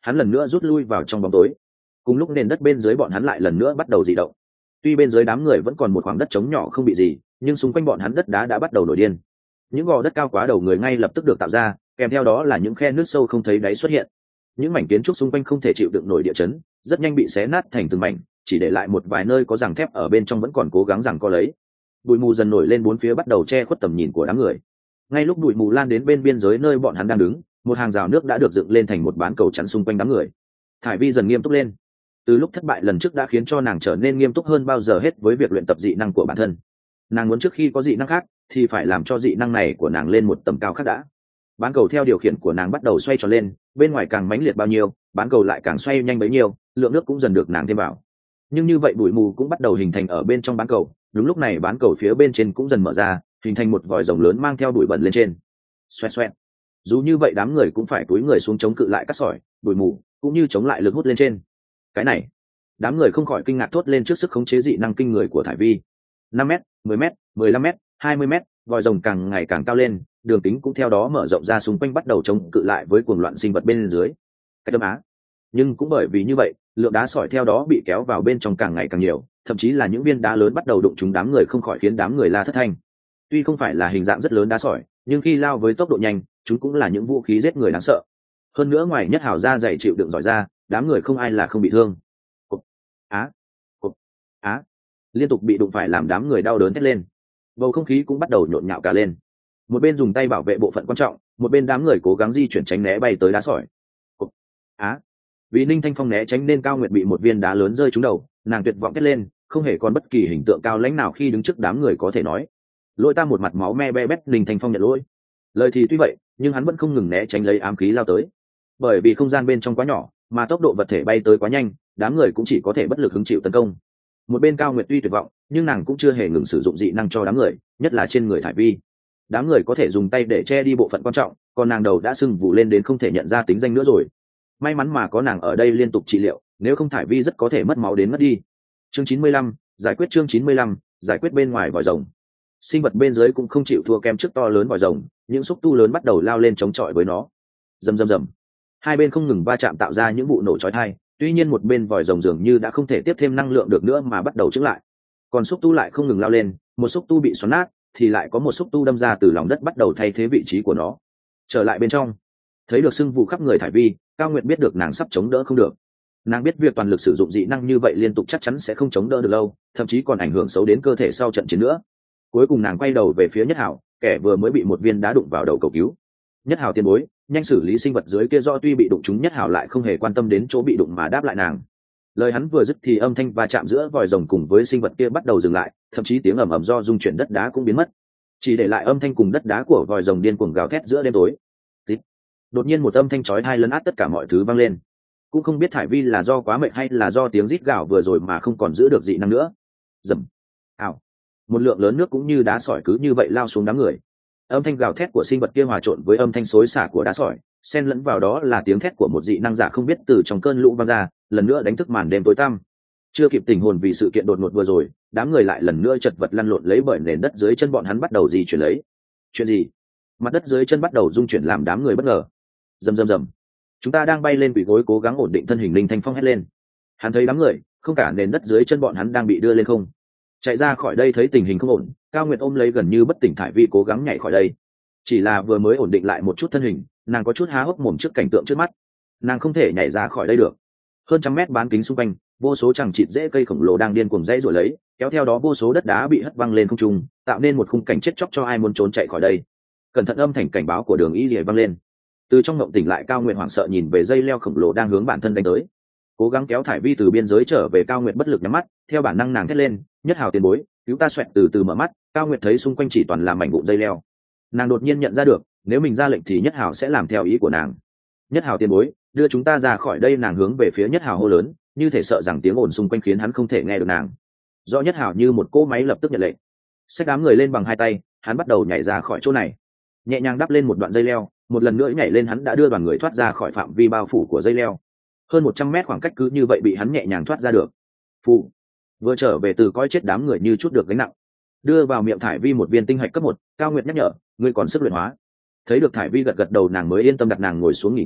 Speaker 1: hắn lần nữa rút lui vào trong bóng tối. Cùng lúc nền đất bên dưới bọn hắn lại lần nữa bắt đầu dị động. Tuy bên dưới đám người vẫn còn một khoảng đất trống nhỏ không bị gì, nhưng xung quanh bọn hắn đất đá đã bắt đầu nổi điên. Những gò đất cao quá đầu người ngay lập tức được tạo ra, kèm theo đó là những khe nước sâu không thấy đáy xuất hiện. Những mảnh kiến trúc xung quanh không thể chịu đựng nổi địa chấn, rất nhanh bị xé nát thành từng mảnh, chỉ để lại một vài nơi có giằng thép ở bên trong vẫn còn cố gắng giằng co lấy. Bụi mù dần nổi lên bốn phía, bắt đầu che khuất tầm nhìn của đám người. Ngay lúc bụi mù lan đến bên biên giới nơi bọn hắn đang đứng, một hàng rào nước đã được dựng lên thành một bán cầu chắn xung quanh đám người. Thải Vi dần nghiêm túc lên. Từ lúc thất bại lần trước đã khiến cho nàng trở nên nghiêm túc hơn bao giờ hết với việc luyện tập dị năng của bản thân. Nàng muốn trước khi có dị năng khác thì phải làm cho dị năng này của nàng lên một tầm cao khác đã. Bán cầu theo điều khiển của nàng bắt đầu xoay tròn lên, bên ngoài càng mãnh liệt bao nhiêu, bán cầu lại càng xoay nhanh bấy nhiêu, lượng nước cũng dần được nàng thêm vào. Nhưng như vậy bụi mù cũng bắt đầu hình thành ở bên trong bán cầu. Đúng lúc này bán cầu phía bên trên cũng dần mở ra, hình thành một vòi rồng lớn mang theo bụi bẩn lên trên. Xoẹt xoẹt. Dù như vậy đám người cũng phải cúi người xuống chống cự lại cát sỏi, bụi mù, cũng như chống lại lực hút lên trên. Cái này, đám người không khỏi kinh ngạc thốt lên trước sức khống chế dị năng kinh người của Thải Vi. năm mét, mười mét, mười lăm mét, hai mươi mét, vòi rồng càng ngày càng cao lên, đường kính cũng theo đó mở rộng ra, xung quanh bắt đầu chống cự lại với cuồng loạn sinh vật bên dưới. Cái đâm á. Nhưng cũng bởi vì như vậy, lượng đá sỏi theo đó bị kéo vào bên trong càng ngày càng nhiều, thậm chí là những viên đá lớn bắt đầu đụng trúng đám người, không khỏi khiến đám người la thất thanh. Tuy không phải là hình dạng rất lớn đá sỏi, nhưng khi lao với tốc độ nhanh, chúng cũng là những vũ khí giết người đáng sợ. Hơn nữa ngoài Nhất Hào ra dày chịu đựng giỏi ra, đám người không ai là không bị thương. Cục, á, cục, á, liên tục bị đụng phải làm đám người đau đớn thét lên. Bầu không khí cũng bắt đầu nhộn nhạo cả lên. Một bên dùng tay bảo vệ bộ phận quan trọng, một bên đám người cố gắng di chuyển tránh né bay tới đá sỏi. Cục, á, vì Ninh Thanh Phong né tránh nên Cao Nguyệt bị một viên đá lớn rơi trúng đầu, nàng tuyệt vọng thét lên, không hề còn bất kỳ hình tượng cao lãnh nào khi đứng trước đám người có thể nói. Lỗi ta, một mặt máu me be bét. Ninh Thanh Phong nhận lỗi. Lời thì tuy vậy, nhưng hắn vẫn không ngừng né tránh lấy ám khí lao tới. Bởi vì không gian bên trong quá nhỏ, mà tốc độ vật thể bay tới quá nhanh, đám người cũng chỉ có thể bất lực hứng chịu tấn công. Một bên Cao Nguyệt tuy tuyệt vọng, nhưng nàng cũng chưa hề ngừng sử dụng dị năng cho đám người, nhất là trên người Thải Vi. Đám người có thể dùng tay để che đi bộ phận quan trọng, còn nàng đầu đã sưng vụ lên đến không thể nhận ra tính danh nữa rồi. May mắn mà có nàng ở đây liên tục trị liệu, nếu không Thải Vi rất có thể mất máu đến mất đi. Chương chín mươi lăm, giải quyết. Chương chín mươi lăm, giải quyết. Bên ngoài vòi rồng, sinh vật bên dưới cũng không chịu thua kém trước to lớn vòi rồng, những xúc tu lớn bắt đầu lao lên chống chọi với nó. Rầm rầm rầm, hai bên không ngừng va chạm tạo ra những vụ nổ chói tai. Tuy nhiên một bên vòi rồng dường như đã không thể tiếp thêm năng lượng được nữa mà bắt đầu chững lại, còn xúc tu lại không ngừng lao lên, một xúc tu bị xoắn nát thì lại có một xúc tu đâm ra từ lòng đất bắt đầu thay thế vị trí của nó. Trở lại bên trong, thấy được sưng vụ khắp người Thải Vi, Cao Nguyệt biết được nàng sắp chống đỡ không được. Nàng biết việc toàn lực sử dụng dị năng như vậy liên tục chắc chắn sẽ không chống đỡ được lâu, thậm chí còn ảnh hưởng xấu đến cơ thể sau trận chiến nữa. Cuối cùng nàng quay đầu về phía Nhất Hảo, kẻ vừa mới bị một viên đá đụng vào đầu cầu cứu. Nhất Hảo tiền bối, nhanh xử lý sinh vật dưới kia. Do tuy bị đụng trúng, Nhất Hảo lại không hề quan tâm đến chỗ bị đụng mà đáp lại nàng. Lời hắn vừa dứt thì âm thanh va chạm giữa vòi rồng cùng với sinh vật kia bắt đầu dừng lại, thậm chí tiếng ầm ầm do rung chuyển đất đá cũng biến mất, chỉ để lại âm thanh cùng đất đá của vòi rồng điên cuồng gào thét giữa đêm tối. Tít. Đột nhiên một âm thanh chói tai lấn át tất cả mọi thứ vang lên. Cũng không biết Thải Vi là do quá mệt hay là do tiếng rít gào vừa rồi mà không còn giữ được dị năng nữa. Rầm. Ảo. Một lượng lớn nước cũng như đá sỏi cứ như vậy lao xuống đám người. Âm thanh gào thét của sinh vật kia hòa trộn với âm thanh xối xả của đá sỏi, xen lẫn vào đó là tiếng thét của một dị năng giả không biết từ trong cơn lũ vang ra, lần nữa đánh thức màn đêm tối tăm. Chưa kịp tỉnh hồn vì sự kiện đột ngột vừa rồi, đám người lại lần nữa chật vật lăn lộn lấy, bởi nền đất dưới chân bọn hắn bắt đầu di chuyển lấy. Chuyện gì? Mặt đất dưới chân bắt đầu rung chuyển làm đám người bất ngờ. Rầm rầm rầm. Chúng ta đang bay lên, quỳ gối cố gắng ổn định thân hình. Linh Thanh Phong hét lên. Hắn thấy đám người, không cả nền đất dưới chân bọn hắn đang bị đưa lên không. Chạy ra khỏi đây thấy tình hình không ổn, Cao Nguyệt ôm lấy gần như bất tỉnh Thải Vi cố gắng nhảy khỏi đây. Chỉ là vừa mới ổn định lại một chút thân hình, nàng có chút há hốc mồm trước cảnh tượng trước mắt. Nàng không thể nhảy ra khỏi đây được. Hơn trăm mét bán kính xung quanh, vô số chằng chịt rễ cây khổng lồ đang điên cuồng dãy rồi lấy, kéo theo đó vô số đất đá bị hất văng lên không trung, tạo nên một khung cảnh chết chóc cho ai muốn trốn chạy khỏi đây. Cẩn thận, âm thanh cảnh báo của Đường Y Lìa vang lên. Từ trong ngộng tỉnh lại, Cao Nguyệt hoảng sợ nhìn về dây leo khổng lồ đang hướng bản thân đánh tới. Cố gắng kéo Thải Vi từ biên giới trở về, Cao Nguyệt bất lực nhắm mắt, theo bản năng nàng thét lên, Nhất Hào tiền bối, cứu ta. Xoẹt. Từ từ mở mắt, Cao Nguyệt thấy xung quanh chỉ toàn là mảnh vụn dây leo. Nàng đột nhiên nhận ra được, nếu mình ra lệnh thì Nhất Hào sẽ làm theo ý của nàng. Nhất Hào tiền bối, đưa chúng ta ra khỏi đây. Nàng hướng về phía Nhất Hào hô lớn, như thể sợ rằng tiếng ồn xung quanh khiến hắn không thể nghe được nàng. Do Nhất Hào như một cỗ máy lập tức nhận lệnh, xách đám người lên bằng hai tay, hắn bắt đầu nhảy ra khỏi chỗ này, nhẹ nhàng đắp lên một đoạn dây leo, một lần nữa nhảy lên, hắn đã đưa đoàn người thoát ra khỏi phạm vi bao phủ của dây leo. Hơn một trăm mét khoảng cách cứ như vậy bị hắn nhẹ nhàng thoát ra được. Phụ vừa trở về từ coi chết, đám người như chút được gánh nặng. Đưa vào miệng Thải Vi một viên tinh hạch cấp một, Cao Nguyệt nhắc nhở, ngươi còn sức luyện hóa. Thấy được Thải Vi gật gật đầu, nàng mới yên tâm đặt nàng ngồi xuống nghỉ ngơi,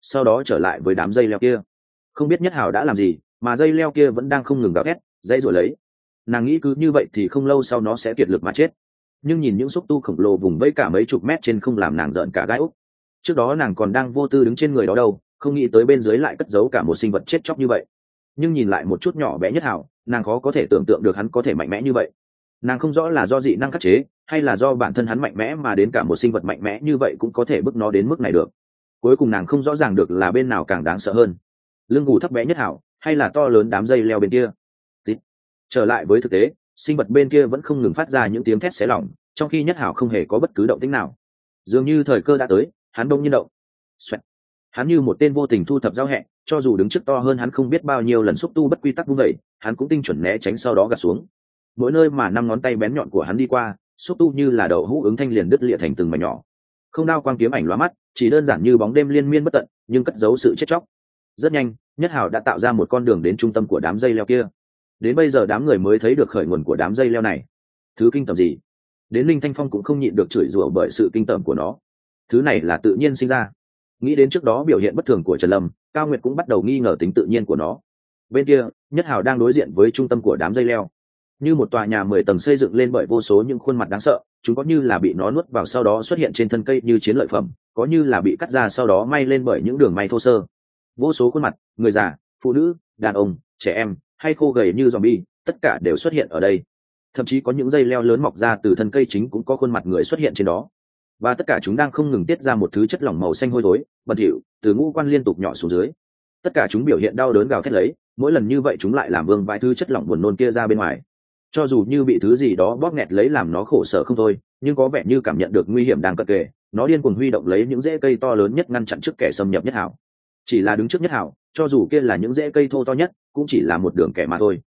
Speaker 1: sau đó trở lại với đám dây leo kia. Không biết Nhất Hào đã làm gì mà dây leo kia vẫn đang không ngừng gào thét dãy rồi lấy. Nàng nghĩ cứ như vậy thì không lâu sau nó sẽ kiệt lực mà chết, nhưng nhìn những xúc tu khổng lồ vùng vẫy cả mấy chục mét trên không làm nàng rợn cả gai úc. Trước đó nàng còn đang vô tư đứng trên người đó đâu, không nghĩ tới bên dưới lại cất giấu cả một sinh vật chết chóc như vậy. Nhưng nhìn lại một chút nhỏ bé Nhất Hào, nàng khó có thể tưởng tượng được hắn có thể mạnh mẽ như vậy. Nàng không rõ là do dị năng khắc chế hay là do bản thân hắn mạnh mẽ mà đến cả một sinh vật mạnh mẽ như vậy cũng có thể bức nó đến mức này được. Cuối cùng nàng không rõ ràng được là bên nào càng đáng sợ hơn, lưng gù thấp bé Nhất Hào hay là to lớn đám dây leo bên kia. Tiếp. Trở lại với thực tế, sinh vật bên kia vẫn không ngừng phát ra những tiếng thét xé lỏng, trong khi Nhất Hào không hề có bất cứ động tĩnh nào. Dường như thời cơ đã tới, hắn đông nhiên động. Xoẹt. Hắn như một tên vô tình thu thập giao hẹ, cho dù đứng trước to hơn hắn không biết bao nhiêu lần xúc tu bất quy tắc vung vẩy, hắn cũng tinh chuẩn né tránh sau đó gạt xuống. Mỗi nơi mà năm ngón tay bén nhọn của hắn đi qua, xúc tu như là đậu hũ ứng thanh liền đứt lịa thành từng mảnh nhỏ. Không đao quang kiếm ảnh lóa mắt, chỉ đơn giản như bóng đêm liên miên bất tận, nhưng cất giấu sự chết chóc. Rất nhanh, Nhất Hào đã tạo ra một con đường đến trung tâm của đám dây leo kia. Đến bây giờ đám người mới thấy được khởi nguồn của đám dây leo này. Thứ kinh tởm gì? Đến Linh Thanh Phong cũng không nhịn được chửi rủa bởi sự kinh tởm của nó. Thứ này là tự nhiên sinh ra. Nghĩ đến trước đó biểu hiện bất thường của Trần Lâm, Cao Nguyệt cũng bắt đầu nghi ngờ tính tự nhiên của nó. Bên kia, Nhất Hào đang đối diện với trung tâm của đám dây leo, như một tòa nhà mười tầng xây dựng lên bởi vô số những khuôn mặt đáng sợ. Chúng có như là bị nó nuốt vào sau đó xuất hiện trên thân cây như chiến lợi phẩm, có như là bị cắt ra sau đó may lên bởi những đường may thô sơ. Vô số khuôn mặt, người già, phụ nữ, đàn ông, trẻ em hay khô gầy như zombie, tất cả đều xuất hiện ở đây. Thậm chí có những dây leo lớn mọc ra từ thân cây chính cũng có khuôn mặt người xuất hiện trên đó, và tất cả chúng đang không ngừng tiết ra một thứ chất lỏng màu xanh hôi thối bẩn thỉu từ ngũ quan liên tục nhỏ xuống dưới. Tất cả chúng biểu hiện đau đớn gào thét lấy, mỗi lần như vậy chúng lại làm vương vãi thứ chất lỏng buồn nôn kia ra bên ngoài. Cho dù như bị thứ gì đó bóp nghẹt lấy làm nó khổ sở không thôi, nhưng có vẻ như cảm nhận được nguy hiểm đang cận kề, nó điên cuồng huy động lấy những rễ cây to lớn nhất ngăn chặn trước kẻ xâm nhập Nhất Hào. Chỉ là đứng trước Nhất Hào, cho dù kia là những rễ cây thô to nhất, cũng chỉ là một đường kẻ mà thôi.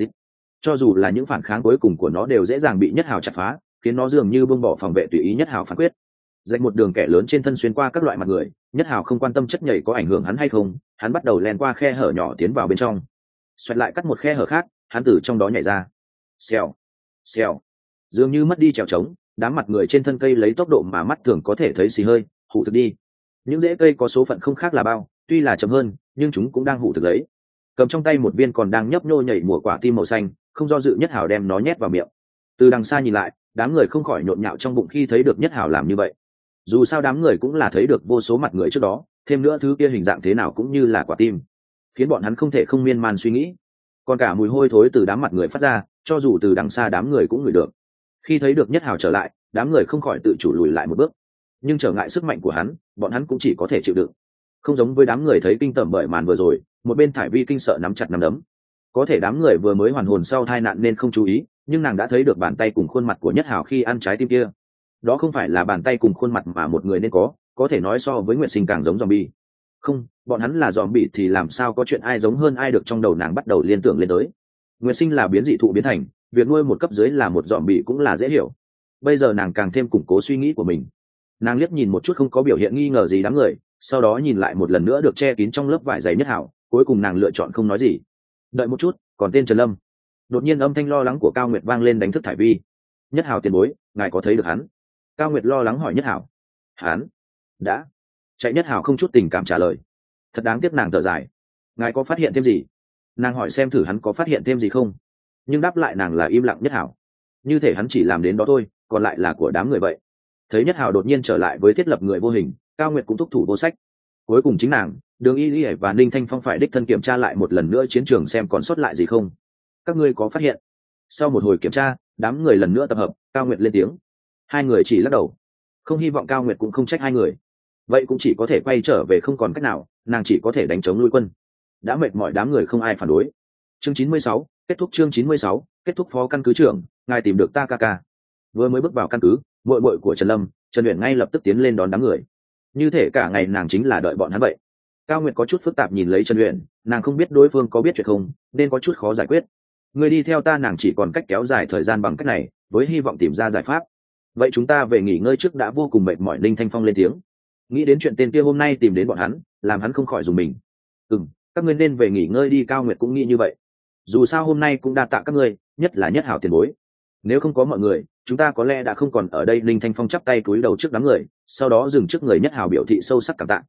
Speaker 1: Cho dù là những phản kháng cuối cùng của nó đều dễ dàng bị Nhất Hào chặt phá, khiến nó dường như buông bỏ phòng vệ tùy ý Nhất Hào phán quyết. Rạch một đường kẻ lớn trên thân xuyên qua các loại mặt người, Nhất Hào không quan tâm chất nhảy có ảnh hưởng hắn hay không, hắn bắt đầu len qua khe hở nhỏ tiến vào bên trong. Xoẹt lại cắt một khe hở khác, hắn từ trong đó nhảy ra. Xèo, xèo, dường như mất đi trèo trống, đám mặt người trên thân cây lấy tốc độ mà mắt thường có thể thấy xì hơi hụ thực đi. Những rễ cây có số phận không khác là bao, tuy là chậm hơn nhưng chúng cũng đang hụ thực lấy. Cầm trong tay một viên còn đang nhấp nhô nhảy mùa quả tim màu xanh, không do dự Nhất Hào đem nó nhét vào miệng. Từ đằng xa nhìn lại, đám người không khỏi nhộn nhạo trong bụng khi thấy được Nhất Hào làm như vậy. Dù sao đám người cũng là thấy được vô số mặt người trước đó, thêm nữa thứ kia hình dạng thế nào cũng như là quả tim, khiến bọn hắn không thể không miên man suy nghĩ. Còn cả mùi hôi thối từ đám mặt người phát ra, cho dù từ đằng xa đám người cũng ngửi được. Khi thấy được Nhất Hào trở lại, đám người không khỏi tự chủ lùi lại một bước, nhưng trở ngại sức mạnh của hắn, bọn hắn cũng chỉ có thể chịu đựng. Không giống với đám người thấy kinh tởm bởi màn vừa rồi, một bên Thải Vi kinh sợ nắm chặt nắm đấm. Có thể đám người vừa mới hoàn hồn sau tai nạn nên không chú ý, nhưng nàng đã thấy được bàn tay cùng khuôn mặt của Nhất Hào khi ăn trái tim kia. Đó không phải là bàn tay cùng khuôn mặt mà một người nên có, có thể nói so với Nguyệt Sinh càng giống zombie. Không, bọn hắn là zombie thì làm sao có chuyện ai giống hơn ai được, trong đầu nàng bắt đầu liên tưởng lên tới. Nguyệt Sinh là biến dị thụ biến thành, việc nuôi một cấp dưới là một zombie cũng là dễ hiểu. Bây giờ nàng càng thêm củng cố suy nghĩ của mình. Nàng liếc nhìn một chút không có biểu hiện nghi ngờ gì đám người, sau đó nhìn lại một lần nữa được che kín trong lớp vải dày Nhất Hào, cuối cùng nàng lựa chọn không nói gì. Đợi một chút, còn tên Trần Lâm. Đột nhiên âm thanh lo lắng của Cao Nguyệt vang lên đánh thức Thải Vi. Nhất Hào tiền bối, ngài có thấy được hắn? Cao Nguyệt lo lắng hỏi Nhất Hào. Hắn đã chạy. Nhất Hào không chút tình cảm trả lời. Thật đáng tiếc, nàng thở dài. Ngài có phát hiện thêm gì? Nàng hỏi xem thử hắn có phát hiện thêm gì không, nhưng đáp lại nàng là im lặng. Nhất Hào như thể hắn chỉ làm đến đó thôi, còn lại là của đám người vậy. Thấy Nhất Hào đột nhiên trở lại với thiết lập người vô hình, Cao Nguyệt cũng thúc thủ vô sách. Cuối cùng chính nàng, Đường Y Lý và Ninh Thanh Phong phải đích thân kiểm tra lại một lần nữa chiến trường xem còn sót lại gì không. Các ngươi có phát hiện? Sau một hồi kiểm tra, đám người lần nữa tập hợp, Cao Nguyệt lên tiếng. Hai người chỉ lắc đầu. Không hy vọng Cao Nguyệt cũng không trách hai người. Vậy cũng chỉ có thể quay trở về, không còn cách nào, nàng chỉ có thể đánh chống nuôi quân. Đã mệt mỏi đám người không ai phản đối. Chương chín mươi sáu, kết thúc chương chín mươi sáu, kết thúc. Phó căn cứ trưởng, ngài tìm được ta ca ca. Vừa mới bước vào căn cứ, muội muội của Trần Lâm, Trần Uyển ngay lập tức tiến lên đón đám người. Như thể cả ngày nàng chính là đợi bọn hắn vậy. Cao Nguyệt có chút phức tạp nhìn lấy Trần Uyển, nàng không biết đối phương có biết chuyện không, nên có chút khó giải quyết. Người đi theo ta, nàng chỉ còn cách kéo dài thời gian bằng cách này, với hy vọng tìm ra giải pháp. Vậy chúng ta về nghỉ ngơi trước đã, vô cùng mệt mỏi. Ninh Thanh Phong lên tiếng. Nghĩ đến chuyện tên kia hôm nay tìm đến bọn hắn, làm hắn không khỏi dùng mình. Ừm, các ngươi nên về nghỉ ngơi đi. Cao Nguyệt cũng nghĩ như vậy. Dù sao hôm nay cũng đa tạ các ngươi, nhất là Nhất Hào tiền bối. Nếu không có mọi người, chúng ta có lẽ đã không còn ở đây. Ninh Thanh Phong chắp tay cúi đầu trước đám người, sau đó dừng trước người Nhất Hào biểu thị sâu sắc cảm tạ.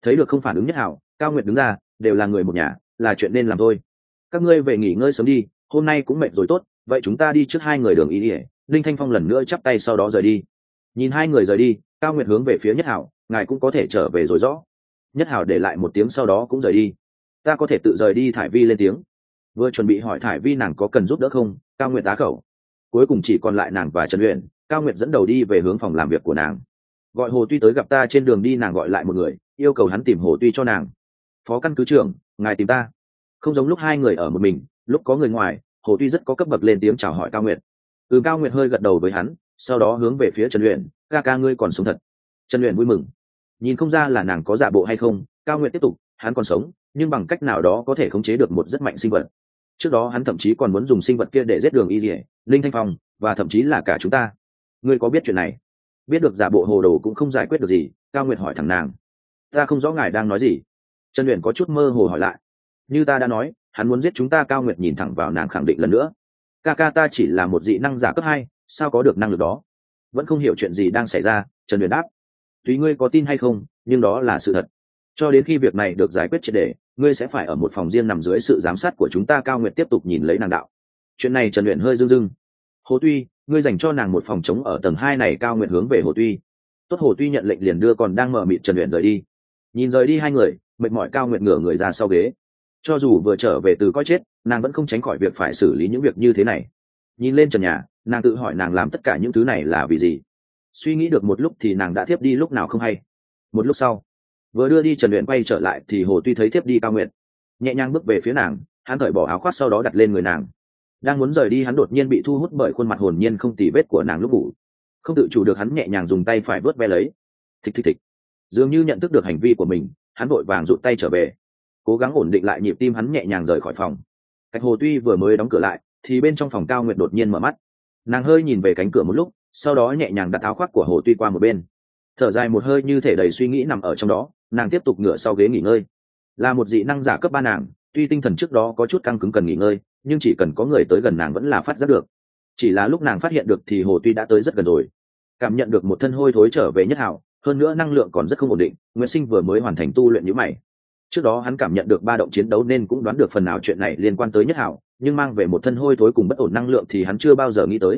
Speaker 1: Thấy được không phản ứng Nhất Hảo, Cao Nguyệt đứng ra, đều là người một nhà, là chuyện nên làm thôi. Các ngươi về nghỉ ngơi sớm đi, hôm nay cũng mệt rồi tốt, vậy chúng ta đi trước. Hai người đường ý ỉa. Linh Thanh Phong lần nữa chắp tay sau đó rời đi. Nhìn hai người rời đi, Cao Nguyệt hướng về phía Nhất Hảo, ngài cũng có thể trở về rồi rõ. Nhất Hảo để lại một tiếng sau đó cũng rời đi. Ta có thể tự rời đi. Thải Vi lên tiếng, vừa chuẩn bị hỏi Thải Vi nàng có cần giúp đỡ không, Cao Nguyệt á khẩu. Cuối cùng chỉ còn lại nàng và Trần Uyển. Cao Nguyệt dẫn đầu đi về hướng phòng làm việc của nàng. Gọi Hồ Tuy tới gặp ta. Trên đường đi nàng gọi lại một người, yêu cầu hắn tìm Hồ Tuy cho nàng. Phó căn cứ trưởng, ngài tìm ta. Không giống lúc hai người ở một mình, lúc có người ngoài, Hồ Tuy rất có cấp bậc lên tiếng chào hỏi Cao Nguyệt. Ừ, Cao Nguyệt hơi gật đầu với hắn, sau đó hướng về phía Trần Uyển, ca ca ngươi còn sống thật. Trần Uyển vui mừng, nhìn không ra là nàng có giả bộ hay không. Cao Nguyệt tiếp tục, hắn còn sống, nhưng bằng cách nào đó có thể khống chế được một rất mạnh sinh vật. Trước đó hắn thậm chí còn muốn dùng sinh vật kia để giết Đường Y Lìa, Linh Thanh Phong, và thậm chí là cả chúng ta. Ngươi có biết chuyện này? Biết được giả bộ hồ đồ cũng không giải quyết được gì. Cao Nguyệt hỏi thẳng nàng, ta không rõ ngài đang nói gì. Trần Uyển có chút mơ hồ hỏi lại, như ta đã nói, hắn muốn giết chúng ta. Cao Nguyệt nhìn thẳng vào nàng khẳng định lần nữa, ca ca ta chỉ là một dị năng giả cấp hai, sao có được năng lực đó. Vẫn không hiểu chuyện gì đang xảy ra. Trần Uyển đáp, tùy ngươi có tin hay không, nhưng đó là sự thật. Cho đến khi việc này được giải quyết triệt để, ngươi sẽ phải ở một phòng riêng nằm dưới sự giám sát của chúng ta. Cao Nguyệt tiếp tục nhìn lấy nàng đạo, chuyện này Trần Uyển hơi dưng dưng. Hồ Tuy, ngươi dành cho nàng một phòng trống ở tầng hai này. Cao Nguyệt hướng về Hồ Tuy. Tốt. Hồ Tuy nhận lệnh liền đưa còn đang mở mịt Trần Uyển rời đi. Nhìn rời đi hai người, mệt mỏi Cao Nguyệt ngửa người ra sau ghế. Cho dù vừa trở về từ coi chết, nàng vẫn không tránh khỏi việc phải xử lý những việc như thế này. Nhìn lên trần nhà, nàng tự hỏi nàng làm tất cả những thứ này là vì gì. Suy nghĩ được một lúc thì nàng đã thiếp đi lúc nào không hay. Một lúc sau, vừa đưa đi Trần Uyển quay trở lại thì Hồ Tuy thấy thiếp đi Cao Nguyệt, nhẹ nhàng bước về phía nàng. Hắn cởi bỏ áo khoác sau đó đặt lên người nàng. Đang muốn rời đi, hắn đột nhiên bị thu hút bởi khuôn mặt hồn nhiên không tì vết của nàng lúc ngủ. Không tự chủ được hắn nhẹ nhàng dùng tay phải vớt ve lấy. Thịch thịch thịch. Dường như nhận thức được hành vi của mình, hắn vội vàng rụt tay trở về, cố gắng ổn định lại nhịp tim. Hắn nhẹ nhàng rời khỏi phòng. Cách Hồ Tuy vừa mới đóng cửa lại thì bên trong phòng Cao Nguyệt đột nhiên mở mắt. Nàng hơi nhìn về cánh cửa một lúc, sau đó nhẹ nhàng đặt áo khoác của Hồ Tuy qua một bên, thở dài một hơi như thể đầy suy nghĩ nằm ở trong đó. Nàng tiếp tục ngửa sau ghế nghỉ ngơi. Là một dị năng giả cấp ba nàng, tuy tinh thần trước đó có chút căng cứng cần nghỉ ngơi, nhưng chỉ cần có người tới gần nàng vẫn là phát giác được. Chỉ là lúc nàng phát hiện được thì Hồ Tuy đã tới rất gần rồi. Cảm nhận được một thân hôi thối trở về Nhất Hảo, hơn nữa năng lượng còn rất không ổn định. Nguyễn Sinh vừa mới hoàn thành tu luyện như mày. Trước đó hắn cảm nhận được ba động chiến đấu nên cũng đoán được phần nào chuyện này liên quan tới Nhất Hảo, nhưng mang về một thân hôi thối cùng bất ổn năng lượng thì hắn chưa bao giờ nghĩ tới.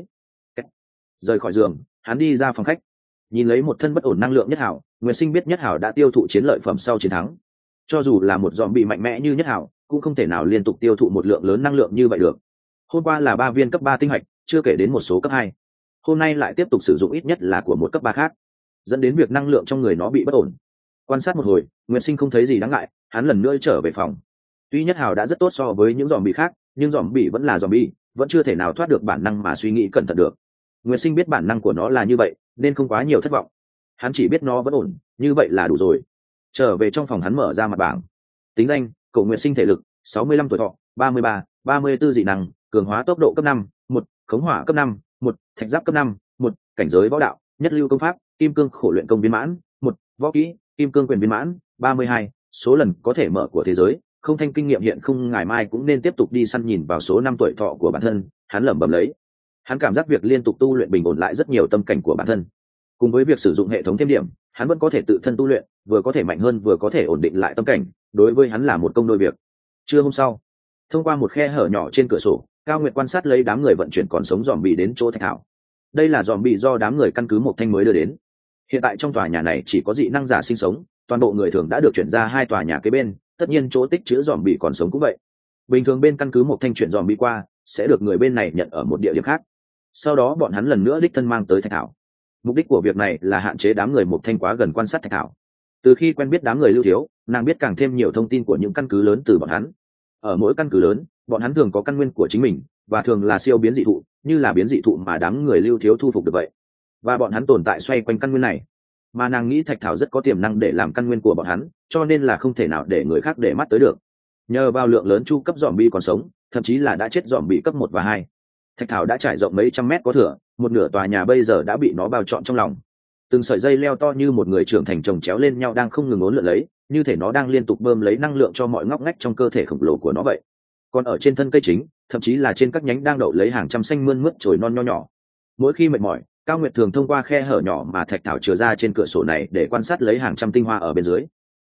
Speaker 1: Rời khỏi giường, hắn đi ra phòng khách, nhìn lấy một thân bất ổn năng lượng Nhất Hảo. Nguyễn Sinh biết Nhất Hảo đã tiêu thụ chiến lợi phẩm sau chiến thắng. Cho dù là một dòm bị mạnh mẽ như Nhất Hảo, cũng không thể nào liên tục tiêu thụ một lượng lớn năng lượng như vậy được. Hôm qua là ba viên cấp ba tinh hạch, chưa kể đến một số cấp hai. Hôm nay lại tiếp tục sử dụng ít nhất là của một cấp ba khác, dẫn đến việc năng lượng trong người nó bị bất ổn. Quan sát một hồi, Nguyệt Sinh không thấy gì đáng ngại, hắn lần nữa trở về phòng. Tuy Nhất Hảo đã rất tốt so với những dòm bị khác, nhưng dòm bị vẫn là dòm bị, vẫn chưa thể nào thoát được bản năng mà suy nghĩ cẩn thận được. Nguyệt Sinh biết bản năng của nó là như vậy, nên không quá nhiều thất vọng. Hắn chỉ biết nó vẫn ổn, như vậy là đủ rồi. Trở về trong phòng, hắn mở ra mặt bảng. Tính danh: Cậu Nguyệt Sinh, thể lực sáu mươi lăm tuổi, thọ ba mươi ba, ba mươi tư, dị năng cường hóa tốc độ cấp năm, một, khống hỏa cấp năm, một, thạch giáp cấp năm, một, cảnh giới võ đạo nhất lưu công pháp kim cương khổ luyện công viên mãn, một, võ kỹ kim cương quyền viên mãn, ba mươi hai, số lần có thể mở của thế giới không. Thanh kinh nghiệm hiện không. Ngày mai cũng nên tiếp tục đi săn. Nhìn vào số năm tuổi thọ của bản thân, hắn lẩm bẩm lấy. Hắn cảm giác việc liên tục tu luyện bình ổn lại rất nhiều tâm cảnh của bản thân. Cùng với việc sử dụng hệ thống thêm điểm, hắn vẫn có thể tự thân tu luyện, vừa có thể mạnh hơn vừa có thể ổn định lại tâm cảnh. Đối với hắn là một công đôi việc. Trưa hôm sau, thông qua một khe hở nhỏ trên cửa sổ, Cao Nguyệt quan sát lấy đám người vận chuyển còn sống dòm bị đến chỗ Thạch Thảo. Đây là dòm bị do đám người căn cứ Mộc Thanh mới đưa đến. Hiện tại trong tòa nhà này chỉ có dị năng giả sinh sống, toàn bộ người thường đã được chuyển ra hai tòa nhà kế bên, tất nhiên chỗ tích trữ dòm bị còn sống cũng vậy. Bình thường bên căn cứ Mộc Thanh chuyển dòm bị qua, sẽ được người bên này nhận ở một địa điểm khác. Sau đó bọn hắn lần nữa đích thân mang tới Thạch Thảo. Mục đích của việc này là hạn chế đám người Mộc Thanh quá gần quan sát Thạch Thảo. Từ khi quen biết đám người Lưu Thiếu, nàng biết càng thêm nhiều thông tin của những căn cứ lớn từ bọn hắn. Ở mỗi căn cứ lớn, bọn hắn thường có căn nguyên của chính mình, và thường là siêu biến dị thụ, như là biến dị thụ mà đám người Lưu Thiếu thu phục được vậy. Và bọn hắn tồn tại xoay quanh căn nguyên này. Mà nàng nghĩ Thạch Thảo rất có tiềm năng để làm căn nguyên của bọn hắn, cho nên là không thể nào để người khác để mắt tới được. Nhờ vào lượng lớn chu cấp dòm bi còn sống, thậm chí là đã chết dòm bi cấp một và hai, Thạch Thảo đã trải rộng mấy trăm mét có thừa, một nửa tòa nhà bây giờ đã bị nó bao trọn trong lòng. Từng sợi dây leo to như một người trưởng thành chồng chéo lên nhau đang không ngừng uốn lượn lấy, như thể nó đang liên tục bơm lấy năng lượng cho mọi ngóc ngách trong cơ thể khổng lồ của nó vậy. Còn ở trên thân cây chính, thậm chí là trên các nhánh đang đậu lấy hàng trăm xanh mơn mướt chồi non nho nhỏ. Mỗi khi mệt mỏi, Cao Nguyệt thường thông qua khe hở nhỏ mà Thạch Thảo chừa ra trên cửa sổ này để quan sát lấy hàng trăm tinh hoa ở bên dưới.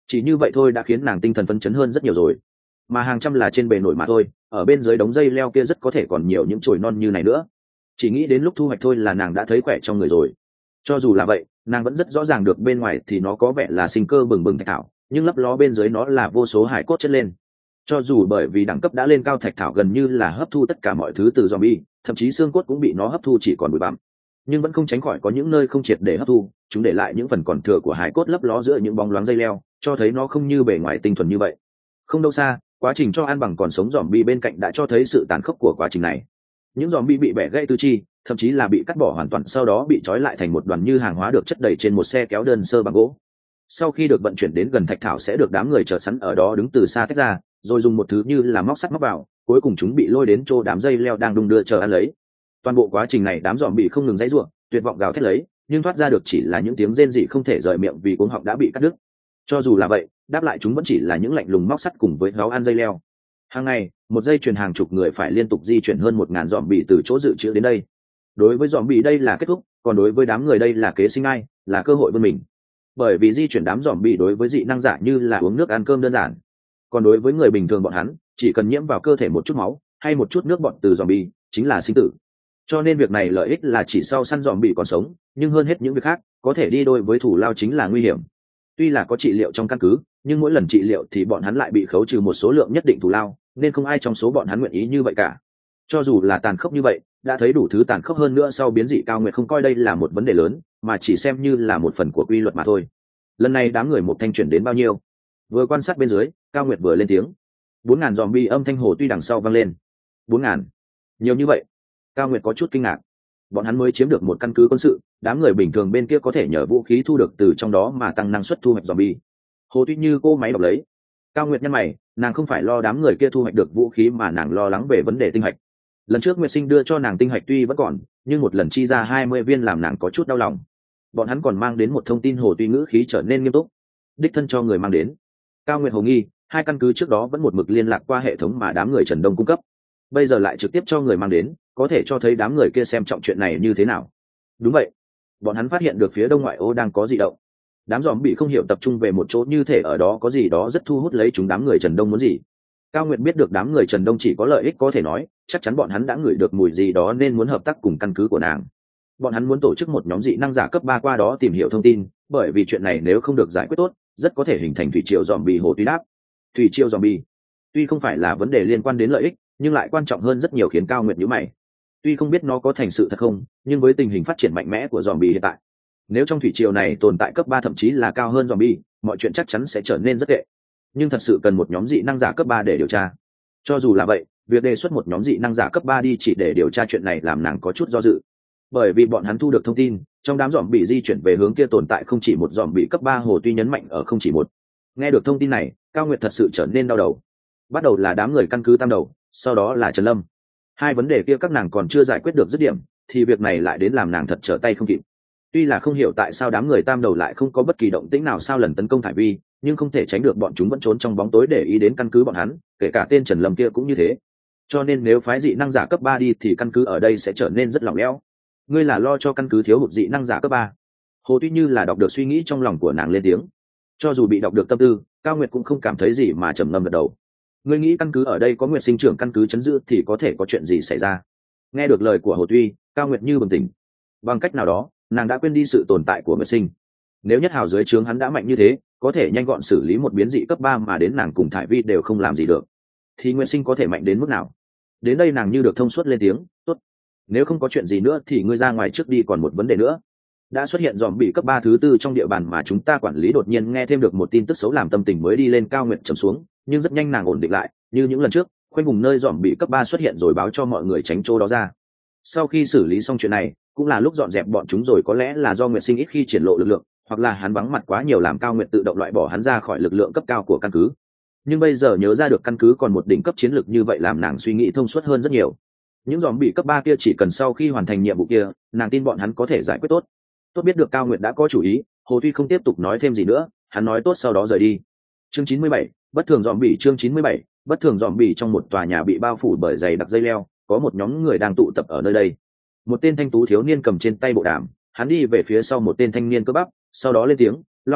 Speaker 1: chỉ như vậy thôi đã khiến nàng tinh thần phấn chấn hơn rất nhiều rồi. Mà hàng trăm là trên bề nổi mà thôi, ở bên dưới đống dây leo kia rất có thể còn nhiều những chồi non như này nữa. Chỉ nghĩ đến lúc thu hoạch thôi là nàng đã thấy khỏe trong người rồi. Cho dù là vậy, nàng vẫn rất rõ ràng được bên ngoài thì nó có vẻ là sinh cơ bừng bừng thạch thảo, nhưng lấp ló bên dưới nó là vô số hải cốt chất lên. Cho dù bởi vì đẳng cấp đã lên cao, thạch thảo gần như là hấp thu tất cả mọi thứ từ zombie, thậm chí xương cốt cũng bị nó hấp thu chỉ còn bụi bặm, nhưng vẫn không tránh khỏi có những nơi không triệt để hấp thu, chúng để lại những phần còn thừa của hải cốt lấp ló giữa những bóng loáng dây leo, cho thấy nó không như bề ngoài tinh thuần như vậy. Không đâu xa, quá trình cho ăn bằng còn sống zombie bên cạnh đã cho thấy sự tàn khốc của quá trình này. Những zombie bị bẻ gãy tứ chi, thậm chí là bị cắt bỏ hoàn toàn, sau đó bị trói lại thành một đoàn như hàng hóa được chất đầy trên một xe kéo đơn sơ bằng gỗ. Sau khi được vận chuyển đến gần thạch thảo sẽ được đám người chờ sẵn ở đó đứng từ xa tách ra, rồi dùng một thứ như là móc sắt móc vào, cuối cùng chúng bị lôi đến chỗ đám dây leo đang đung đưa chờ ăn lấy. Toàn bộ quá trình này đám zombie không ngừng giãy giụa, tuyệt vọng gào thét lấy, nhưng thoát ra được chỉ là những tiếng rên rỉ không thể rời miệng vì cuống họng đã bị cắt đứt. Cho dù là vậy, đáp lại chúng vẫn chỉ là những lạnh lùng móc sắt cùng với héo ăn dây leo. Hàng ngày, một dây chuyền hàng chục người phải liên tục di chuyển hơn một ngàn zombie từ chỗ dự trữ đến đây. Đối với zombie đây là kết thúc, còn đối với đám người đây là kế sinh ai, là cơ hội vươn mình. Bởi vì di chuyển đám zombie đối với dị năng giả như là uống nước ăn cơm đơn giản, còn đối với người bình thường bọn hắn, chỉ cần nhiễm vào cơ thể một chút máu hay một chút nước bọt từ zombie chính là sinh tử. Cho nên việc này lợi ích là chỉ sau săn zombie còn sống, nhưng hơn hết những việc khác, có thể đi đôi với thủ lao chính là nguy hiểm. Tuy là có trị liệu trong căn cứ, nhưng mỗi lần trị liệu thì bọn hắn lại bị khấu trừ một số lượng nhất định thủ lao, nên không ai trong số bọn hắn nguyện ý như vậy cả. Cho dù là tàn khốc như vậy, đã thấy đủ thứ tàn khốc hơn nữa sau biến dị, Cao Nguyệt không coi đây là một vấn đề lớn, mà chỉ xem như là một phần của quy luật mà thôi. Lần này đám người một thanh chuyển đến bao nhiêu? Vừa quan sát bên dưới, Cao Nguyệt vừa lên tiếng. Bốn ngàn zombie, âm thanh hồ tuy đằng sau vang lên. Bốn ngàn? Nhiều như vậy? Cao Nguyệt có chút kinh ngạc. Bọn hắn mới chiếm được một căn cứ quân sự, đám người bình thường bên kia có thể nhờ vũ khí thu được từ trong đó mà tăng năng suất thu hoạch zombie. Hồ Tuy Như cô máy đọc lấy. Cao Nguyệt nhăn mày, nàng không phải lo đám người kia thu hoạch được vũ khí mà nàng lo lắng về vấn đề tinh hạch. Lần trước Nguyệt Sinh đưa cho nàng tinh hạch tuy vẫn còn, nhưng một lần chi ra hai mươi viên làm nàng có chút đau lòng. Bọn hắn còn mang đến một thông tin. Hồ Tuy ngữ khí trở nên nghiêm túc. Đích thân cho người mang đến. Cao Nguyệt hồ nghi, hai căn cứ trước đó vẫn một mực liên lạc qua hệ thống mà đám người Trần Đông cung cấp, bây giờ lại trực tiếp cho người mang đến, có thể cho thấy đám người kia xem trọng chuyện này như thế nào. Đúng vậy, bọn hắn phát hiện được phía đông ngoại ô đang có dị động. Đám giòm bị không hiểu tập trung về một chỗ, như thể ở đó có gì đó rất thu hút lấy chúng. Đám người Trần Đông muốn gì? Cao Nguyệt biết được đám người Trần Đông chỉ có lợi ích, có thể nói chắc chắn bọn hắn đã ngửi được mùi gì đó nên muốn hợp tác cùng căn cứ của nàng. Bọn hắn muốn tổ chức một nhóm dị năng giả cấp ba qua đó tìm hiểu thông tin, bởi vì chuyện này nếu không được giải quyết tốt, rất có thể hình thành thủy triều zombie. Hồ Tuy đáp. Thủy triều zombie tuy không phải là vấn đề liên quan đến lợi ích, nhưng lại quan trọng hơn rất nhiều, khiến Cao Nguyệt nhíu mày. Tuy không biết nó có thành sự thật không, nhưng với tình hình phát triển mạnh mẽ của zombie hiện tại, nếu trong thủy triều này tồn tại cấp ba thậm chí là cao hơn zombie, mọi chuyện chắc chắn sẽ trở nên rất tệ. Nhưng thật sự cần một nhóm dị năng giả cấp ba để điều tra. Cho dù là vậy, việc đề xuất một nhóm dị năng giả cấp ba đi chỉ để điều tra chuyện này làm nàng có chút do dự. Bởi vì bọn hắn thu được thông tin, trong đám zombie di chuyển về hướng kia tồn tại không chỉ một zombie cấp ba. Hồ Tuy nhấn mạnh ở không chỉ một. Nghe được thông tin này, Cao Nguyệt thật sự trở nên đau đầu. Bắt đầu là đám người căn cứ Tam Đầu, sau đó là Trần Lâm. Hai vấn đề kia các nàng còn chưa giải quyết được dứt điểm, thì việc này lại đến làm nàng thật trở tay không kịp. Tuy là không hiểu tại sao đám người Tam Đầu lại không có bất kỳ động tĩnh nào sau lần tấn công Thải Vi, nhưng không thể tránh được bọn chúng vẫn trốn trong bóng tối để ý đến căn cứ bọn hắn, kể cả tên Trần Lâm kia cũng như thế. Cho nên nếu phái dị năng giả cấp ba đi thì căn cứ ở đây sẽ trở nên rất lỏng lẽo. Ngươi là lo cho căn cứ thiếu hụt dị năng giả cấp ba? Hồ Tuy Như là đọc được suy nghĩ trong lòng của nàng lên tiếng. Cho dù bị đọc được tâm tư, Cao Nguyệt cũng không cảm thấy gì mà trầm ngâm gật đầu. Ngươi nghĩ căn cứ ở đây có Nguyệt Sinh trưởng căn cứ chấn giữ thì có thể có chuyện gì xảy ra? Nghe được lời của Hồ Tuy, Cao Nguyệt như bừng tỉnh. Bằng cách nào đó, nàng đã quên đi sự tồn tại của Nguyệt Sinh. Nếu Nhất Hào dưới trướng hắn đã mạnh như thế, có thể nhanh gọn xử lý một biến dị cấp ba mà đến nàng cùng Thải Vi đều không làm gì được, thì Nguyệt Sinh có thể mạnh đến mức nào? Đến đây nàng như được thông suốt lên tiếng. Tốt, nếu không có chuyện gì nữa thì ngươi ra ngoài trước đi. Còn một vấn đề nữa, đã xuất hiện dòm bị cấp ba thứ tư trong địa bàn mà chúng ta quản lý. Đột nhiên nghe thêm được một tin tức xấu làm tâm tình mới đi lên Cao Nguyệt trầm xuống, nhưng rất nhanh nàng ổn định lại, như những lần trước, khoanh vùng nơi dòm bị cấp ba xuất hiện rồi báo cho mọi người tránh chỗ đó ra. Sau khi xử lý xong chuyện này, cũng là lúc dọn dẹp bọn chúng rồi. Có lẽ là do Nguyệt Sinh ít khi triển lộ lực lượng, hoặc là hắn vắng mặt quá nhiều làm Cao Nguyệt tự động loại bỏ hắn ra khỏi lực lượng cấp cao của căn cứ. Nhưng bây giờ nhớ ra được căn cứ còn một đỉnh cấp chiến lược như vậy làm nàng suy nghĩ thông suốt hơn rất nhiều. Những dòm bị cấp ba kia chỉ cần sau khi hoàn thành nhiệm vụ kia, nàng tin bọn hắn có thể giải quyết tốt. Tốt biết được Cao Nguyệt đã có chủ ý, Hồ Tuy không tiếp tục nói thêm gì nữa, hắn nói tốt sau đó rời đi. Chương chín mươi bảy, bất thường dòm bỉ. Chương chín mươi bảy, bất thường dòm bỉ. Trong một tòa nhà bị bao phủ bởi dày đặc dây leo, có một nhóm người đang tụ tập ở nơi đây. Một tên thanh tú thiếu niên cầm trên tay bộ đàm, hắn đi về phía sau một tên thanh niên cơ bắp, sau đó lên tiếng, Long ca,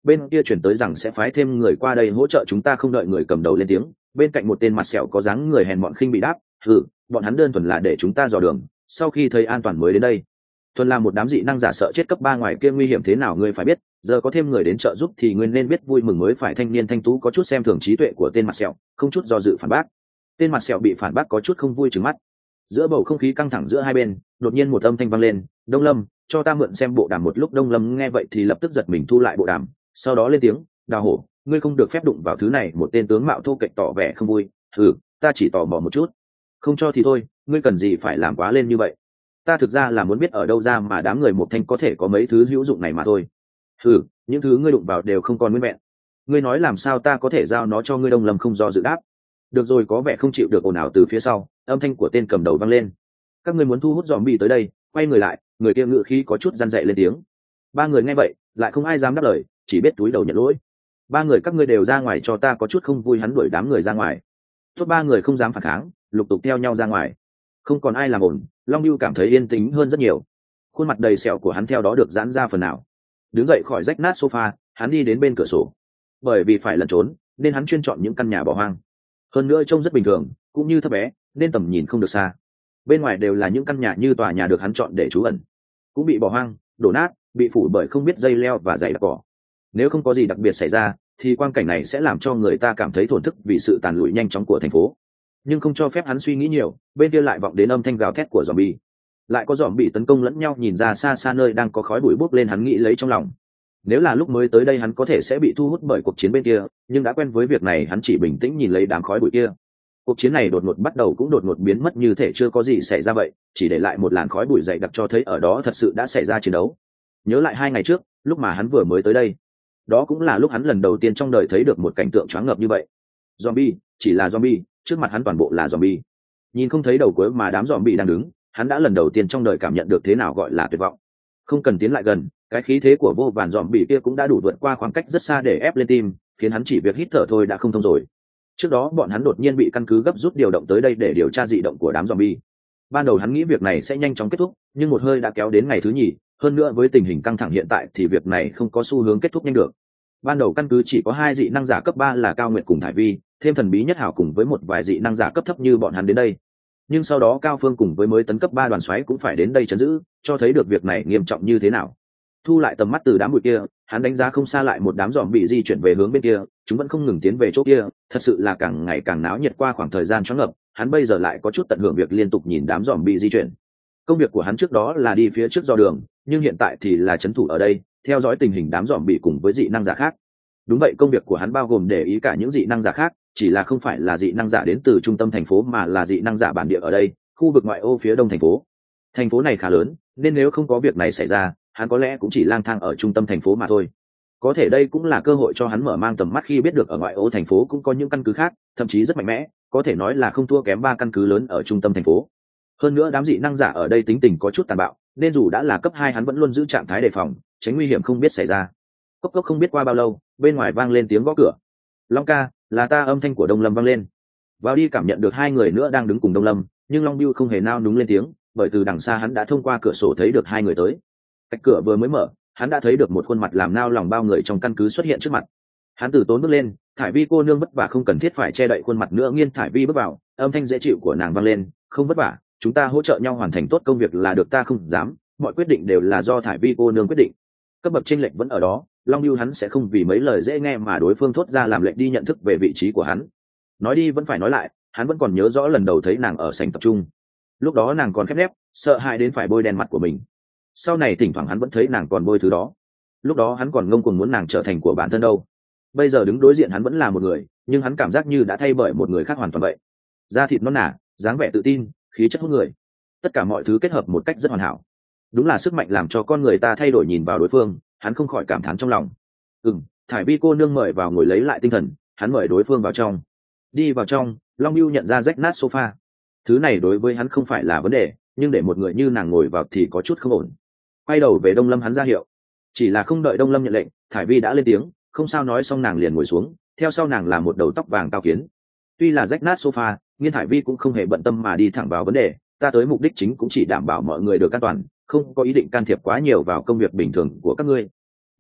Speaker 1: bên kia chuyển tới rằng sẽ phái thêm người qua đây hỗ trợ chúng ta. Không đợi người cầm đầu lên tiếng, bên cạnh một tên mặt sẹo có dáng người hèn mọn khinh bị đáp: ừ, bọn hắn đơn thuần là để chúng ta dò đường, sau khi thấy an toàn mới đến đây. Thuần là một đám dị năng giả sợ chết cấp ba, ngoài kia nguy hiểm thế nào ngươi phải biết, giờ có thêm người đến trợ giúp thì ngươi nên biết vui mừng mới phải. Thanh niên thanh tú có chút xem thường trí tuệ của tên mặt sẹo, không chút do dự phản bác. Tên mặt sẹo bị phản bác có chút không vui trừng mắt. Giữa bầu không khí căng thẳng giữa hai bên, đột nhiên một âm thanh vang lên: Đông Lâm, cho ta mượn xem bộ đàm một lúc. Đông Lâm nghe vậy thì lập tức giật mình thu lại bộ đàm, sau đó lên tiếng: Đào Hổ, ngươi không được phép đụng vào thứ này. Một tên tướng mạo thô kệch tỏ vẻ không vui: ừ, ta chỉ tò mò một chút. Không cho thì thôi, ngươi cần gì phải làm quá lên như vậy? Ta thực ra là muốn biết ở đâu ra mà đám người một thanh có thể có mấy thứ hữu dụng này mà thôi. Ừ, những thứ ngươi đụng vào đều không còn nguyên vẹn. Ngươi nói làm sao ta có thể giao nó cho ngươi? Đông Lâm không do dự đáp. Được rồi, có vẻ không chịu được ồn ào từ phía sau, âm thanh của tên cầm đầu vang lên: các ngươi muốn thu hút dòm bi tới đây. Quay người lại, người kia ngự khí có chút răn dậy lên tiếng. Ba người nghe vậy lại không ai dám đáp lời, chỉ biết túi đầu nhận lỗi. Ba người các ngươi đều ra ngoài cho ta. Có chút không vui hắn đuổi đám người ra ngoài. Tốt, ba người không dám phản kháng, lục tục theo nhau ra ngoài. Không còn ai làm ổn, Long Nưu cảm thấy yên tĩnh hơn rất nhiều. Khuôn mặt đầy sẹo của hắn theo đó được giãn ra phần nào. Đứng dậy khỏi rách nát sofa, hắn đi đến bên cửa sổ. Bởi vì phải lẩn trốn nên hắn chuyên chọn những căn nhà bỏ hoang, hơn nữa trông rất bình thường, cũng như thấp bé nên tầm nhìn không được xa. Bên ngoài đều là những căn nhà như tòa nhà được hắn chọn để trú ẩn, cũng bị bỏ hoang, đổ nát, bị phủ bởi không biết dây leo và dày đặc cỏ. Nếu không có gì đặc biệt xảy ra thì quang cảnh này sẽ làm cho người ta cảm thấy thổn thức vì sự tàn lụi nhanh chóng của thành phố. Nhưng không cho phép hắn suy nghĩ nhiều, bên kia lại vọng đến âm thanh gào thét của zombie. Lại có zombie tấn công lẫn nhau. Nhìn ra xa xa nơi đang có khói bụi bốc lên, hắn nghĩ lấy trong lòng, nếu là lúc mới tới đây hắn có thể sẽ bị thu hút bởi cuộc chiến bên kia, nhưng đã quen với việc này hắn chỉ bình tĩnh nhìn lấy đám khói bụi kia. Cuộc chiến này đột ngột bắt đầu cũng đột ngột biến mất, như thể chưa có gì xảy ra vậy, chỉ để lại một làn khói bụi dày đặc cho thấy ở đó thật sự đã xảy ra chiến đấu. Nhớ lại hai ngày trước, lúc mà hắn vừa mới tới đây, đó cũng là lúc hắn lần đầu tiên trong đời thấy được một cảnh tượng choáng ngợp như vậy. Zombie, chỉ là zombie, trước mặt hắn toàn bộ là zombie. Nhìn không thấy đầu cuối mà đám zombie đang đứng, hắn đã lần đầu tiên trong đời cảm nhận được thế nào gọi là tuyệt vọng. Không cần tiến lại gần, cái khí thế của vô vàn zombie kia cũng đã đủ vượt qua khoảng cách rất xa để ép lên tim, khiến hắn chỉ việc hít thở thôi đã không thông rồi. Trước đó bọn hắn đột nhiên bị căn cứ gấp rút điều động tới đây để điều tra dị động của đám zombie. Ban đầu hắn nghĩ việc này sẽ nhanh chóng kết thúc, nhưng một hơi đã kéo đến ngày thứ nhì, hơn nữa với tình hình căng thẳng hiện tại thì việc này không có xu hướng kết thúc nhanh được. Ban đầu căn cứ chỉ có hai dị năng giả cấp ba là Cao Nguyệt cùng Thải Vi, thêm thần bí nhất hảo cùng với một vài dị năng giả cấp thấp như bọn hắn đến đây. Nhưng sau đó Cao Phương cùng với mới tấn cấp ba đoàn xoáy cũng phải đến đây trấn giữ, cho thấy được việc này nghiêm trọng như thế nào. Thu lại tầm mắt từ đám bụi kia, hắn đánh giá không xa lại một đám dòm bị di chuyển về hướng bên kia, chúng vẫn không ngừng tiến về chỗ kia, thật sự là càng ngày càng náo nhiệt. Qua khoảng thời gian choáng ngợp, hắn bây giờ lại có chút tận hưởng việc liên tục nhìn đám dòm bị di chuyển. Công việc của hắn trước đó là đi phía trước dò đường, nhưng hiện tại thì là trấn thủ ở đây, theo dõi tình hình đám dòm bị cùng với dị năng giả khác. Đúng vậy, công việc của hắn bao gồm để ý cả những dị năng giả khác, chỉ là không phải là dị năng giả đến từ trung tâm thành phố mà là dị năng giả bản địa ở đây, khu vực ngoại ô phía đông thành phố. Thành phố này khá lớn, nên nếu không có việc này xảy ra, hắn có lẽ cũng chỉ lang thang ở trung tâm thành phố mà thôi. Có thể đây cũng là cơ hội cho hắn mở mang tầm mắt khi biết được ở ngoại ô thành phố cũng có những căn cứ khác, thậm chí rất mạnh mẽ, có thể nói là không thua kém ba căn cứ lớn ở trung tâm thành phố. Hơn nữa đám dị năng giả ở đây tính tình có chút tàn bạo, nên dù đã là cấp hai hắn vẫn luôn giữ trạng thái đề phòng, tránh nguy hiểm không biết xảy ra. Cốc cốc không biết qua bao lâu, bên ngoài vang lên tiếng gõ cửa. Long ca, là ta. Âm thanh của Đông Lâm vang lên. Vào đi. Cảm nhận được hai người nữa đang đứng cùng Đông Lâm, nhưng Long Biêu không hề nao núng lên tiếng, bởi từ đằng xa hắn đã thông qua cửa sổ thấy được hai người tới. Cách cửa vừa mới mở, hắn đã thấy được một khuôn mặt làm nao lòng bao người trong căn cứ xuất hiện trước mặt. Hắn từ tốn bước lên, Thải Vi cô nương vất vả không cần thiết phải che đậy khuôn mặt nữa. Nghiên Thải Vi bước vào, âm thanh dễ chịu của nàng vang lên, không vất vả, chúng ta hỗ trợ nhau hoàn thành tốt công việc là được. Ta không dám, mọi quyết định đều là do Thải Vi cô nương quyết định. Cấp bậc chênh lệch vẫn ở đó, Long Nưu hắn sẽ không vì mấy lời dễ nghe mà đối phương thốt ra làm lệnh đi nhận thức về vị trí của hắn. Nói đi vẫn phải nói lại, hắn vẫn còn nhớ rõ lần đầu thấy nàng ở sảnh tập trung. Lúc đó nàng còn khép nép, sợ hãi đến phải bôi đen mặt của mình. Sau này thỉnh thoảng hắn vẫn thấy nàng còn bôi thứ đó. Lúc đó hắn còn ngông cuồng muốn nàng trở thành của bản thân đâu. Bây giờ đứng đối diện hắn vẫn là một người, nhưng hắn cảm giác như đã thay bởi một người khác hoàn toàn vậy. Da thịt non nả, dáng vẻ tự tin, khí chất hút người, tất cả mọi thứ kết hợp một cách rất hoàn hảo. Đúng là sức mạnh làm cho con người ta thay đổi nhìn vào đối phương. Hắn không khỏi cảm thán trong lòng. Ừm, Thải Vi cô nương mời vào ngồi lấy lại tinh thần. Hắn mời đối phương vào trong. Đi vào trong, Long Nưu nhận ra rách nát sofa. Thứ này đối với hắn không phải là vấn đề, nhưng để một người như nàng ngồi vào thì có chút không ổn. Quay đầu về Đông Lâm hắn ra hiệu. Chỉ là không đợi Đông Lâm nhận lệnh, Thải Vi đã lên tiếng, không sao. Nói xong nàng liền ngồi xuống, theo sau nàng là một đầu tóc vàng cao kiến. Tuy là rách nát sofa, nhưng Thải Vi cũng không hề bận tâm mà đi thẳng vào vấn đề. Ta tới mục đích chính cũng chỉ đảm bảo mọi người được an toàn, không có ý định can thiệp quá nhiều vào công việc bình thường của các ngươi.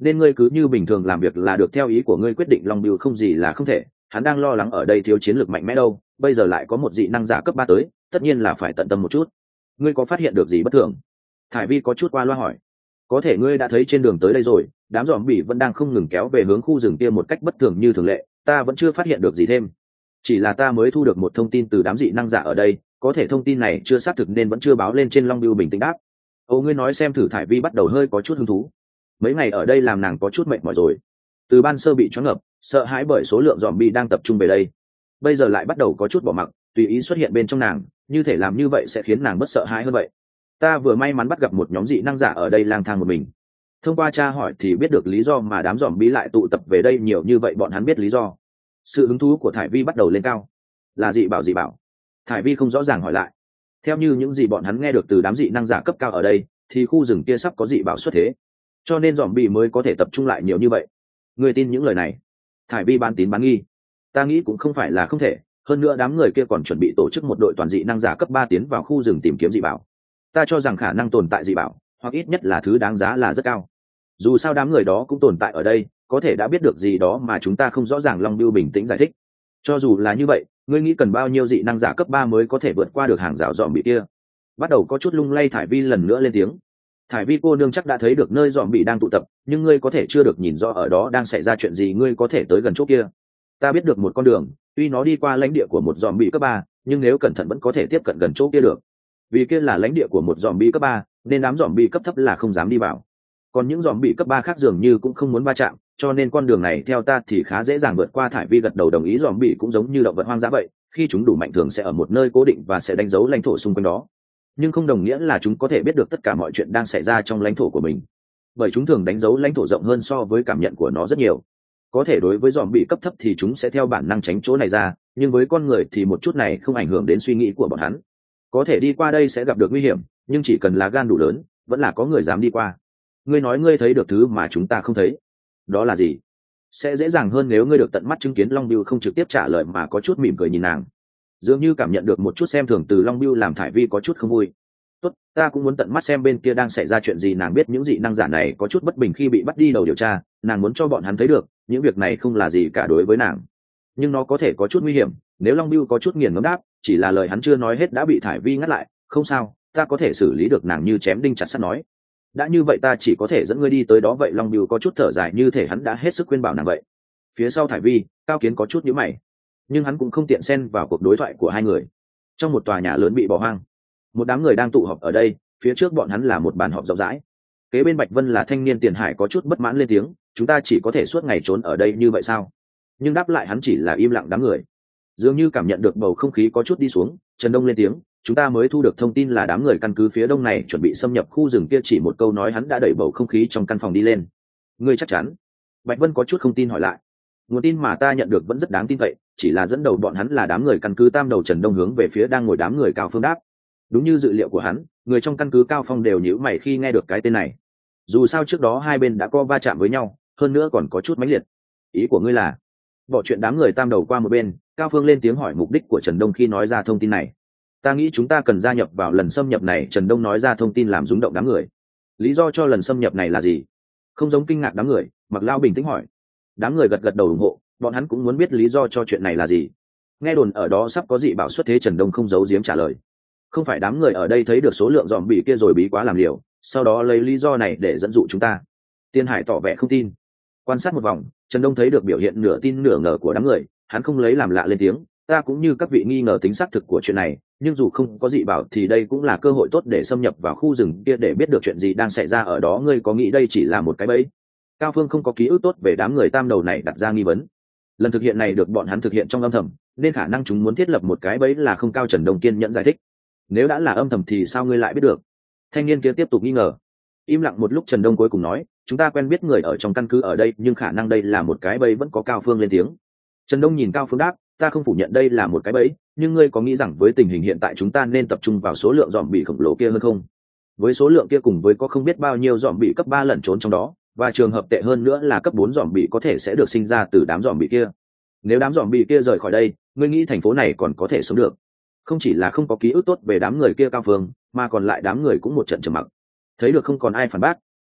Speaker 1: nên ngươi cứ như bình thường làm việc là được. Theo ý của ngươi quyết định Long Bill không gì là không thể, hắn đang lo lắng ở đây thiếu chiến lược mạnh mẽ đâu, bây giờ lại có một dị năng giả cấp ba tới, tất nhiên là phải tận tâm một chút. Ngươi có phát hiện được gì bất thường? Thải Vi có chút qua loa hỏi. Có thể ngươi đã thấy trên đường tới đây rồi, đám giòm bỉ vẫn đang không ngừng kéo về hướng khu rừng kia một cách bất thường như thường lệ, ta vẫn chưa phát hiện được gì thêm. Chỉ là ta mới thu được một thông tin từ đám dị năng giả ở đây, có thể thông tin này chưa xác thực nên vẫn chưa báo lên trên Long Bill. Bình tĩnh đáp. Ồ, ngươi nói xem thử. Thải Vi bắt đầu hơi có chút hứng thú. Mấy ngày ở đây làm nàng có chút mệt mỏi rồi, từ ban sơ bị choáng ngợp sợ hãi bởi số lượng giòm bỉ đang tập trung về đây, bây giờ lại bắt đầu có chút bỏ mặc tùy ý xuất hiện bên trong nàng, như thể làm như vậy sẽ khiến nàng bất sợ hãi hơn vậy. Ta vừa may mắn bắt gặp một nhóm dị năng giả ở đây lang thang một mình, thông qua tra hỏi thì biết được lý do mà đám giòm bỉ lại tụ tập về đây nhiều như vậy. Bọn hắn biết lý do. Sự hứng thú của Thải Vi bắt đầu lên cao. Là dị bảo? Dị bảo? Thải Vi không rõ ràng hỏi lại. Theo như những gì bọn hắn nghe được từ đám dị năng giả cấp cao ở đây thì khu rừng kia sắp có dị bảo xuất thế, cho nên giòm bỉ mới có thể tập trung lại nhiều như vậy. Người tin những lời này? Thải Vi bán tín bán nghi. Ta nghĩ cũng không phải là không thể, hơn nữa đám người kia còn chuẩn bị tổ chức một đội toàn dị năng giả cấp ba tiến vào khu rừng tìm kiếm dị bảo. Ta cho rằng khả năng tồn tại dị bảo, hoặc ít nhất là thứ đáng giá là rất cao. Dù sao đám người đó cũng tồn tại ở đây, có thể đã biết được gì đó mà chúng ta không rõ ràng. Long Bill bình tĩnh giải thích. Cho dù là như vậy, ngươi nghĩ cần bao nhiêu dị năng giả cấp ba mới có thể vượt qua được hàng rào giòm bỉ kia? Bắt đầu có chút lung lay, Thải Vi lần nữa lên tiếng. Thải Vi cô nương chắc đã thấy được nơi giòm bỉ đang tụ tập, nhưng ngươi có thể chưa được nhìn rõ ở đó đang xảy ra chuyện gì. Ngươi có thể tới gần chỗ kia. Ta biết được một con đường, tuy nó đi qua lãnh địa của một giòm bỉ cấp ba, nhưng nếu cẩn thận vẫn có thể tiếp cận gần chỗ kia được. Vì kia là lãnh địa của một giòm bỉ cấp ba, nên đám giòm bỉ cấp thấp là không dám đi vào. Còn những giòm bỉ cấp ba khác dường như cũng không muốn va chạm, cho nên con đường này theo ta thì khá dễ dàng vượt qua. Thải Vi gật đầu đồng ý. Giòm bỉ cũng giống như động vật hoang dã vậy, khi chúng đủ mạnh thường sẽ ở một nơi cố định và sẽ đánh dấu lãnh thổ xung quanh đó, nhưng không đồng nghĩa là chúng có thể biết được tất cả mọi chuyện đang xảy ra trong lãnh thổ của mình, bởi chúng thường đánh dấu lãnh thổ rộng hơn so với cảm nhận của nó rất nhiều. Có thể đối với giòm bỉ cấp thấp thì chúng sẽ theo bản năng tránh chỗ này ra, nhưng với con người thì một chút này không ảnh hưởng đến suy nghĩ của bọn hắn. Có thể đi qua đây sẽ gặp được nguy hiểm, nhưng chỉ cần lá gan đủ lớn, vẫn là có người dám đi qua. Ngươi nói ngươi thấy được thứ mà chúng ta không thấy, đó là gì? Sẽ dễ dàng hơn nếu ngươi được tận mắt chứng kiến. Long Bill không trực tiếp trả lời mà có chút mỉm cười nhìn nàng, dường như cảm nhận được một chút xem thường từ Long Bill, làm Thải Vi có chút không vui. Tốt, ta cũng muốn tận mắt xem bên kia đang xảy ra chuyện gì. Nàng biết những dị năng giả này có chút bất bình khi bị bắt đi đầu điều tra, nàng muốn cho bọn hắn thấy được những việc này không là gì cả đối với nàng, nhưng nó có thể có chút nguy hiểm. Nếu Long Bill có chút nghiền ngẫm đáp, chỉ là lời hắn chưa nói hết đã bị Thải Vi ngắt lại. Không sao, ta có thể xử lý được. Nàng như chém đinh chặt sắt nói. Đã như vậy ta chỉ có thể dẫn ngươi đi tới đó vậy. Long Bill có chút thở dài, như thể hắn đã hết sức khuyên bảo nàng vậy. Phía sau Thải Vi, Cao Kiến có chút nhíu mày, nhưng hắn cũng không tiện xen vào cuộc đối thoại của hai người. Trong một tòa nhà lớn bị bỏ hoang, một đám người đang tụ họp ở đây. Phía trước bọn hắn là một bàn họp rộng rãi, kế bên Bạch Vân là thanh niên Tiền Hải có chút bất mãn lên tiếng. Chúng ta chỉ có thể suốt ngày trốn ở đây như vậy sao? Nhưng đáp lại hắn chỉ là im lặng. Đám người dường như cảm nhận được bầu không khí có chút đi xuống. Trần Đông lên tiếng. Chúng ta mới thu được thông tin là đám người căn cứ phía đông này chuẩn bị xâm nhập khu rừng kia. Chỉ một câu nói hắn đã đẩy bầu không khí trong căn phòng đi lên. Ngươi chắc chắn? Bạch Vân có chút không tin hỏi lại. Nguồn tin mà ta nhận được vẫn rất đáng tin cậy, chỉ là dẫn đầu bọn hắn là đám người căn cứ Tam Đầu. Trần Đông hướng về phía đang ngồi đám người Cao Phương đáp. Đúng như dự liệu của hắn, người trong căn cứ Cao Phong đều nhíu mày khi nghe được cái tên này. Dù sao trước đó hai bên đã có va chạm với nhau, hơn nữa còn có chút mãnh liệt. Ý của ngươi là bỏ chuyện đám người Tam Đầu qua một bên, Cao Phương lên tiếng hỏi mục đích của Trần Đông khi nói ra thông tin này. Ta nghĩ chúng ta cần gia nhập vào lần xâm nhập này. Trần Đông nói ra thông tin làm rúng động đám người. Lý do cho lần xâm nhập này là gì? Không giống kinh ngạc đám người, Mặc Lao bình tĩnh hỏi. Đám người gật gật đầu ủng hộ, bọn hắn cũng muốn biết lý do cho chuyện này là gì. Nghe đồn ở đó sắp có dị bảo xuất thế. Trần Đông không giấu giếm trả lời. Không phải đám người ở đây thấy được số lượng giòm bỉ kia rồi bí quá làm liều, sau đó lấy lý do này để dẫn dụ chúng ta? Tiên Hải tỏ vẻ không tin. Quan sát một vòng, Trần Đông thấy được biểu hiện nửa tin nửa ngờ của đám người, hắn không lấy làm lạ lên tiếng. Ta cũng như các vị nghi ngờ tính xác thực của chuyện này, nhưng dù không có dị bảo thì đây cũng là cơ hội tốt để xâm nhập vào khu rừng kia để biết được chuyện gì đang xảy ra ở đó. Ngươi có nghĩ đây chỉ là một cái bẫy? Cao Phương không có ký ức tốt về đám người Tam Đầu này đặt ra nghi vấn. Lần thực hiện này được bọn hắn thực hiện trong âm thầm, nên khả năng chúng muốn thiết lập một cái bẫy là không cao. Trần Đông kiên nhẫn giải thích. Nếu đã là âm thầm thì sao ngươi lại biết được? Thanh niên kia tiếp tục nghi ngờ. Im lặng một lúc, Trần Đông cuối cùng nói. Chúng ta quen biết người ở trong căn cứ ở đây, nhưng khả năng đây là một cái bẫy vẫn có. Cao Phương lên tiếng. Trần Đông nhìn Cao Phương đáp. Ta không phủ nhận đây là một cái bẫy, nhưng ngươi có nghĩ rằng với tình hình hiện tại chúng ta nên tập trung vào số lượng giòm bỉ khổng lồ kia hơn không? Với số lượng kia cùng với có không biết bao nhiêu giòm bỉ cấp ba lẩn trốn trong đó, và trường hợp tệ hơn nữa là cấp bốn giòm bỉ có thể sẽ được sinh ra từ đám giòm bỉ kia. Nếu đám giòm bỉ kia rời khỏi đây, ngươi nghĩ thành phố này còn có thể sống được? Không chỉ là không có ký ức tốt về đám người kia. Cao Phương, mà còn lại đám người cũng một trận trầm mặc. Thấy được không còn ai phản bác,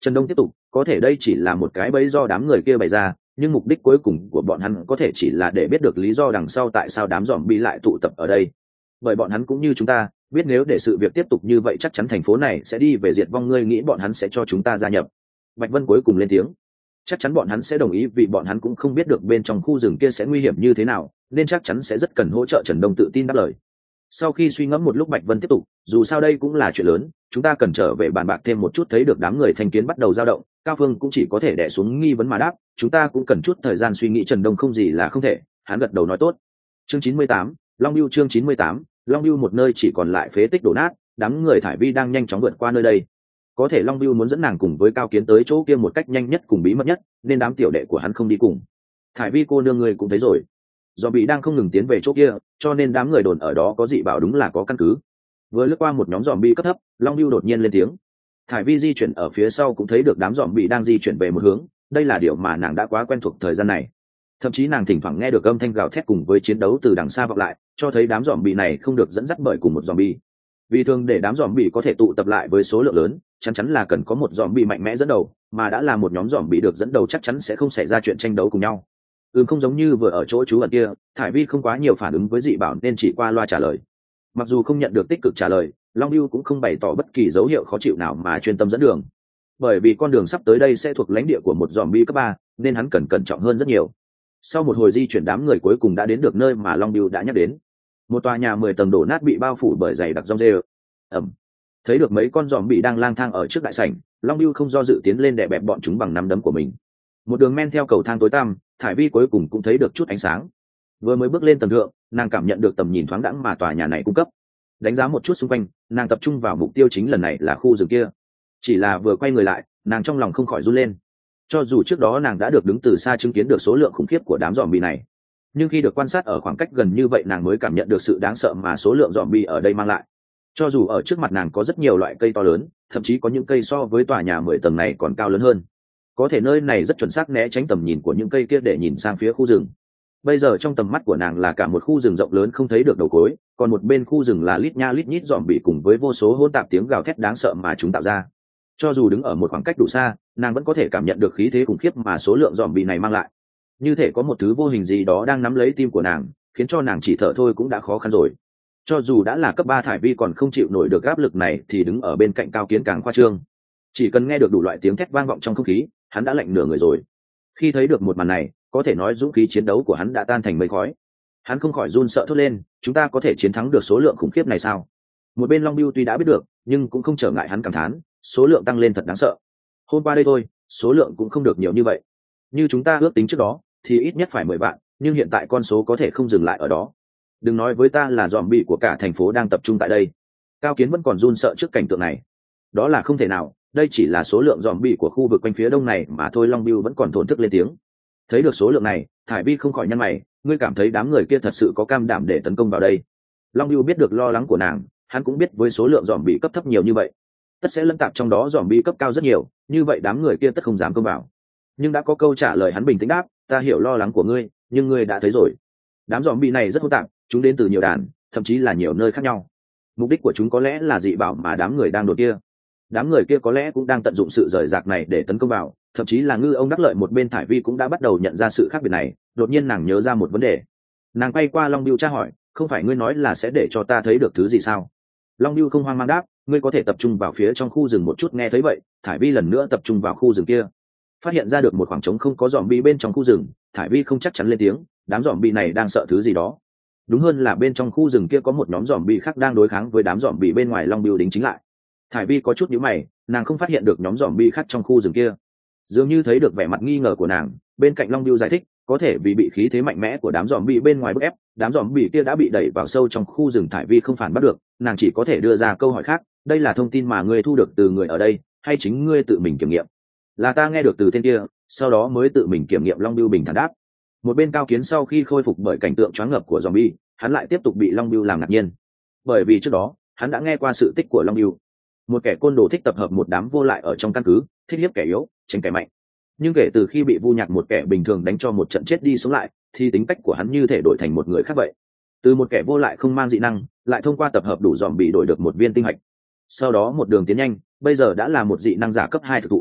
Speaker 1: Trần Đông tiếp tục, có thể đây chỉ là một cái bẫy do đám người kia bày ra, nhưng mục đích cuối cùng của bọn hắn có thể chỉ là để biết được lý do đằng sau tại sao đám zombie lại tụ tập ở đây. Bởi bọn hắn cũng như chúng ta, biết nếu để sự việc tiếp tục như vậy chắc chắn thành phố này sẽ đi về diệt vong, ngươi nghĩ bọn hắn sẽ cho chúng ta gia nhập? Bạch Vân cuối cùng lên tiếng. Chắc chắn bọn hắn sẽ đồng ý, vì bọn hắn cũng không biết được bên trong khu rừng kia sẽ nguy hiểm như thế nào, nên chắc chắn sẽ rất cần hỗ trợ. Trần Đông tự tin đáp lời. Sau khi suy ngẫm một lúc, Bạch Vân tiếp tục, dù sao đây cũng là chuyện lớn, chúng ta cần trở về bàn bạc thêm một chút. Thấy được đám người thanh kiến bắt đầu dao động, Cao Phương cũng chỉ có thể đè xuống nghi vấn mà đáp, chúng ta cũng cần chút thời gian suy nghĩ. Trần Đông không gì là không thể, hắn gật đầu nói tốt. Chương chín mươi tám, Long Biêu. Chương chín mươi tám, Long Biêu. Một nơi chỉ còn lại phế tích đổ nát, đám người thải vi đang nhanh chóng vượt qua nơi đây. Có thể Long Biêu muốn dẫn nàng cùng với Cao Kiến tới chỗ kia một cách nhanh nhất cùng bí mật nhất, nên đám tiểu đệ của hắn không đi cùng. Thải vi cô nương người cũng thấy rồi, do bị đang không ngừng tiến về chỗ kia, cho nên đám người đồn ở đó có dị bảo đúng là có căn cứ. Vừa lướt qua một nhóm zombie cấp thấp, Long Biêu đột nhiên lên tiếng. Thải vi di chuyển ở phía sau cũng thấy được đám zombie đang di chuyển về một hướng, đây là điều mà nàng đã quá quen thuộc thời gian này. Thậm chí nàng thỉnh thoảng nghe được âm thanh gào thét cùng với chiến đấu từ đằng xa vọng lại, cho thấy đám zombie này không được dẫn dắt bởi cùng một zombie. Vì thường để đám zombie có thể tụ tập lại với số lượng lớn, chắc chắn là cần có một zombie mạnh mẽ dẫn đầu, mà đã là một nhóm zombie được dẫn đầu chắc chắn sẽ không xảy ra chuyện tranh đấu cùng nhau. Ừm, không giống như vừa ở chỗ trú ẩn kia, Thải vi không quá nhiều phản ứng với dị bảo nên chỉ qua loa trả lời. Mặc dù không nhận được tích cực trả lời, Long Biêu cũng không bày tỏ bất kỳ dấu hiệu khó chịu nào mà chuyên tâm dẫn đường. Bởi vì con đường sắp tới đây sẽ thuộc lãnh địa của một zombie cấp ba, nên hắn cần cẩn trọng hơn rất nhiều. Sau một hồi di chuyển, đám người cuối cùng đã đến được nơi mà Long Biêu đã nhắc đến. Một tòa nhà mười tầng đổ nát bị bao phủ bởi dày đặc rong rêu. Ẩm. Thấy được mấy con zombie đang lang thang ở trước đại sảnh, Long Biêu không do dự tiến lên đè bẹp bọn chúng bằng nắm đấm của mình. Một đường men theo cầu thang tối tăm, Thải vi cuối cùng cũng thấy được chút ánh sáng. Vừa mới bước lên tầng thượng, nàng cảm nhận được tầm nhìn thoáng đãng mà tòa nhà này cung cấp. Đánh giá một chút xung quanh, nàng tập trung vào mục tiêu chính lần này là khu rừng kia. Chỉ là vừa quay người lại, nàng trong lòng không khỏi run lên. Cho dù trước đó nàng đã được đứng từ xa chứng kiến được số lượng khủng khiếp của đám zombie này, nhưng khi được quan sát ở khoảng cách gần như vậy, nàng mới cảm nhận được sự đáng sợ mà số lượng zombie ở đây mang lại. Cho dù ở trước mặt nàng có rất nhiều loại cây to lớn, thậm chí có những cây so với tòa nhà mười tầng này còn cao lớn hơn, có thể nơi này rất chuẩn xác né tránh tầm nhìn của những cây kia để nhìn sang phía khu rừng. Bây giờ trong tầm mắt của nàng là cả một khu rừng rộng lớn không thấy được đầu cối, còn một bên khu rừng là lít nha lít nhít zombie cùng với vô số hỗn tạp tiếng gào thét đáng sợ mà chúng tạo ra. Cho dù đứng ở một khoảng cách đủ xa, nàng vẫn có thể cảm nhận được khí thế khủng khiếp mà số lượng zombie này mang lại. Như thể có một thứ vô hình gì đó đang nắm lấy tim của nàng, khiến cho nàng chỉ thở thôi cũng đã khó khăn rồi. Cho dù đã là cấp ba, Thải vi còn không chịu nổi được áp lực này thì đứng ở bên cạnh Cao Kiến càng khoa trương. Chỉ cần nghe được đủ loại tiếng thét vang vọng trong không khí, hắn đã lạnh nửa người rồi. Khi thấy được một màn này, có thể nói dũng khí chiến đấu của hắn đã tan thành mây khói. Hắn không khỏi run sợ thốt lên, chúng ta có thể chiến thắng được số lượng khủng khiếp này sao? Một bên Long Biêu tuy đã biết được, nhưng cũng không trở ngại hắn cảm thán, số lượng tăng lên thật đáng sợ. Hôm qua đây thôi, số lượng cũng không được nhiều như vậy. Như chúng ta ước tính trước đó, thì ít nhất phải mười vạn, nhưng hiện tại con số có thể không dừng lại ở đó. Đừng nói với ta là zombie của cả thành phố đang tập trung tại đây. Cao Kiến vẫn còn run sợ trước cảnh tượng này. Đó là không thể nào, đây chỉ là số lượng zombie của khu vực quanh phía đông này mà thôi. Long Biêu vẫn còn thổn thức lên tiếng. Thấy được số lượng này, Thải vi không khỏi nhăn mày, ngươi cảm thấy đám người kia thật sự có cam đảm để tấn công vào đây? Long Biêu biết được lo lắng của nàng, hắn cũng biết với số lượng zombie cấp thấp nhiều như vậy, tất sẽ lẫn tạp trong đó zombie cấp cao rất nhiều, như vậy đám người kia tất không dám công vào. Nhưng đã có câu trả lời, hắn bình tĩnh đáp, ta hiểu lo lắng của ngươi, nhưng ngươi đã thấy rồi, đám zombie này rất hỗn tạp, chúng đến từ nhiều đàn, thậm chí là nhiều nơi khác nhau. Mục đích của chúng có lẽ là dị bảo mà đám người đang đột kia. Đám người kia có lẽ cũng đang tận dụng sự rời rạc này để tấn công vào, thậm chí là ngư ông đắc lợi. Một bên Thải vi cũng đã bắt đầu nhận ra sự khác biệt này, đột nhiên nàng nhớ ra một vấn đề. Nàng quay qua Long Biêu tra hỏi, không phải ngươi nói là sẽ để cho ta thấy được thứ gì sao? Long Biêu không hoang mang đáp, ngươi có thể tập trung vào phía trong khu rừng một chút. Nghe thấy vậy, Thải vi lần nữa tập trung vào khu rừng kia, phát hiện ra được một khoảng trống không có zombie bên trong khu rừng. Thải vi không chắc chắn lên tiếng, đám zombie này đang sợ thứ gì đó. Đúng hơn là bên trong khu rừng kia có một nhóm zombie khác đang đối kháng với đám zombie bên ngoài. Long Biêu đính chính lại. Thải vi có chút nhíu mày, nàng không phát hiện được nhóm zombie khác trong khu rừng kia. Dường như thấy được vẻ mặt nghi ngờ của nàng, bên cạnh Long Biêu giải thích, có thể vì bị khí thế mạnh mẽ của đám zombie bên ngoài bức ép, đám zombie kia đã bị đẩy vào sâu trong khu rừng. Thải vi không phản bắt được, nàng chỉ có thể đưa ra câu hỏi khác, đây là thông tin mà ngươi thu được từ người ở đây, hay chính ngươi tự mình kiểm nghiệm? Là ta nghe được từ tên kia, sau đó mới tự mình kiểm nghiệm. Long Biêu bình thản đáp. Một bên Cao Kiến sau khi khôi phục bởi cảnh tượng choáng ngợp của zombie, hắn lại tiếp tục bị Long Biêu làm ngạc nhiên, bởi vì trước đó hắn đã nghe qua sự tích của Long Biêu, một kẻ côn đồ thích tập hợp một đám vô lại ở trong căn cứ, thích hiếp kẻ yếu, tránh kẻ mạnh. Nhưng kể từ khi bị vu nhạc một kẻ bình thường đánh cho một trận chết đi sống lại, thì tính cách của hắn như thể đổi thành một người khác vậy. Từ một kẻ vô lại không mang dị năng, lại thông qua tập hợp đủ zombie đổi được một viên tinh hạch. Sau đó một đường tiến nhanh, bây giờ đã là một dị năng giả cấp hai thực thụ.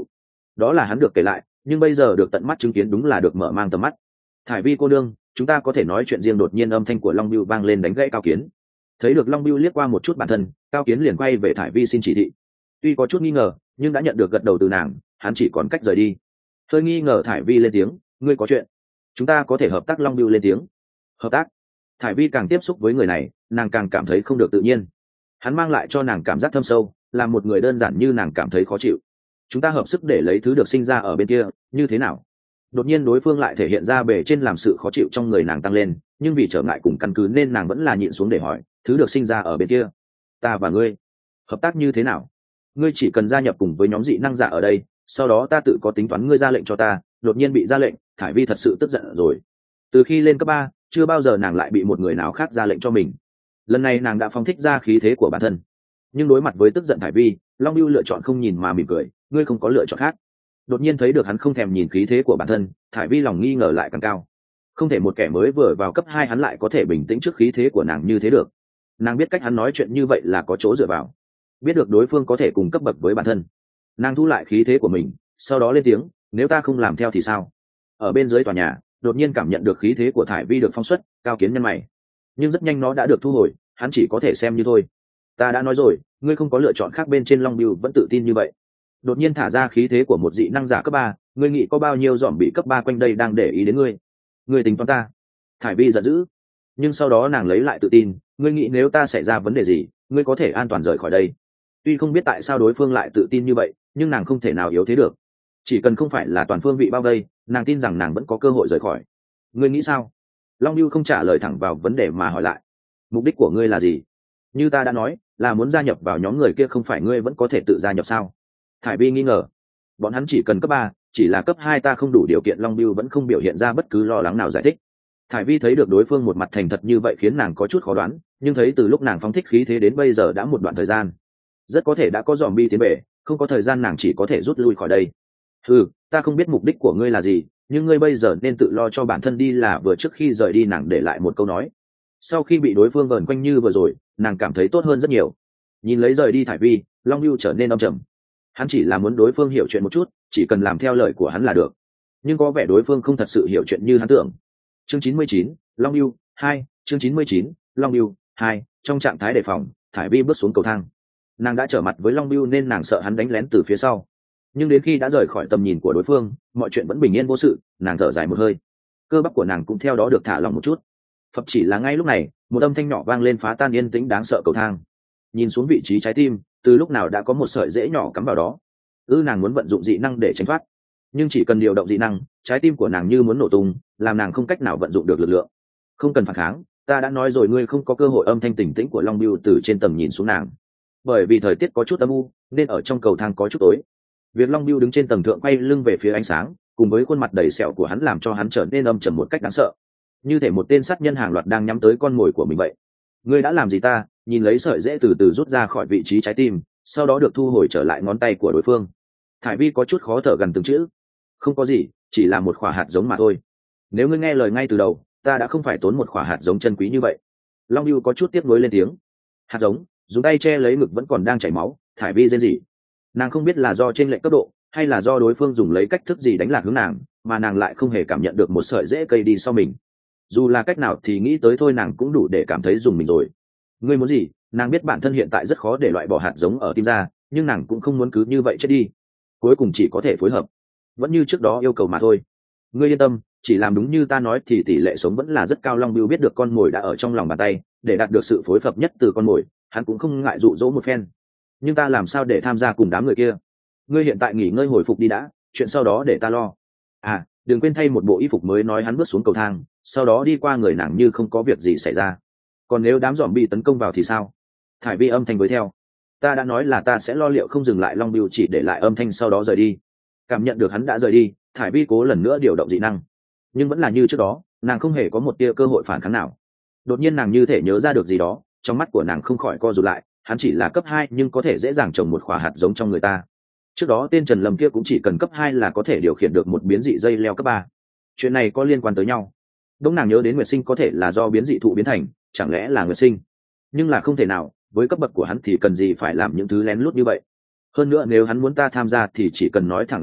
Speaker 1: đó là hắn được kể lại, nhưng bây giờ được tận mắt chứng kiến đúng là được mở mang tầm mắt. Thải Vi cô nương, chúng ta có thể nói chuyện riêng. Đột nhiên âm thanh của Long Bưu vang lên đánh gãy Cao Kiến. Thấy được Long Bưu liếc qua một chút bản thân, Cao Kiến liền quay về Thải Vi xin chỉ thị. Tuy có chút nghi ngờ, nhưng đã nhận được gật đầu từ nàng, hắn chỉ còn cách rời đi. Hơi nghi ngờ Thải Vi lên tiếng, ngươi có chuyện, chúng ta có thể hợp tác. Long Bưu lên tiếng, hợp tác. Thải Vi càng tiếp xúc với người này, nàng càng cảm thấy không được tự nhiên. Hắn mang lại cho nàng cảm giác thâm sâu, là một người đơn giản như nàng cảm thấy khó chịu. Chúng ta hợp sức để lấy thứ được sinh ra ở bên kia, như thế nào? Đột nhiên đối phương lại thể hiện ra bề trên làm sự khó chịu trong người nàng tăng lên, nhưng vì trở ngại cùng căn cứ nên nàng vẫn là nhịn xuống để hỏi, thứ được sinh ra ở bên kia, ta và ngươi hợp tác như thế nào? Ngươi chỉ cần gia nhập cùng với nhóm dị năng giả ở đây, sau đó ta tự có tính toán. Ngươi ra lệnh cho ta. Đột nhiên bị ra lệnh, Thải Vi thật sự tức giận rồi. Từ khi lên cấp ba, chưa bao giờ nàng lại bị một người nào khác ra lệnh cho mình. Lần này nàng đã phóng thích ra khí thế của bản thân, nhưng đối mặt với tức giận Thải Vi, Long Bưu lựa chọn không nhìn mà mỉm cười, ngươi không có lựa chọn khác. Đột nhiên thấy được hắn không thèm nhìn khí thế của bản thân, Thải Vi lòng nghi ngờ lại càng cao. Không thể một kẻ mới vừa vào cấp hai hắn lại có thể bình tĩnh trước khí thế của nàng như thế được. Nàng biết cách hắn nói chuyện như vậy là có chỗ dựa vào, biết được đối phương có thể cùng cấp bậc với bản thân. Nàng thu lại khí thế của mình, sau đó lên tiếng, nếu ta không làm theo thì sao? Ở bên dưới tòa nhà, đột nhiên cảm nhận được khí thế của Thải Vi được phong xuất, Cao Kiến nhân mày, nhưng rất nhanh nó đã được thu hồi, hắn chỉ có thể xem như thôi. Ta đã nói rồi, ngươi không có lựa chọn khác. Bên trên Long Bưu vẫn tự tin như vậy. Đột nhiên thả ra khí thế của một dị năng giả cấp ba, ngươi nghĩ có bao nhiêu dòm bị cấp ba quanh đây đang để ý đến ngươi? Ngươi tính toán ta? Thải Vi giận dữ, nhưng sau đó nàng lấy lại tự tin, ngươi nghĩ nếu ta xảy ra vấn đề gì, ngươi có thể an toàn rời khỏi đây. Tuy không biết tại sao đối phương lại tự tin như vậy, nhưng nàng không thể nào yếu thế được. Chỉ cần không phải là toàn phương vị bao vây, nàng tin rằng nàng vẫn có cơ hội rời khỏi. Ngươi nghĩ sao? Long Bưu không trả lời thẳng vào vấn đề mà hỏi lại, mục đích của ngươi là gì? Như ta đã nói, là muốn gia nhập vào nhóm người kia, không phải ngươi vẫn có thể tự gia nhập sao? Thải Vi nghi ngờ, bọn hắn chỉ cần cấp ba, chỉ là cấp hai ta không đủ điều kiện. Long Bưu vẫn không biểu hiện ra bất cứ lo lắng nào giải thích. Thải Vi thấy được đối phương một mặt thành thật như vậy khiến nàng có chút khó đoán, nhưng thấy từ lúc nàng phóng thích khí thế đến bây giờ đã một đoạn thời gian, rất có thể đã có dòm bi tiến về, không có thời gian nàng chỉ có thể rút lui khỏi đây. Ừ, ta không biết mục đích của ngươi là gì, nhưng ngươi bây giờ nên tự lo cho bản thân đi. Là vừa trước khi rời đi nàng để lại một câu nói. Sau khi bị đối phương vờn quanh như vừa rồi, nàng cảm thấy tốt hơn rất nhiều. Nhìn lấy rời đi Thải Vi, Long Bưu trở nên âm trầm. Hắn chỉ là muốn đối phương hiểu chuyện một chút, chỉ cần làm theo lời của hắn là được. Nhưng có vẻ đối phương không thật sự hiểu chuyện như hắn tưởng. Chương chín mươi chín, Long Bưu hai. Chương chín mươi chín, Long Bưu hai. Trong trạng thái đề phòng, Thải Vi bước xuống cầu thang. Nàng đã trở mặt với Long Bưu nên nàng sợ hắn đánh lén từ phía sau. Nhưng đến khi đã rời khỏi tầm nhìn của đối phương, mọi chuyện vẫn bình yên vô sự. Nàng thở dài một hơi, cơ bắp của nàng cũng theo đó được thả lỏng một chút. Phập chỉ là ngay lúc này, một âm thanh nhỏ vang lên phá tan yên tĩnh đáng sợ cầu thang. Nhìn xuống vị trí trái tim, từ lúc nào đã có một sợi rễ nhỏ cắm vào đó. Ư nàng muốn vận dụng dị năng để tránh thoát, nhưng chỉ cần điều động dị năng, trái tim của nàng như muốn nổ tung, làm nàng không cách nào vận dụng được lực lượng. Không cần phản kháng, ta đã nói rồi, ngươi không có cơ hội. Âm thanh tỉnh tĩnh của Long Bưu từ trên tầm nhìn xuống nàng. Bởi vì thời tiết có chút âm u nên ở trong cầu thang có chút tối. Việc Long Bưu đứng trên tầng thượng quay lưng về phía ánh sáng, cùng với khuôn mặt đầy sẹo của hắn làm cho hắn trở nên âm trầm một cách đáng sợ, như thể một tên sát nhân hàng loạt đang nhắm tới con mồi của mình vậy. Ngươi đã làm gì ta? Nhìn lấy sợi rễ từ từ rút ra khỏi vị trí trái tim, sau đó được thu hồi trở lại ngón tay của đối phương. Thải Vi có chút khó thở gần từng chữ. Không có gì, chỉ là một quả hạt giống mà thôi. Nếu ngươi nghe lời ngay từ đầu, ta đã không phải tốn một quả hạt giống chân quý như vậy. Long Bưu có chút tiếc nuối lên tiếng. Hạt giống? Dùng tay che lấy ngực vẫn còn đang chảy máu. Thải Vi rên rỉ. Nàng không biết là do trên lệnh cấp độ, hay là do đối phương dùng lấy cách thức gì đánh lạc hướng nàng, mà nàng lại không hề cảm nhận được một sợi rễ cây đi sau mình. Dù là cách nào thì nghĩ tới thôi nàng cũng đủ để cảm thấy dùng mình rồi. Ngươi muốn gì? Nàng biết bản thân hiện tại rất khó để loại bỏ hạt giống ở tim ra, nhưng nàng cũng không muốn cứ như vậy chết đi. Cuối cùng chỉ có thể phối hợp, vẫn như trước đó yêu cầu mà thôi. Ngươi yên tâm, chỉ làm đúng như ta nói thì tỷ lệ sống vẫn là rất cao. Long Bưu biết được con mồi đã ở trong lòng bàn tay, để đạt được sự phối hợp nhất từ con mồi, hắn cũng không ngại dụ dỗ một phen. Nhưng ta làm sao để tham gia cùng đám người kia? Ngươi hiện tại nghỉ ngơi hồi phục đi đã, chuyện sau đó để ta lo. À, đừng quên thay một bộ y phục mới. Nói hắn bước xuống cầu thang, sau đó đi qua người nàng như không có việc gì xảy ra. Còn nếu đám dòm bị tấn công vào thì sao? Thải Vi âm thanh với theo. Ta đã nói là ta sẽ lo liệu không dừng lại. Long Bưu chỉ để lại âm thanh sau đó rời đi. Cảm nhận được hắn đã rời đi, Thải Vi cố lần nữa điều động dị năng, nhưng vẫn là như trước đó, nàng không hề có một tia cơ hội phản kháng nào. Đột nhiên nàng như thể nhớ ra được gì đó, trong mắt của nàng không khỏi co rụt lại. Hắn chỉ là cấp hai nhưng có thể dễ dàng trồng một quả hạt giống trong người ta. Trước đó tên Trần Lâm kia cũng chỉ cần cấp hai là có thể điều khiển được một biến dị dây leo cấp ba. Chuyện này có liên quan tới nhau. Đông nàng nhớ đến Nguyệt Sinh có thể là do biến dị thụ biến thành, chẳng lẽ là Nguyệt Sinh? Nhưng là không thể nào, với cấp bậc của hắn thì cần gì phải làm những thứ lén lút như vậy. Hơn nữa nếu hắn muốn ta tham gia thì chỉ cần nói thẳng là được,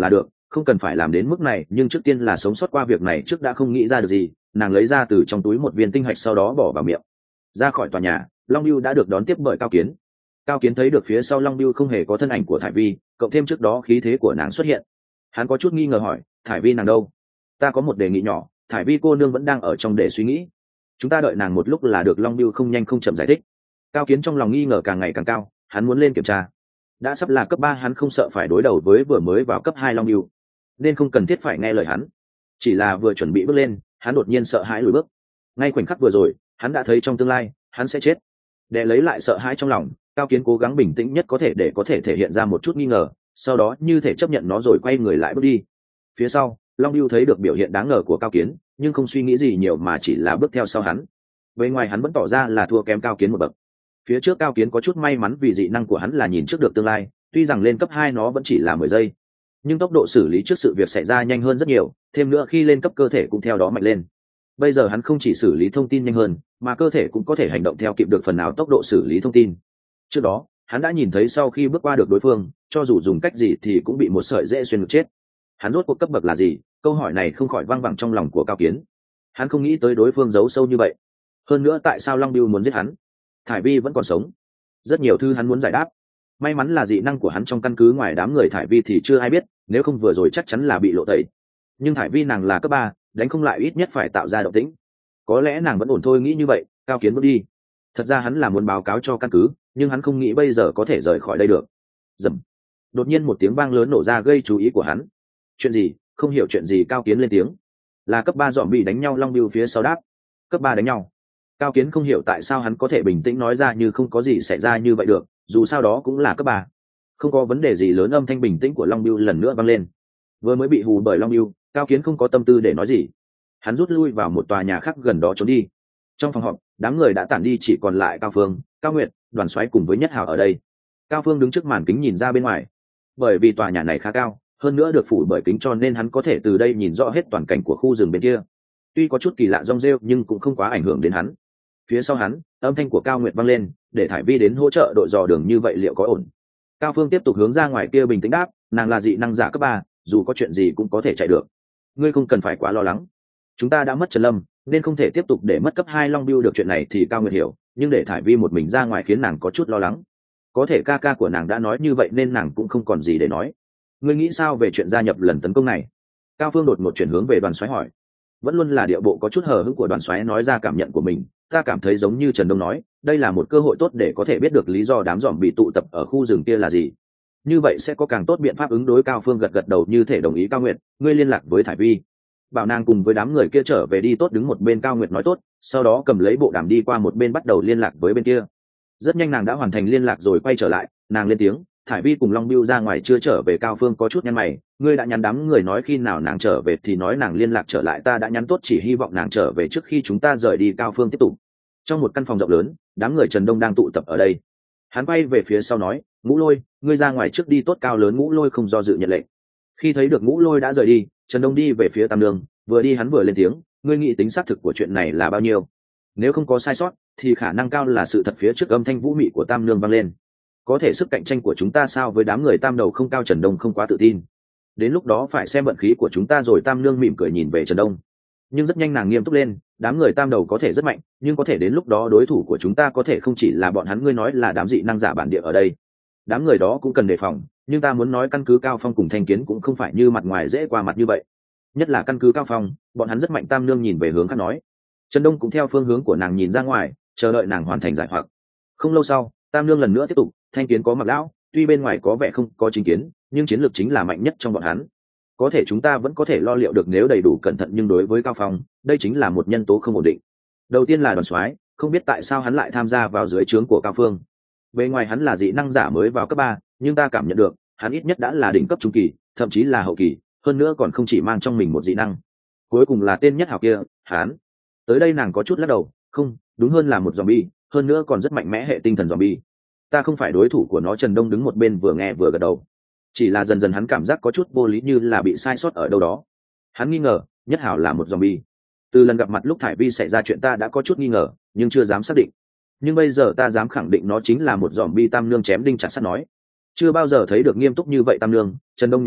Speaker 1: không cần phải làm đến mức này, nhưng trước tiên là sống sót qua việc này trước đã không nghĩ ra được gì. Nàng lấy ra từ trong túi một viên tinh hạch, sau đó bỏ vào miệng. Ra khỏi tòa nhà, Long Biêu đã được đón tiếp bởi Cao Kiến. Cao Kiến thấy được phía sau Long Biêu không hề có thân ảnh của Thải Vi, cộng thêm trước đó khí thế của nàng xuất hiện, hắn có chút nghi ngờ hỏi, Thải Vi nàng đâu? Ta có một đề nghị nhỏ, Thải Vi cô nương vẫn đang ở trong để suy nghĩ, chúng ta đợi nàng một lúc là được. Long Biêu không nhanh không chậm giải thích. Cao Kiến trong lòng nghi ngờ càng ngày càng cao, hắn muốn lên kiểm tra. Đã sắp là cấp ba, hắn không sợ phải đối đầu với vừa mới vào cấp hai Long Biêu, nên không cần thiết phải nghe lời hắn. Chỉ là vừa chuẩn bị bước lên, hắn đột nhiên sợ hãi lùi bước. Ngay khoảnh khắc vừa rồi, hắn đã thấy trong tương lai hắn sẽ chết. Để lấy lại sợ hãi trong lòng, Cao Kiến cố gắng bình tĩnh nhất có thể để có thể thể hiện ra một chút nghi ngờ, sau đó như thể chấp nhận nó rồi quay người lại bước đi. Phía sau, Long Biêu thấy được biểu hiện đáng ngờ của Cao Kiến, nhưng không suy nghĩ gì nhiều mà chỉ là bước theo sau hắn. Bên ngoài hắn vẫn tỏ ra là thua kém Cao Kiến một bậc. Phía trước Cao Kiến có chút may mắn vì dị năng của hắn là nhìn trước được tương lai, tuy rằng lên cấp hai nó vẫn chỉ là mười giây, nhưng tốc độ xử lý trước sự việc xảy ra nhanh hơn rất nhiều, thêm nữa khi lên cấp cơ thể cũng theo đó mạnh lên. Bây giờ hắn không chỉ xử lý thông tin nhanh hơn, mà cơ thể cũng có thể hành động theo kịp được phần nào tốc độ xử lý thông tin. Trước đó, hắn đã nhìn thấy sau khi bước qua được đối phương, cho dù dùng cách gì thì cũng bị một sợi dễ xuyên ngực chết. Hắn rốt cuộc cấp bậc là gì? Câu hỏi này không khỏi vang vẳng trong lòng của Cao Kiến. Hắn không nghĩ tới đối phương giấu sâu như vậy. Hơn nữa tại sao Long Biêu muốn giết hắn? Thải Vi vẫn còn sống. Rất nhiều thứ hắn muốn giải đáp. May mắn là dị năng của hắn trong căn cứ ngoài đám người Thải Vi thì chưa ai biết, nếu không vừa rồi chắc chắn là bị lộ tẩy. Nhưng Thải Vi nàng là cấp ba, đánh không lại ít nhất phải tạo ra động tĩnh. Có lẽ nàng vẫn ổn thôi, nghĩ như vậy, Cao Kiến bước đi. Thật ra hắn là muốn báo cáo cho căn cứ, nhưng hắn không nghĩ bây giờ có thể rời khỏi đây được. Dầm. Đột nhiên một tiếng vang lớn nổ ra gây chú ý của hắn. Chuyện gì? Không hiểu chuyện gì? Cao Kiến lên tiếng. Là cấp ba dọn bị đánh nhau. Long Biêu phía sau đáp. Cấp ba đánh nhau? Cao Kiến không hiểu tại sao hắn có thể bình tĩnh nói ra như không có gì xảy ra như vậy được, dù sao đó cũng là cấp ba. Không có vấn đề gì lớn. Âm thanh bình tĩnh của Long Biêu lần nữa vang lên. Vừa mới bị hù bởi Long Biêu, Cao Kiến không có tâm tư để nói gì. Hắn rút lui vào một tòa nhà khác gần đó trốn đi. Trong phòng họp, đám người đã tản đi, chỉ còn lại Cao Phương, Cao Nguyệt, Đoàn Soái cùng với Nhất Hào ở đây. Cao Phương đứng trước màn kính nhìn ra bên ngoài. Bởi vì tòa nhà này khá cao, hơn nữa được phủ bởi kính cho nên hắn có thể từ đây nhìn rõ hết toàn cảnh của khu rừng bên kia. Tuy có chút kỳ lạ rong rêu nhưng cũng không quá ảnh hưởng đến hắn. Phía sau hắn, âm thanh của Cao Nguyệt vang lên, để Thải Vi đến hỗ trợ đội dò đường, như vậy liệu có ổn? Cao Phương tiếp tục hướng ra ngoài kia bình tĩnh đáp, nàng là dị năng giả cấp ba, dù có chuyện gì cũng có thể chạy được. Ngươi không cần phải quá lo lắng. Chúng ta đã mất Trần Lâm, nên không thể tiếp tục để mất cấp hai Long Biêu được. Chuyện này thì Cao Nguyệt hiểu, nhưng để Thải Vi một mình ra ngoài khiến nàng có chút lo lắng. Có thể ca ca của nàng đã nói như vậy nên nàng cũng không còn gì để nói. Ngươi nghĩ sao về chuyện gia nhập lần tấn công này? Cao Phương đột ngột chuyển hướng về Đoàn Soái hỏi. Vẫn luôn là điệu bộ có chút hờ hững của Đoàn Soái nói ra cảm nhận của mình. Ta cảm thấy giống như Trần Đông nói, đây là một cơ hội tốt để có thể biết được lý do đám giòm bị tụ tập ở khu rừng kia là gì. Như vậy sẽ có càng tốt biện pháp ứng đối. Cao Phương gật gật đầu như thể đồng ý. Cao Nguyệt, ngươi liên lạc với Thải Vi, bảo nàng cùng với đám người kia trở về đi. Tốt. Đứng một bên Cao Nguyệt nói tốt, sau đó cầm lấy bộ đàm đi qua một bên bắt đầu liên lạc với bên kia. Rất nhanh nàng đã hoàn thành liên lạc rồi quay trở lại, nàng lên tiếng, Thải Vi cùng Long Biêu ra ngoài chưa trở về. Cao Phương có chút nhăn mày, ngươi đã nhắn đám người nói khi nào nàng trở về thì nói nàng liên lạc trở lại. Ta đã nhắn tốt, chỉ hy vọng nàng trở về trước khi chúng ta rời đi. Cao Phương tiếp tục. Trong một căn phòng rộng lớn, đám người Trần Đông đang tụ tập ở đây. Hắn quay về phía sau nói, Ngũ Lôi, ngươi ra ngoài trước đi. Tốt. Cao lớn Ngũ Lôi không do dự nhận lệnh. Khi thấy được Ngũ Lôi đã rời đi, Trần Đông đi về phía Tam Nương, vừa đi hắn vừa lên tiếng, ngươi nghĩ tính xác thực của chuyện này là bao nhiêu? Nếu không có sai sót thì khả năng cao là sự thật. Phía trước âm thanh vũ mị của Tam Nương vang lên. Có thể sức cạnh tranh của chúng ta sao với đám người Tam đầu không cao? Trần Đông không quá tự tin. Đến lúc đó phải xem vận khí của chúng ta rồi. Tam Nương mỉm cười nhìn về Trần Đông, nhưng rất nhanh nàng nghiêm túc lên, đám người Tam đầu có thể rất mạnh, nhưng có thể đến lúc đó đối thủ của chúng ta có thể không chỉ là bọn hắn. Ngươi nói là đám dị năng giả bản địa ở đây, đám người đó cũng cần đề phòng. Nhưng ta muốn nói căn cứ Cao Phong cùng Thanh Kiến cũng không phải như mặt ngoài dễ qua mặt như vậy, nhất là căn cứ Cao Phong, bọn hắn rất mạnh. Tam Nương nhìn về hướng khác nói. Trần Đông cũng theo phương hướng của nàng nhìn ra ngoài, chờ đợi nàng hoàn thành giải hoặc. Không lâu sau, Tam Nương lần nữa tiếp tục, Thanh Kiến có Mặc lão, tuy bên ngoài có vẻ không có chính kiến, nhưng chiến lược chính là mạnh nhất trong bọn hắn. Có thể chúng ta vẫn có thể lo liệu được nếu đầy đủ cẩn thận, nhưng đối với Cao Phong, đây chính là một nhân tố không ổn định. Đầu tiên là Đoàn Soái, không biết tại sao hắn lại tham gia vào dưới trướng của Cao Phương. Bên ngoài hắn là dị năng giả mới vào cấp ba, nhưng ta cảm nhận được hắn ít nhất đã là đỉnh cấp trung kỳ, thậm chí là hậu kỳ, hơn nữa còn không chỉ mang trong mình một dị năng. Cuối cùng là tên Nhất Hào kia, hắn. Tới đây nàng có chút lắc đầu, không, đúng hơn là một zombie, hơn nữa còn rất mạnh mẽ hệ tinh thần zombie. Ta không phải đối thủ của nó. Trần Đông đứng một bên vừa nghe vừa gật đầu. Chỉ là dần dần hắn cảm giác có chút vô lý, như là bị sai sót ở đâu đó. Hắn nghi ngờ Nhất Hào là một zombie. Từ lần gặp mặt lúc Thải Vi xảy ra chuyện ta đã có chút nghi ngờ, nhưng chưa dám xác định. Nhưng bây giờ ta dám khẳng định nó chính là một zombie. Tam Nương chém đinh chặt sắt nói. Chưa bao giờ thấy được nghiêm túc như vậy Tam Nương. Trần Đông nhíu mày,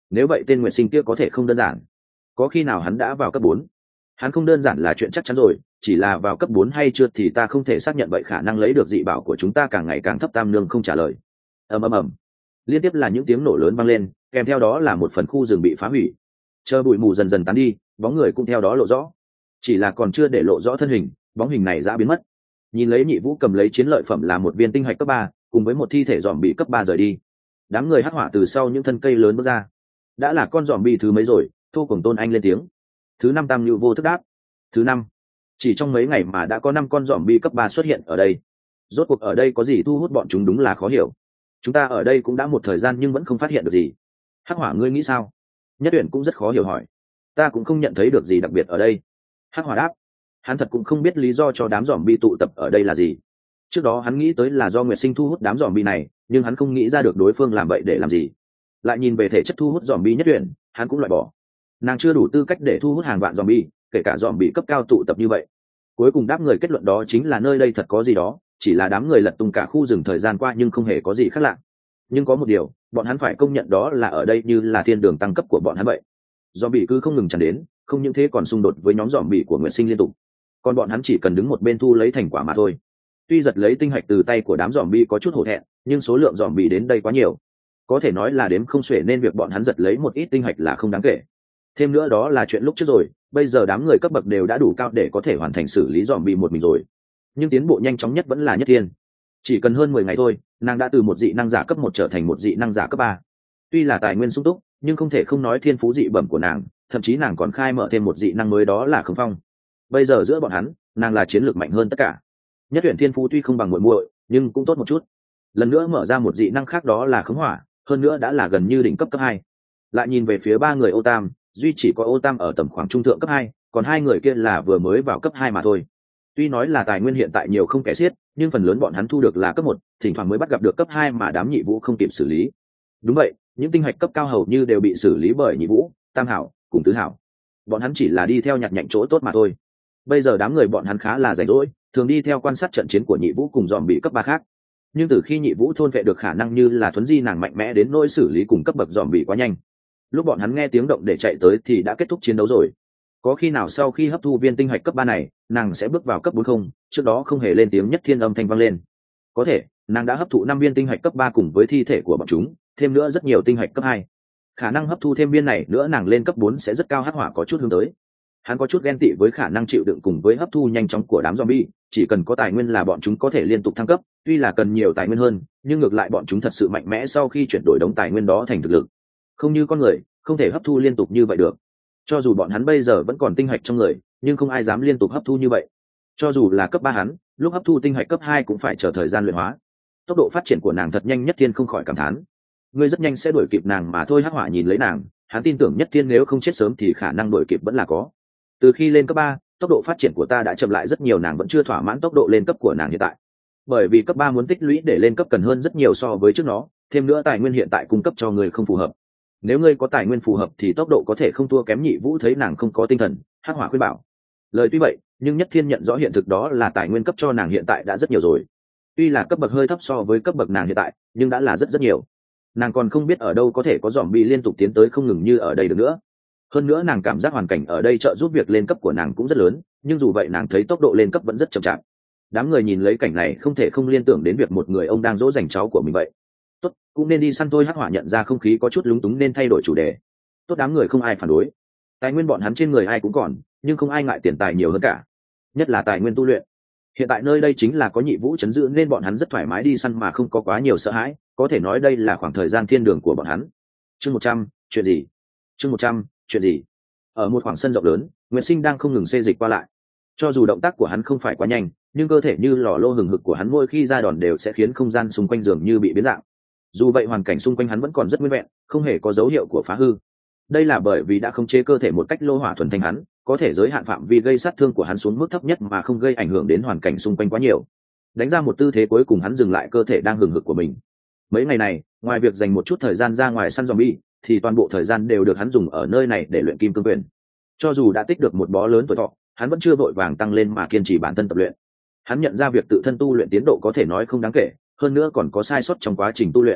Speaker 1: nếu vậy tên Nguyệt Sinh kia có thể không đơn giản. Có khi nào hắn đã vào cấp bốn? Hắn không đơn giản là chuyện chắc chắn rồi, chỉ là vào cấp bốn hay chưa thì ta không thể xác nhận, vậy khả năng lấy được dị bảo của chúng ta càng ngày càng thấp. Tam Nương không trả lời. ầm ầm ầm, liên tiếp là những tiếng nổ lớn vang lên, kèm theo đó là một phần khu rừng bị phá hủy. Chờ bụi mù dần dần tán đi, bóng người cũng theo đó lộ rõ. Chỉ là còn chưa để lộ rõ thân hình, bóng hình này đã biến mất. Nhìn lấy Nhị Vũ cầm lấy chiến lợi phẩm là một viên tinh hạch cấp ba, cùng với một thi thể dòm bị cấp ba rời đi. Đám người hắc hỏa từ sau những thân cây lớn bước ra. Đã là con dòm bị thứ mấy rồi? Thô Cuồng Tôn Anh lên tiếng. Thứ năm. Tam Nhu vô thức đáp. Thứ năm. Chỉ trong mấy ngày mà đã có năm con dòm bi cấp ba xuất hiện ở đây. Rốt cuộc ở đây có gì thu hút bọn chúng, đúng là khó hiểu. Chúng ta ở đây cũng đã một thời gian nhưng vẫn không phát hiện được gì. Hắc hỏa ngươi nghĩ sao? Nhất Uyển cũng rất khó hiểu hỏi. Ta cũng không nhận thấy được gì đặc biệt ở đây. Hắc hỏa đáp. Hắn thật cũng không biết lý do cho đám dòm bi tụ tập ở đây là gì. Trước đó hắn nghĩ tới là do Nguyệt Sinh thu hút đám dòm bi này, nhưng hắn không nghĩ ra được đối phương làm vậy để làm gì. Lại nhìn về thể chất thu hút dòm bi Nhất Uyển, hắn cũng loại bỏ. Nàng chưa đủ tư cách để thu hút hàng vạn dòm bi, kể cả dòm bị cấp cao tụ tập như vậy. Cuối cùng đáp người kết luận đó chính là nơi đây thật có gì đó, chỉ là đám người lật tung cả khu rừng thời gian qua nhưng không hề có gì khác lạ. Nhưng có một điều bọn hắn phải công nhận, đó là ở đây như là thiên đường tăng cấp của bọn hắn vậy. Dòm bị cứ không ngừng tràn đến, không những thế còn xung đột với nhóm dòm bị của Nguyệt Sinh liên tục. Còn bọn hắn chỉ cần đứng một bên thu lấy thành quả mà thôi. Tuy giật lấy tinh hạch từ tay của đám dòm bị có chút hổ thẹn, nhưng số lượng dòm bị đến đây quá nhiều, có thể nói là đếm không xuể, nên việc bọn hắn giật lấy một ít tinh hạch là không đáng kể. Thêm nữa đó là chuyện lúc trước rồi, bây giờ đám người cấp bậc đều đã đủ cao để có thể hoàn thành xử lý dòm bị một mình rồi. Nhưng tiến bộ nhanh chóng nhất vẫn là Nhất Thiên. Chỉ cần hơn mười ngày thôi, nàng đã từ một dị năng giả cấp một trở thành một dị năng giả cấp ba. Tuy là tài nguyên sung túc, nhưng không thể không nói thiên phú dị bẩm của nàng, thậm chí nàng còn khai mở thêm một dị năng mới, đó là Khống Phong. Bây giờ giữa bọn hắn, nàng là chiến lược mạnh hơn tất cả. Nhất Tuyển thiên phú tuy không bằng muội muội, nhưng cũng tốt một chút. Lần nữa mở ra một dị năng khác, đó là Khống Hỏa, hơn nữa đã là gần như đỉnh cấp cấp hai. Lại nhìn về phía ba người Ô Tam, duy chỉ có Ô Tam ở tầm khoảng trung thượng cấp hai, còn hai người kia là vừa mới vào cấp hai mà thôi. Tuy nói là tài nguyên hiện tại nhiều không kể xiết, nhưng phần lớn bọn hắn thu được là cấp một, thỉnh thoảng mới bắt gặp được cấp hai mà đám Nhị Vũ không kịp xử lý. Đúng vậy, những tinh hạch cấp cao hầu như đều bị xử lý bởi Nhị Vũ, Tam Hảo cùng Tứ Hảo. Bọn hắn chỉ là đi theo nhặt nhạnh chỗ tốt mà thôi. Bây giờ đám người bọn hắn khá là rảnh rỗi, thường đi theo quan sát trận chiến của Nhị Vũ cùng dòm bị cấp ba khác. Nhưng từ khi Nhị Vũ thôn vệ được khả năng như là thuấn di nàng mạnh mẽ đến nỗi xử lý cùng cấp bậc dòm bị quá nhanh, lúc bọn hắn nghe tiếng động để chạy tới thì đã kết thúc chiến đấu rồi. Có khi nào sau khi hấp thu viên tinh hạch cấp ba này, nàng sẽ bước vào cấp bốn không? Trước đó không hề lên tiếng Nhất Thiên âm thanh vang lên. Có thể, nàng đã hấp thụ năm viên tinh hạch cấp ba cùng với thi thể của bọn chúng, thêm nữa rất nhiều tinh hạch cấp hai. Khả năng hấp thu thêm viên này nữa nàng lên cấp bốn sẽ rất cao. Hắc Hỏa có chút hướng tới. Hắn có chút ghen tị với khả năng chịu đựng cùng với hấp thu nhanh chóng của đám zombie, chỉ cần có tài nguyên là bọn chúng có thể liên tục thăng cấp, tuy là cần nhiều tài nguyên hơn, nhưng ngược lại bọn chúng thật sự mạnh mẽ sau khi chuyển đổi đống tài nguyên đó thành thực lực. Không như con người, không thể hấp thu liên tục như vậy được. Cho dù bọn hắn bây giờ vẫn còn tinh hạch trong người, nhưng không ai dám liên tục hấp thu như vậy. Cho dù là cấp ba hắn, lúc hấp thu tinh hạch cấp hai cũng phải chờ thời gian luyện hóa. Tốc độ phát triển của nàng thật nhanh. Nhất Thiên không khỏi cảm thán. Ngươi rất nhanh sẽ đuổi kịp nàng mà thôi. Hắc Hỏa nhìn lấy nàng, hắn tin tưởng Nhất Thiên nếu không chết sớm thì khả năng đuổi kịp vẫn là có. Từ khi lên cấp ba, tốc độ phát triển của ta đã chậm lại rất nhiều, nàng vẫn chưa thỏa mãn tốc độ lên cấp của nàng hiện tại. Bởi vì cấp ba muốn tích lũy để lên cấp cần hơn rất nhiều so với trước nó, thêm nữa tài nguyên hiện tại cung cấp cho người không phù hợp. Nếu ngươi có tài nguyên phù hợp thì tốc độ có thể không thua kém Nhị Vũ. Thấy nàng không có tinh thần, Hắc Hỏa khuyên bảo. Lời tuy vậy, nhưng Nhất Thiên nhận rõ hiện thực, đó là tài nguyên cấp cho nàng hiện tại đã rất nhiều rồi. Tuy là cấp bậc hơi thấp so với cấp bậc nàng hiện tại, nhưng đã là rất rất nhiều. Nàng còn không biết ở đâu có thể có zombie liên tục tiến tới không ngừng như ở đây được nữa. Hơn nữa nàng cảm giác hoàn cảnh ở đây trợ giúp việc lên cấp của nàng cũng rất lớn, nhưng dù vậy nàng thấy tốc độ lên cấp vẫn rất chậm chạp. Đám người nhìn lấy cảnh này không thể không liên tưởng đến việc một người ông đang dỗ dành cháu của mình vậy. Tốt, cũng nên đi săn thôi. Hắc Hỏa nhận ra không khí có chút lúng túng nên thay đổi chủ đề. Tốt, đám người không ai phản đối. Tài nguyên bọn hắn trên người ai cũng còn, nhưng không ai ngại tiền tài nhiều hơn cả, nhất là tài nguyên tu luyện. Hiện tại nơi đây chính là có Nhị Vũ trấn giữ nên bọn hắn rất thoải mái đi săn mà không có quá nhiều sợ hãi, có thể nói đây là khoảng thời gian thiên đường của bọn hắn. Chương một trăm, chuyện gì? Chương một trăm, chuyện gì? Ở một khoảng sân rộng lớn, Nguyệt Sinh đang không ngừng xê dịch qua lại. Cho dù động tác của hắn không phải quá nhanh, nhưng cơ thể như lò lô hừng hực của hắn mỗi khi ra đòn đều sẽ khiến không gian xung quanh dường như bị biến dạng. Dù vậy hoàn cảnh xung quanh hắn vẫn còn rất nguyên vẹn, không hề có dấu hiệu của phá hư. Đây là bởi vì đã khống chế cơ thể một cách lô hỏa thuần thanh, hắn có thể giới hạn phạm vi gây sát thương của hắn xuống mức thấp nhất mà không gây ảnh hưởng đến hoàn cảnh xung quanh quá nhiều. Đánh ra một tư thế cuối cùng, hắn dừng lại cơ thể đang hừng hực của mình. Mấy ngày này, ngoài việc dành một chút thời gian ra ngoài săn zombie, thì toàn bộ thời gian đều được hắn dùng ở nơi này để luyện kim cương quyền. Cho dù đã tích được một bó lớn tuổi thọ, hắn vẫn chưa vội vàng tăng lên mà kiên trì bản thân tập luyện. Hắn nhận ra việc tự thân tu luyện tiến độ có thể nói không đáng kể, hơn nữa còn có sai sót trong quá trình tu luyện.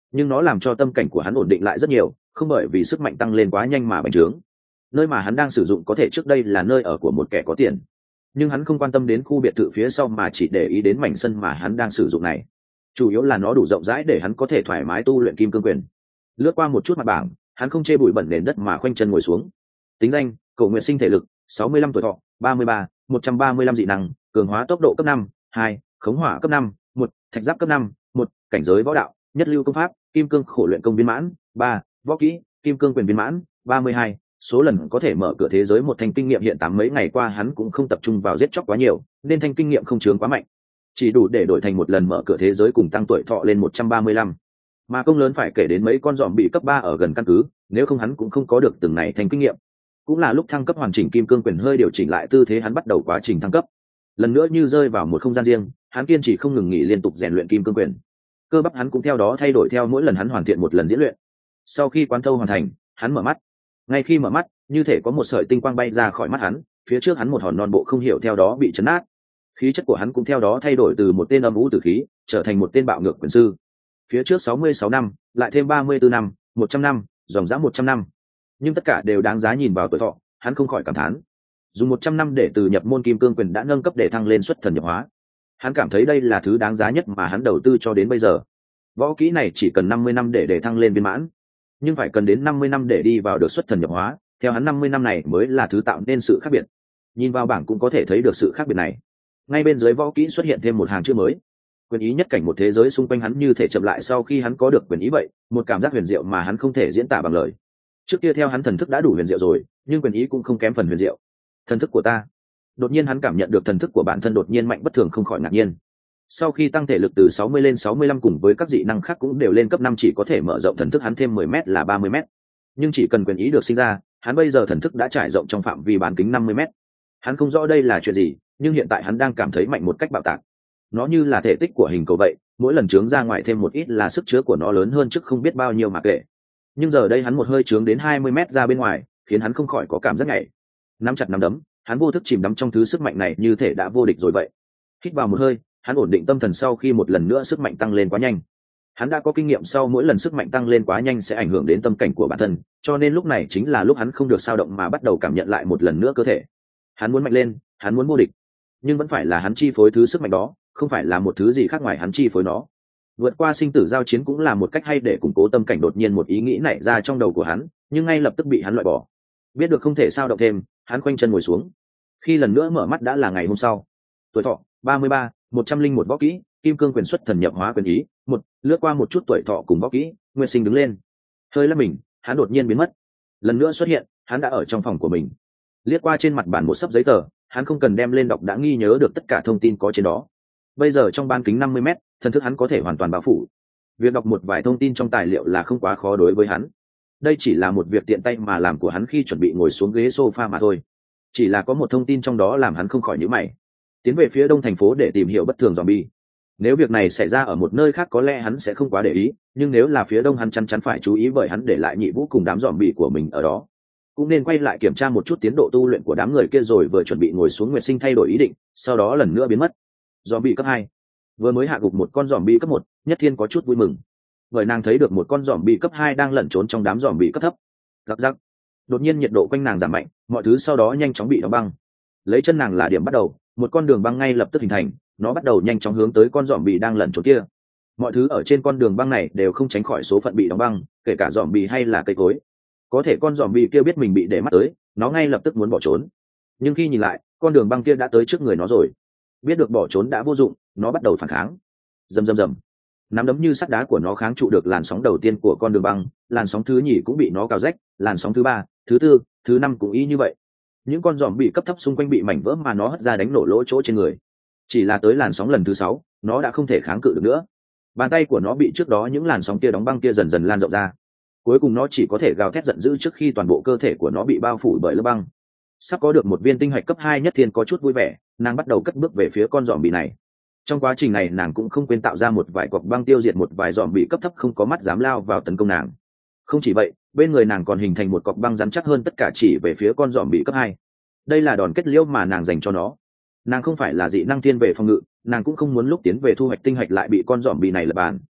Speaker 1: nhưng nó làm cho tâm cảnh của hắn ổn định lại rất nhiều, không bởi vì sức mạnh tăng lên quá nhanh mà bành trướng. Nơi mà hắn đang sử dụng có thể trước đây là nơi ở của một kẻ có tiền, nhưng hắn không quan tâm đến khu biệt thự phía sau mà chỉ để ý đến mảnh sân mà hắn đang sử dụng này. Chủ yếu là nó đủ rộng rãi để hắn có thể thoải mái tu luyện kim cương quyền. Lướt qua một chút mặt bảng, hắn không chê bụi bẩn nền đất mà khoanh chân ngồi xuống. Tính danh: Cổ Nguyệt Sinh, thể lực sáu mươi lăm, tuổi thọ ba mươi ba, một trăm ba mươi lăm, dị năng cường hóa tốc độ cấp năm, hai, khống hỏa cấp năm, một, thạch giáp cấp năm, một, cảnh giới võ đạo nhất lưu công pháp kim cương khổ luyện công viên mãn, ba, võ kỹ kim cương quyền viên mãn, ba mươi hai, số lần có thể mở cửa thế giới một thanh kinh nghiệm. Hiện tám mấy ngày qua hắn cũng không tập trung vào giết chóc quá nhiều, nên thanh kinh nghiệm không chướng quá mạnh, chỉ đủ để đổi thành một lần mở cửa thế giới cùng tăng tuổi thọ lên một trăm ba mươi lăm. Mà công lớn phải kể đến mấy con giòm bị cấp ba ở gần căn cứ, nếu không hắn cũng không có được từng này thanh kinh nghiệm. Cũng là lúc thăng cấp hoàn chỉnh kim cương quyền hơi điều chỉnh lại tư thế, hắn bắt đầu quá trình thăng cấp. Lần nữa như rơi vào một không gian riêng, hắn kiên trì không ngừng nghỉ liên tục rèn luyện kim cương quyền. Cơ bắp hắn cũng theo đó thay đổi theo mỗi lần hắn hoàn thiện một lần diễn luyện. Sau khi quán thâu hoàn thành, hắn mở mắt. Ngay khi mở mắt, như thể có một sợi tinh quang bay ra khỏi mắt hắn, phía trước hắn một hòn non bộ không hiểu theo đó bị chấn nát. Khí chất của hắn cũng theo đó thay đổi từ một tên âm u tử khí trở thành một tên bạo ngược quyền sư. Phía trước sáu mươi sáu năm, lại thêm ba mươi tư năm, một trăm năm, dòng dã một trăm năm. Nhưng tất cả đều đáng giá nhìn vào tuổi thọ, hắn không khỏi cảm thán. Dùng một trăm năm để từ nhập môn kim cương quyền đã nâng cấp để thăng lên xuất thần nhập hóa. Hắn cảm thấy đây là thứ đáng giá nhất mà hắn đầu tư cho đến bây giờ. Võ kỹ này chỉ cần năm mươi năm để để thăng lên viên mãn, nhưng phải cần đến năm mươi năm để đi vào được xuất thần nhập hóa, theo hắn năm mươi năm này mới là thứ tạo nên sự khác biệt. Nhìn vào bảng cũng có thể thấy được sự khác biệt này. Ngay bên dưới võ kỹ xuất hiện thêm một hàng chữ mới. Quyền ý nhất cảnh. Một thế giới xung quanh hắn như thể chậm lại sau khi hắn có được quyền ý vậy, một cảm giác huyền diệu mà hắn không thể diễn tả bằng lời. Trước kia theo hắn thần thức đã đủ huyền diệu rồi, nhưng quyền ý cũng không kém phần huyền diệu. Thần thức của ta. Đột nhiên hắn cảm nhận được thần thức của bản thân đột nhiên mạnh bất thường, không khỏi ngạc nhiên. Sau khi tăng thể lực từ sáu mươi lên sáu mươi lăm cùng với các dị năng khác cũng đều lên cấp năm, chỉ có thể mở rộng thần thức hắn thêm mười mét là ba mươi mét. Nhưng chỉ cần quyền ý được sinh ra, hắn bây giờ thần thức đã trải rộng trong phạm vi bán kính năm mươi mét. Hắn không rõ đây là chuyện gì, nhưng hiện tại hắn đang cảm thấy mạnh một cách bạo tạc. Nó như là thể tích của hình cầu vậy, mỗi lần trướng ra ngoài thêm một ít là sức chứa của nó lớn hơn trước không biết bao nhiêu mà kệ. Nhưng giờ đây hắn một hơi trướng đến hai mươi mét ra bên ngoài, khiến hắn không khỏi có cảm giác nhảy. Nắm chặt nắm đấm, hắn vô thức chìm đắm trong thứ sức mạnh này như thể đã vô địch rồi vậy. Hít vào một hơi, hắn ổn định tâm thần sau khi một lần nữa sức mạnh tăng lên quá nhanh. Hắn đã có kinh nghiệm sau mỗi lần sức mạnh tăng lên quá nhanh sẽ ảnh hưởng đến tâm cảnh của bản thân, cho nên lúc này chính là lúc hắn không được sao động mà bắt đầu cảm nhận lại một lần nữa cơ thể. Hắn muốn mạnh lên, hắn muốn vô địch, nhưng vẫn phải là hắn chi phối thứ sức mạnh đó, không phải là một thứ gì khác ngoài hắn chi phối nó. Vượt qua sinh tử giao chiến cũng là một cách hay để củng cố tâm cảnh. Đột nhiên một ý nghĩ nảy ra trong đầu của hắn, nhưng ngay lập tức bị hắn loại bỏ. Biết được không thể sao động thêm, hắn khoanh chân ngồi xuống. Khi lần nữa mở mắt đã là ngày hôm sau. Tuổi thọ ba mươi ba, một trăm linh một, võ kỹ kim cương quyền xuất thần nhập hóa quyền ý một. Lướt qua một chút tuổi thọ cùng võ kỹ, Nguyệt Sinh đứng lên, hơi lắc mình, hắn đột nhiên biến mất. Lần nữa xuất hiện, hắn đã ở trong phòng của mình. Liếc qua trên mặt bàn một sấp giấy tờ, hắn không cần đem lên đọc đã ghi nhớ được tất cả thông tin có trên đó. Bây giờ trong bán kính năm mươi mét, thần thức hắn có thể hoàn toàn bao phủ. Việc đọc một vài thông tin trong tài liệu là không quá khó đối với hắn. Đây chỉ là một việc tiện tay mà làm của hắn khi chuẩn bị ngồi xuống ghế sofa mà thôi. Chỉ là có một thông tin trong đó làm hắn không khỏi nhíu mày. Tiến về phía đông thành phố để tìm hiểu bất thường zombie. Nếu việc này xảy ra ở một nơi khác có lẽ hắn sẽ không quá để ý, nhưng nếu là phía đông hắn chắn chắn phải chú ý, bởi hắn để lại nhị vũ cùng đám zombie của mình ở đó. Cũng nên quay lại kiểm tra một chút tiến độ tu luyện của đám người kia. Rồi vừa chuẩn bị ngồi xuống, Nguyệt Sinh thay đổi ý định, sau đó lần nữa biến mất. Zombie cấp hai. Vừa mới hạ gục một con zombie cấp một, Nhất Thiên có chút vui mừng, bởi nàng thấy được một con zombie cấp hai đang lẩn trốn trong đám zombie cấp thấp. Rắc rắc. Đột nhiên nhiệt độ quanh nàng giảm mạnh, mọi thứ sau đó nhanh chóng bị đóng băng. Lấy chân nàng là điểm bắt đầu, một con đường băng ngay lập tức hình thành, nó bắt đầu nhanh chóng hướng tới con zombie đang lẩn trốn kia. Mọi thứ ở trên con đường băng này đều không tránh khỏi số phận bị đóng băng, kể cả zombie hay là cây cối. Có thể con zombie kia biết mình bị để mắt tới, nó ngay lập tức muốn bỏ trốn. Nhưng khi nhìn lại, con đường băng kia đã tới trước người nó rồi. Biết được bỏ trốn đã vô dụng, nó bắt đầu phản kháng. Rầm rầm rầm. Nắm đấm như sắt đá của nó kháng trụ được làn sóng đầu tiên của con đường băng, làn sóng thứ nhì cũng bị nó cào rách, làn sóng thứ ba, thứ tư, thứ năm cũng y như vậy. Những con giòm bị cấp thấp xung quanh bị mảnh vỡ mà nó hất ra đánh nổ lỗ chỗ trên người. Chỉ là tới làn sóng lần thứ sáu, nó đã không thể kháng cự được nữa. Bàn tay của nó bị trước đó những làn sóng kia đóng băng kia dần dần lan rộng ra. Cuối cùng nó chỉ có thể gào thét giận dữ trước khi toàn bộ cơ thể của nó bị bao phủ bởi lớp băng. Sắp có được một viên tinh hạch cấp hai, Nhất Thiên có chút vui vẻ, nàng bắt đầu cất bước về phía con giòm bị này. Trong quá trình này nàng cũng không quên tạo ra một vài cọc băng tiêu diệt một vài giòm bị cấp thấp không có mắt dám lao vào tấn công nàng. Không chỉ vậy, bên người nàng còn hình thành một cọc băng rắn chắc hơn tất cả chỉ về phía con giòm bị cấp hai. Đây là đòn kết liễu mà nàng dành cho nó. Nàng không phải là dị năng thiên về phòng ngự, nàng cũng không muốn lúc tiến về thu hoạch tinh hạch lại bị con giòm bị này lật bàn.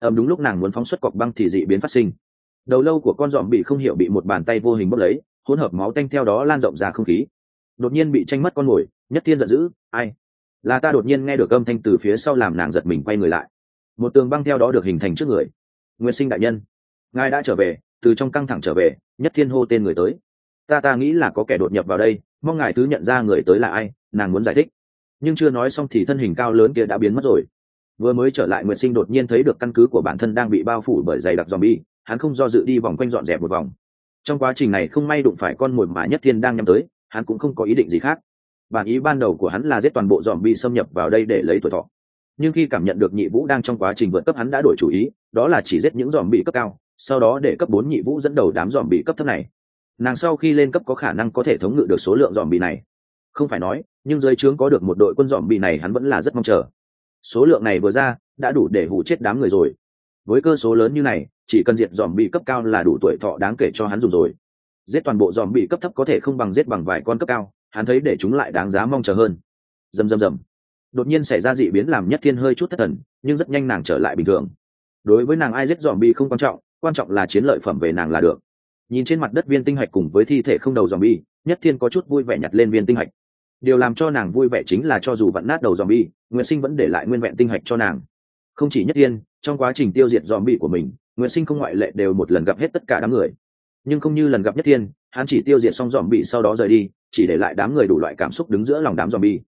Speaker 1: ầm đúng lúc nàng muốn phóng xuất cọc băng thì dị biến phát sinh. Đầu lâu của con dòm bị không hiểu bị một bàn tay vô hình bóp lấy, hỗn hợp máu tanh theo đó lan rộng ra không khí. Đột nhiên bị tranh mất con mồi, Nhất Thiên giận dữ, ai? Là ta. Đột nhiên nghe được âm thanh từ phía sau làm nàng giật mình quay người lại. Một tường băng theo đó được hình thành trước người. Nguyên Sinh đại nhân, ngài đã trở về. Từ trong căng thẳng trở về, Nhất Thiên hô tên người tới. Ta ta nghĩ là có kẻ đột nhập vào đây, mong ngài thứ nhận ra người tới là ai. Nàng muốn giải thích, nhưng chưa nói xong thì thân hình cao lớn kia đã biến mất rồi. Vừa mới trở lại, Nguyệt Sinh đột nhiên thấy được căn cứ của bản thân đang bị bao phủ bởi dày đặc zombie, hắn không do dự đi vòng quanh dọn dẹp một vòng. Trong quá trình này không may đụng phải con mồi mà Nhất Thiên đang nhắm tới, hắn cũng không có ý định gì khác. Bản ý ban đầu của hắn là giết toàn bộ zombie xâm nhập vào đây để lấy tuổi thọ. Nhưng khi cảm nhận được Nhị Vũ đang trong quá trình vượt cấp, hắn đã đổi chủ ý, đó là chỉ giết những zombie cấp cao, sau đó để cấp bốn Nhị Vũ dẫn đầu đám zombie cấp thấp này. Nàng sau khi lên cấp có khả năng có thể thống ngự được số lượng zombie này. Không phải nói, nhưng dưới trướng có được một đội quân zombie này hắn vẫn là rất mong chờ. Số lượng này vừa ra, đã đủ để hù chết đám người rồi. Với cơ số lớn như này, chỉ cần diệt zombie cấp cao là đủ tuổi thọ đáng kể cho hắn dùng rồi. Giết toàn bộ zombie cấp thấp có thể không bằng giết bằng vài con cấp cao, hắn thấy để chúng lại đáng giá mong chờ hơn. Rầm rầm rầm. Đột nhiên xảy ra dị biến làm Nhất Thiên hơi chút thất thần, nhưng rất nhanh nàng trở lại bình thường. Đối với nàng ai giết zombie không quan trọng, quan trọng là chiến lợi phẩm về nàng là được. Nhìn trên mặt đất viên tinh hạch cùng với thi thể không đầu zombie, Nhất Thiên có chút vui vẻ nhặt lên viên tinh hạch. Điều làm cho nàng vui vẻ chính là cho dù vặn nát đầu zombie, Nguyệt Sinh vẫn để lại nguyên vẹn tinh hạch cho nàng. Không chỉ Nhất Thiên, trong quá trình tiêu diệt zombie của mình, Nguyệt Sinh không ngoại lệ đều một lần gặp hết tất cả đám người. Nhưng không như lần gặp Nhất Thiên, hắn chỉ tiêu diệt xong zombie sau đó rời đi, chỉ để lại đám người đủ loại cảm xúc đứng giữa lòng đám zombie.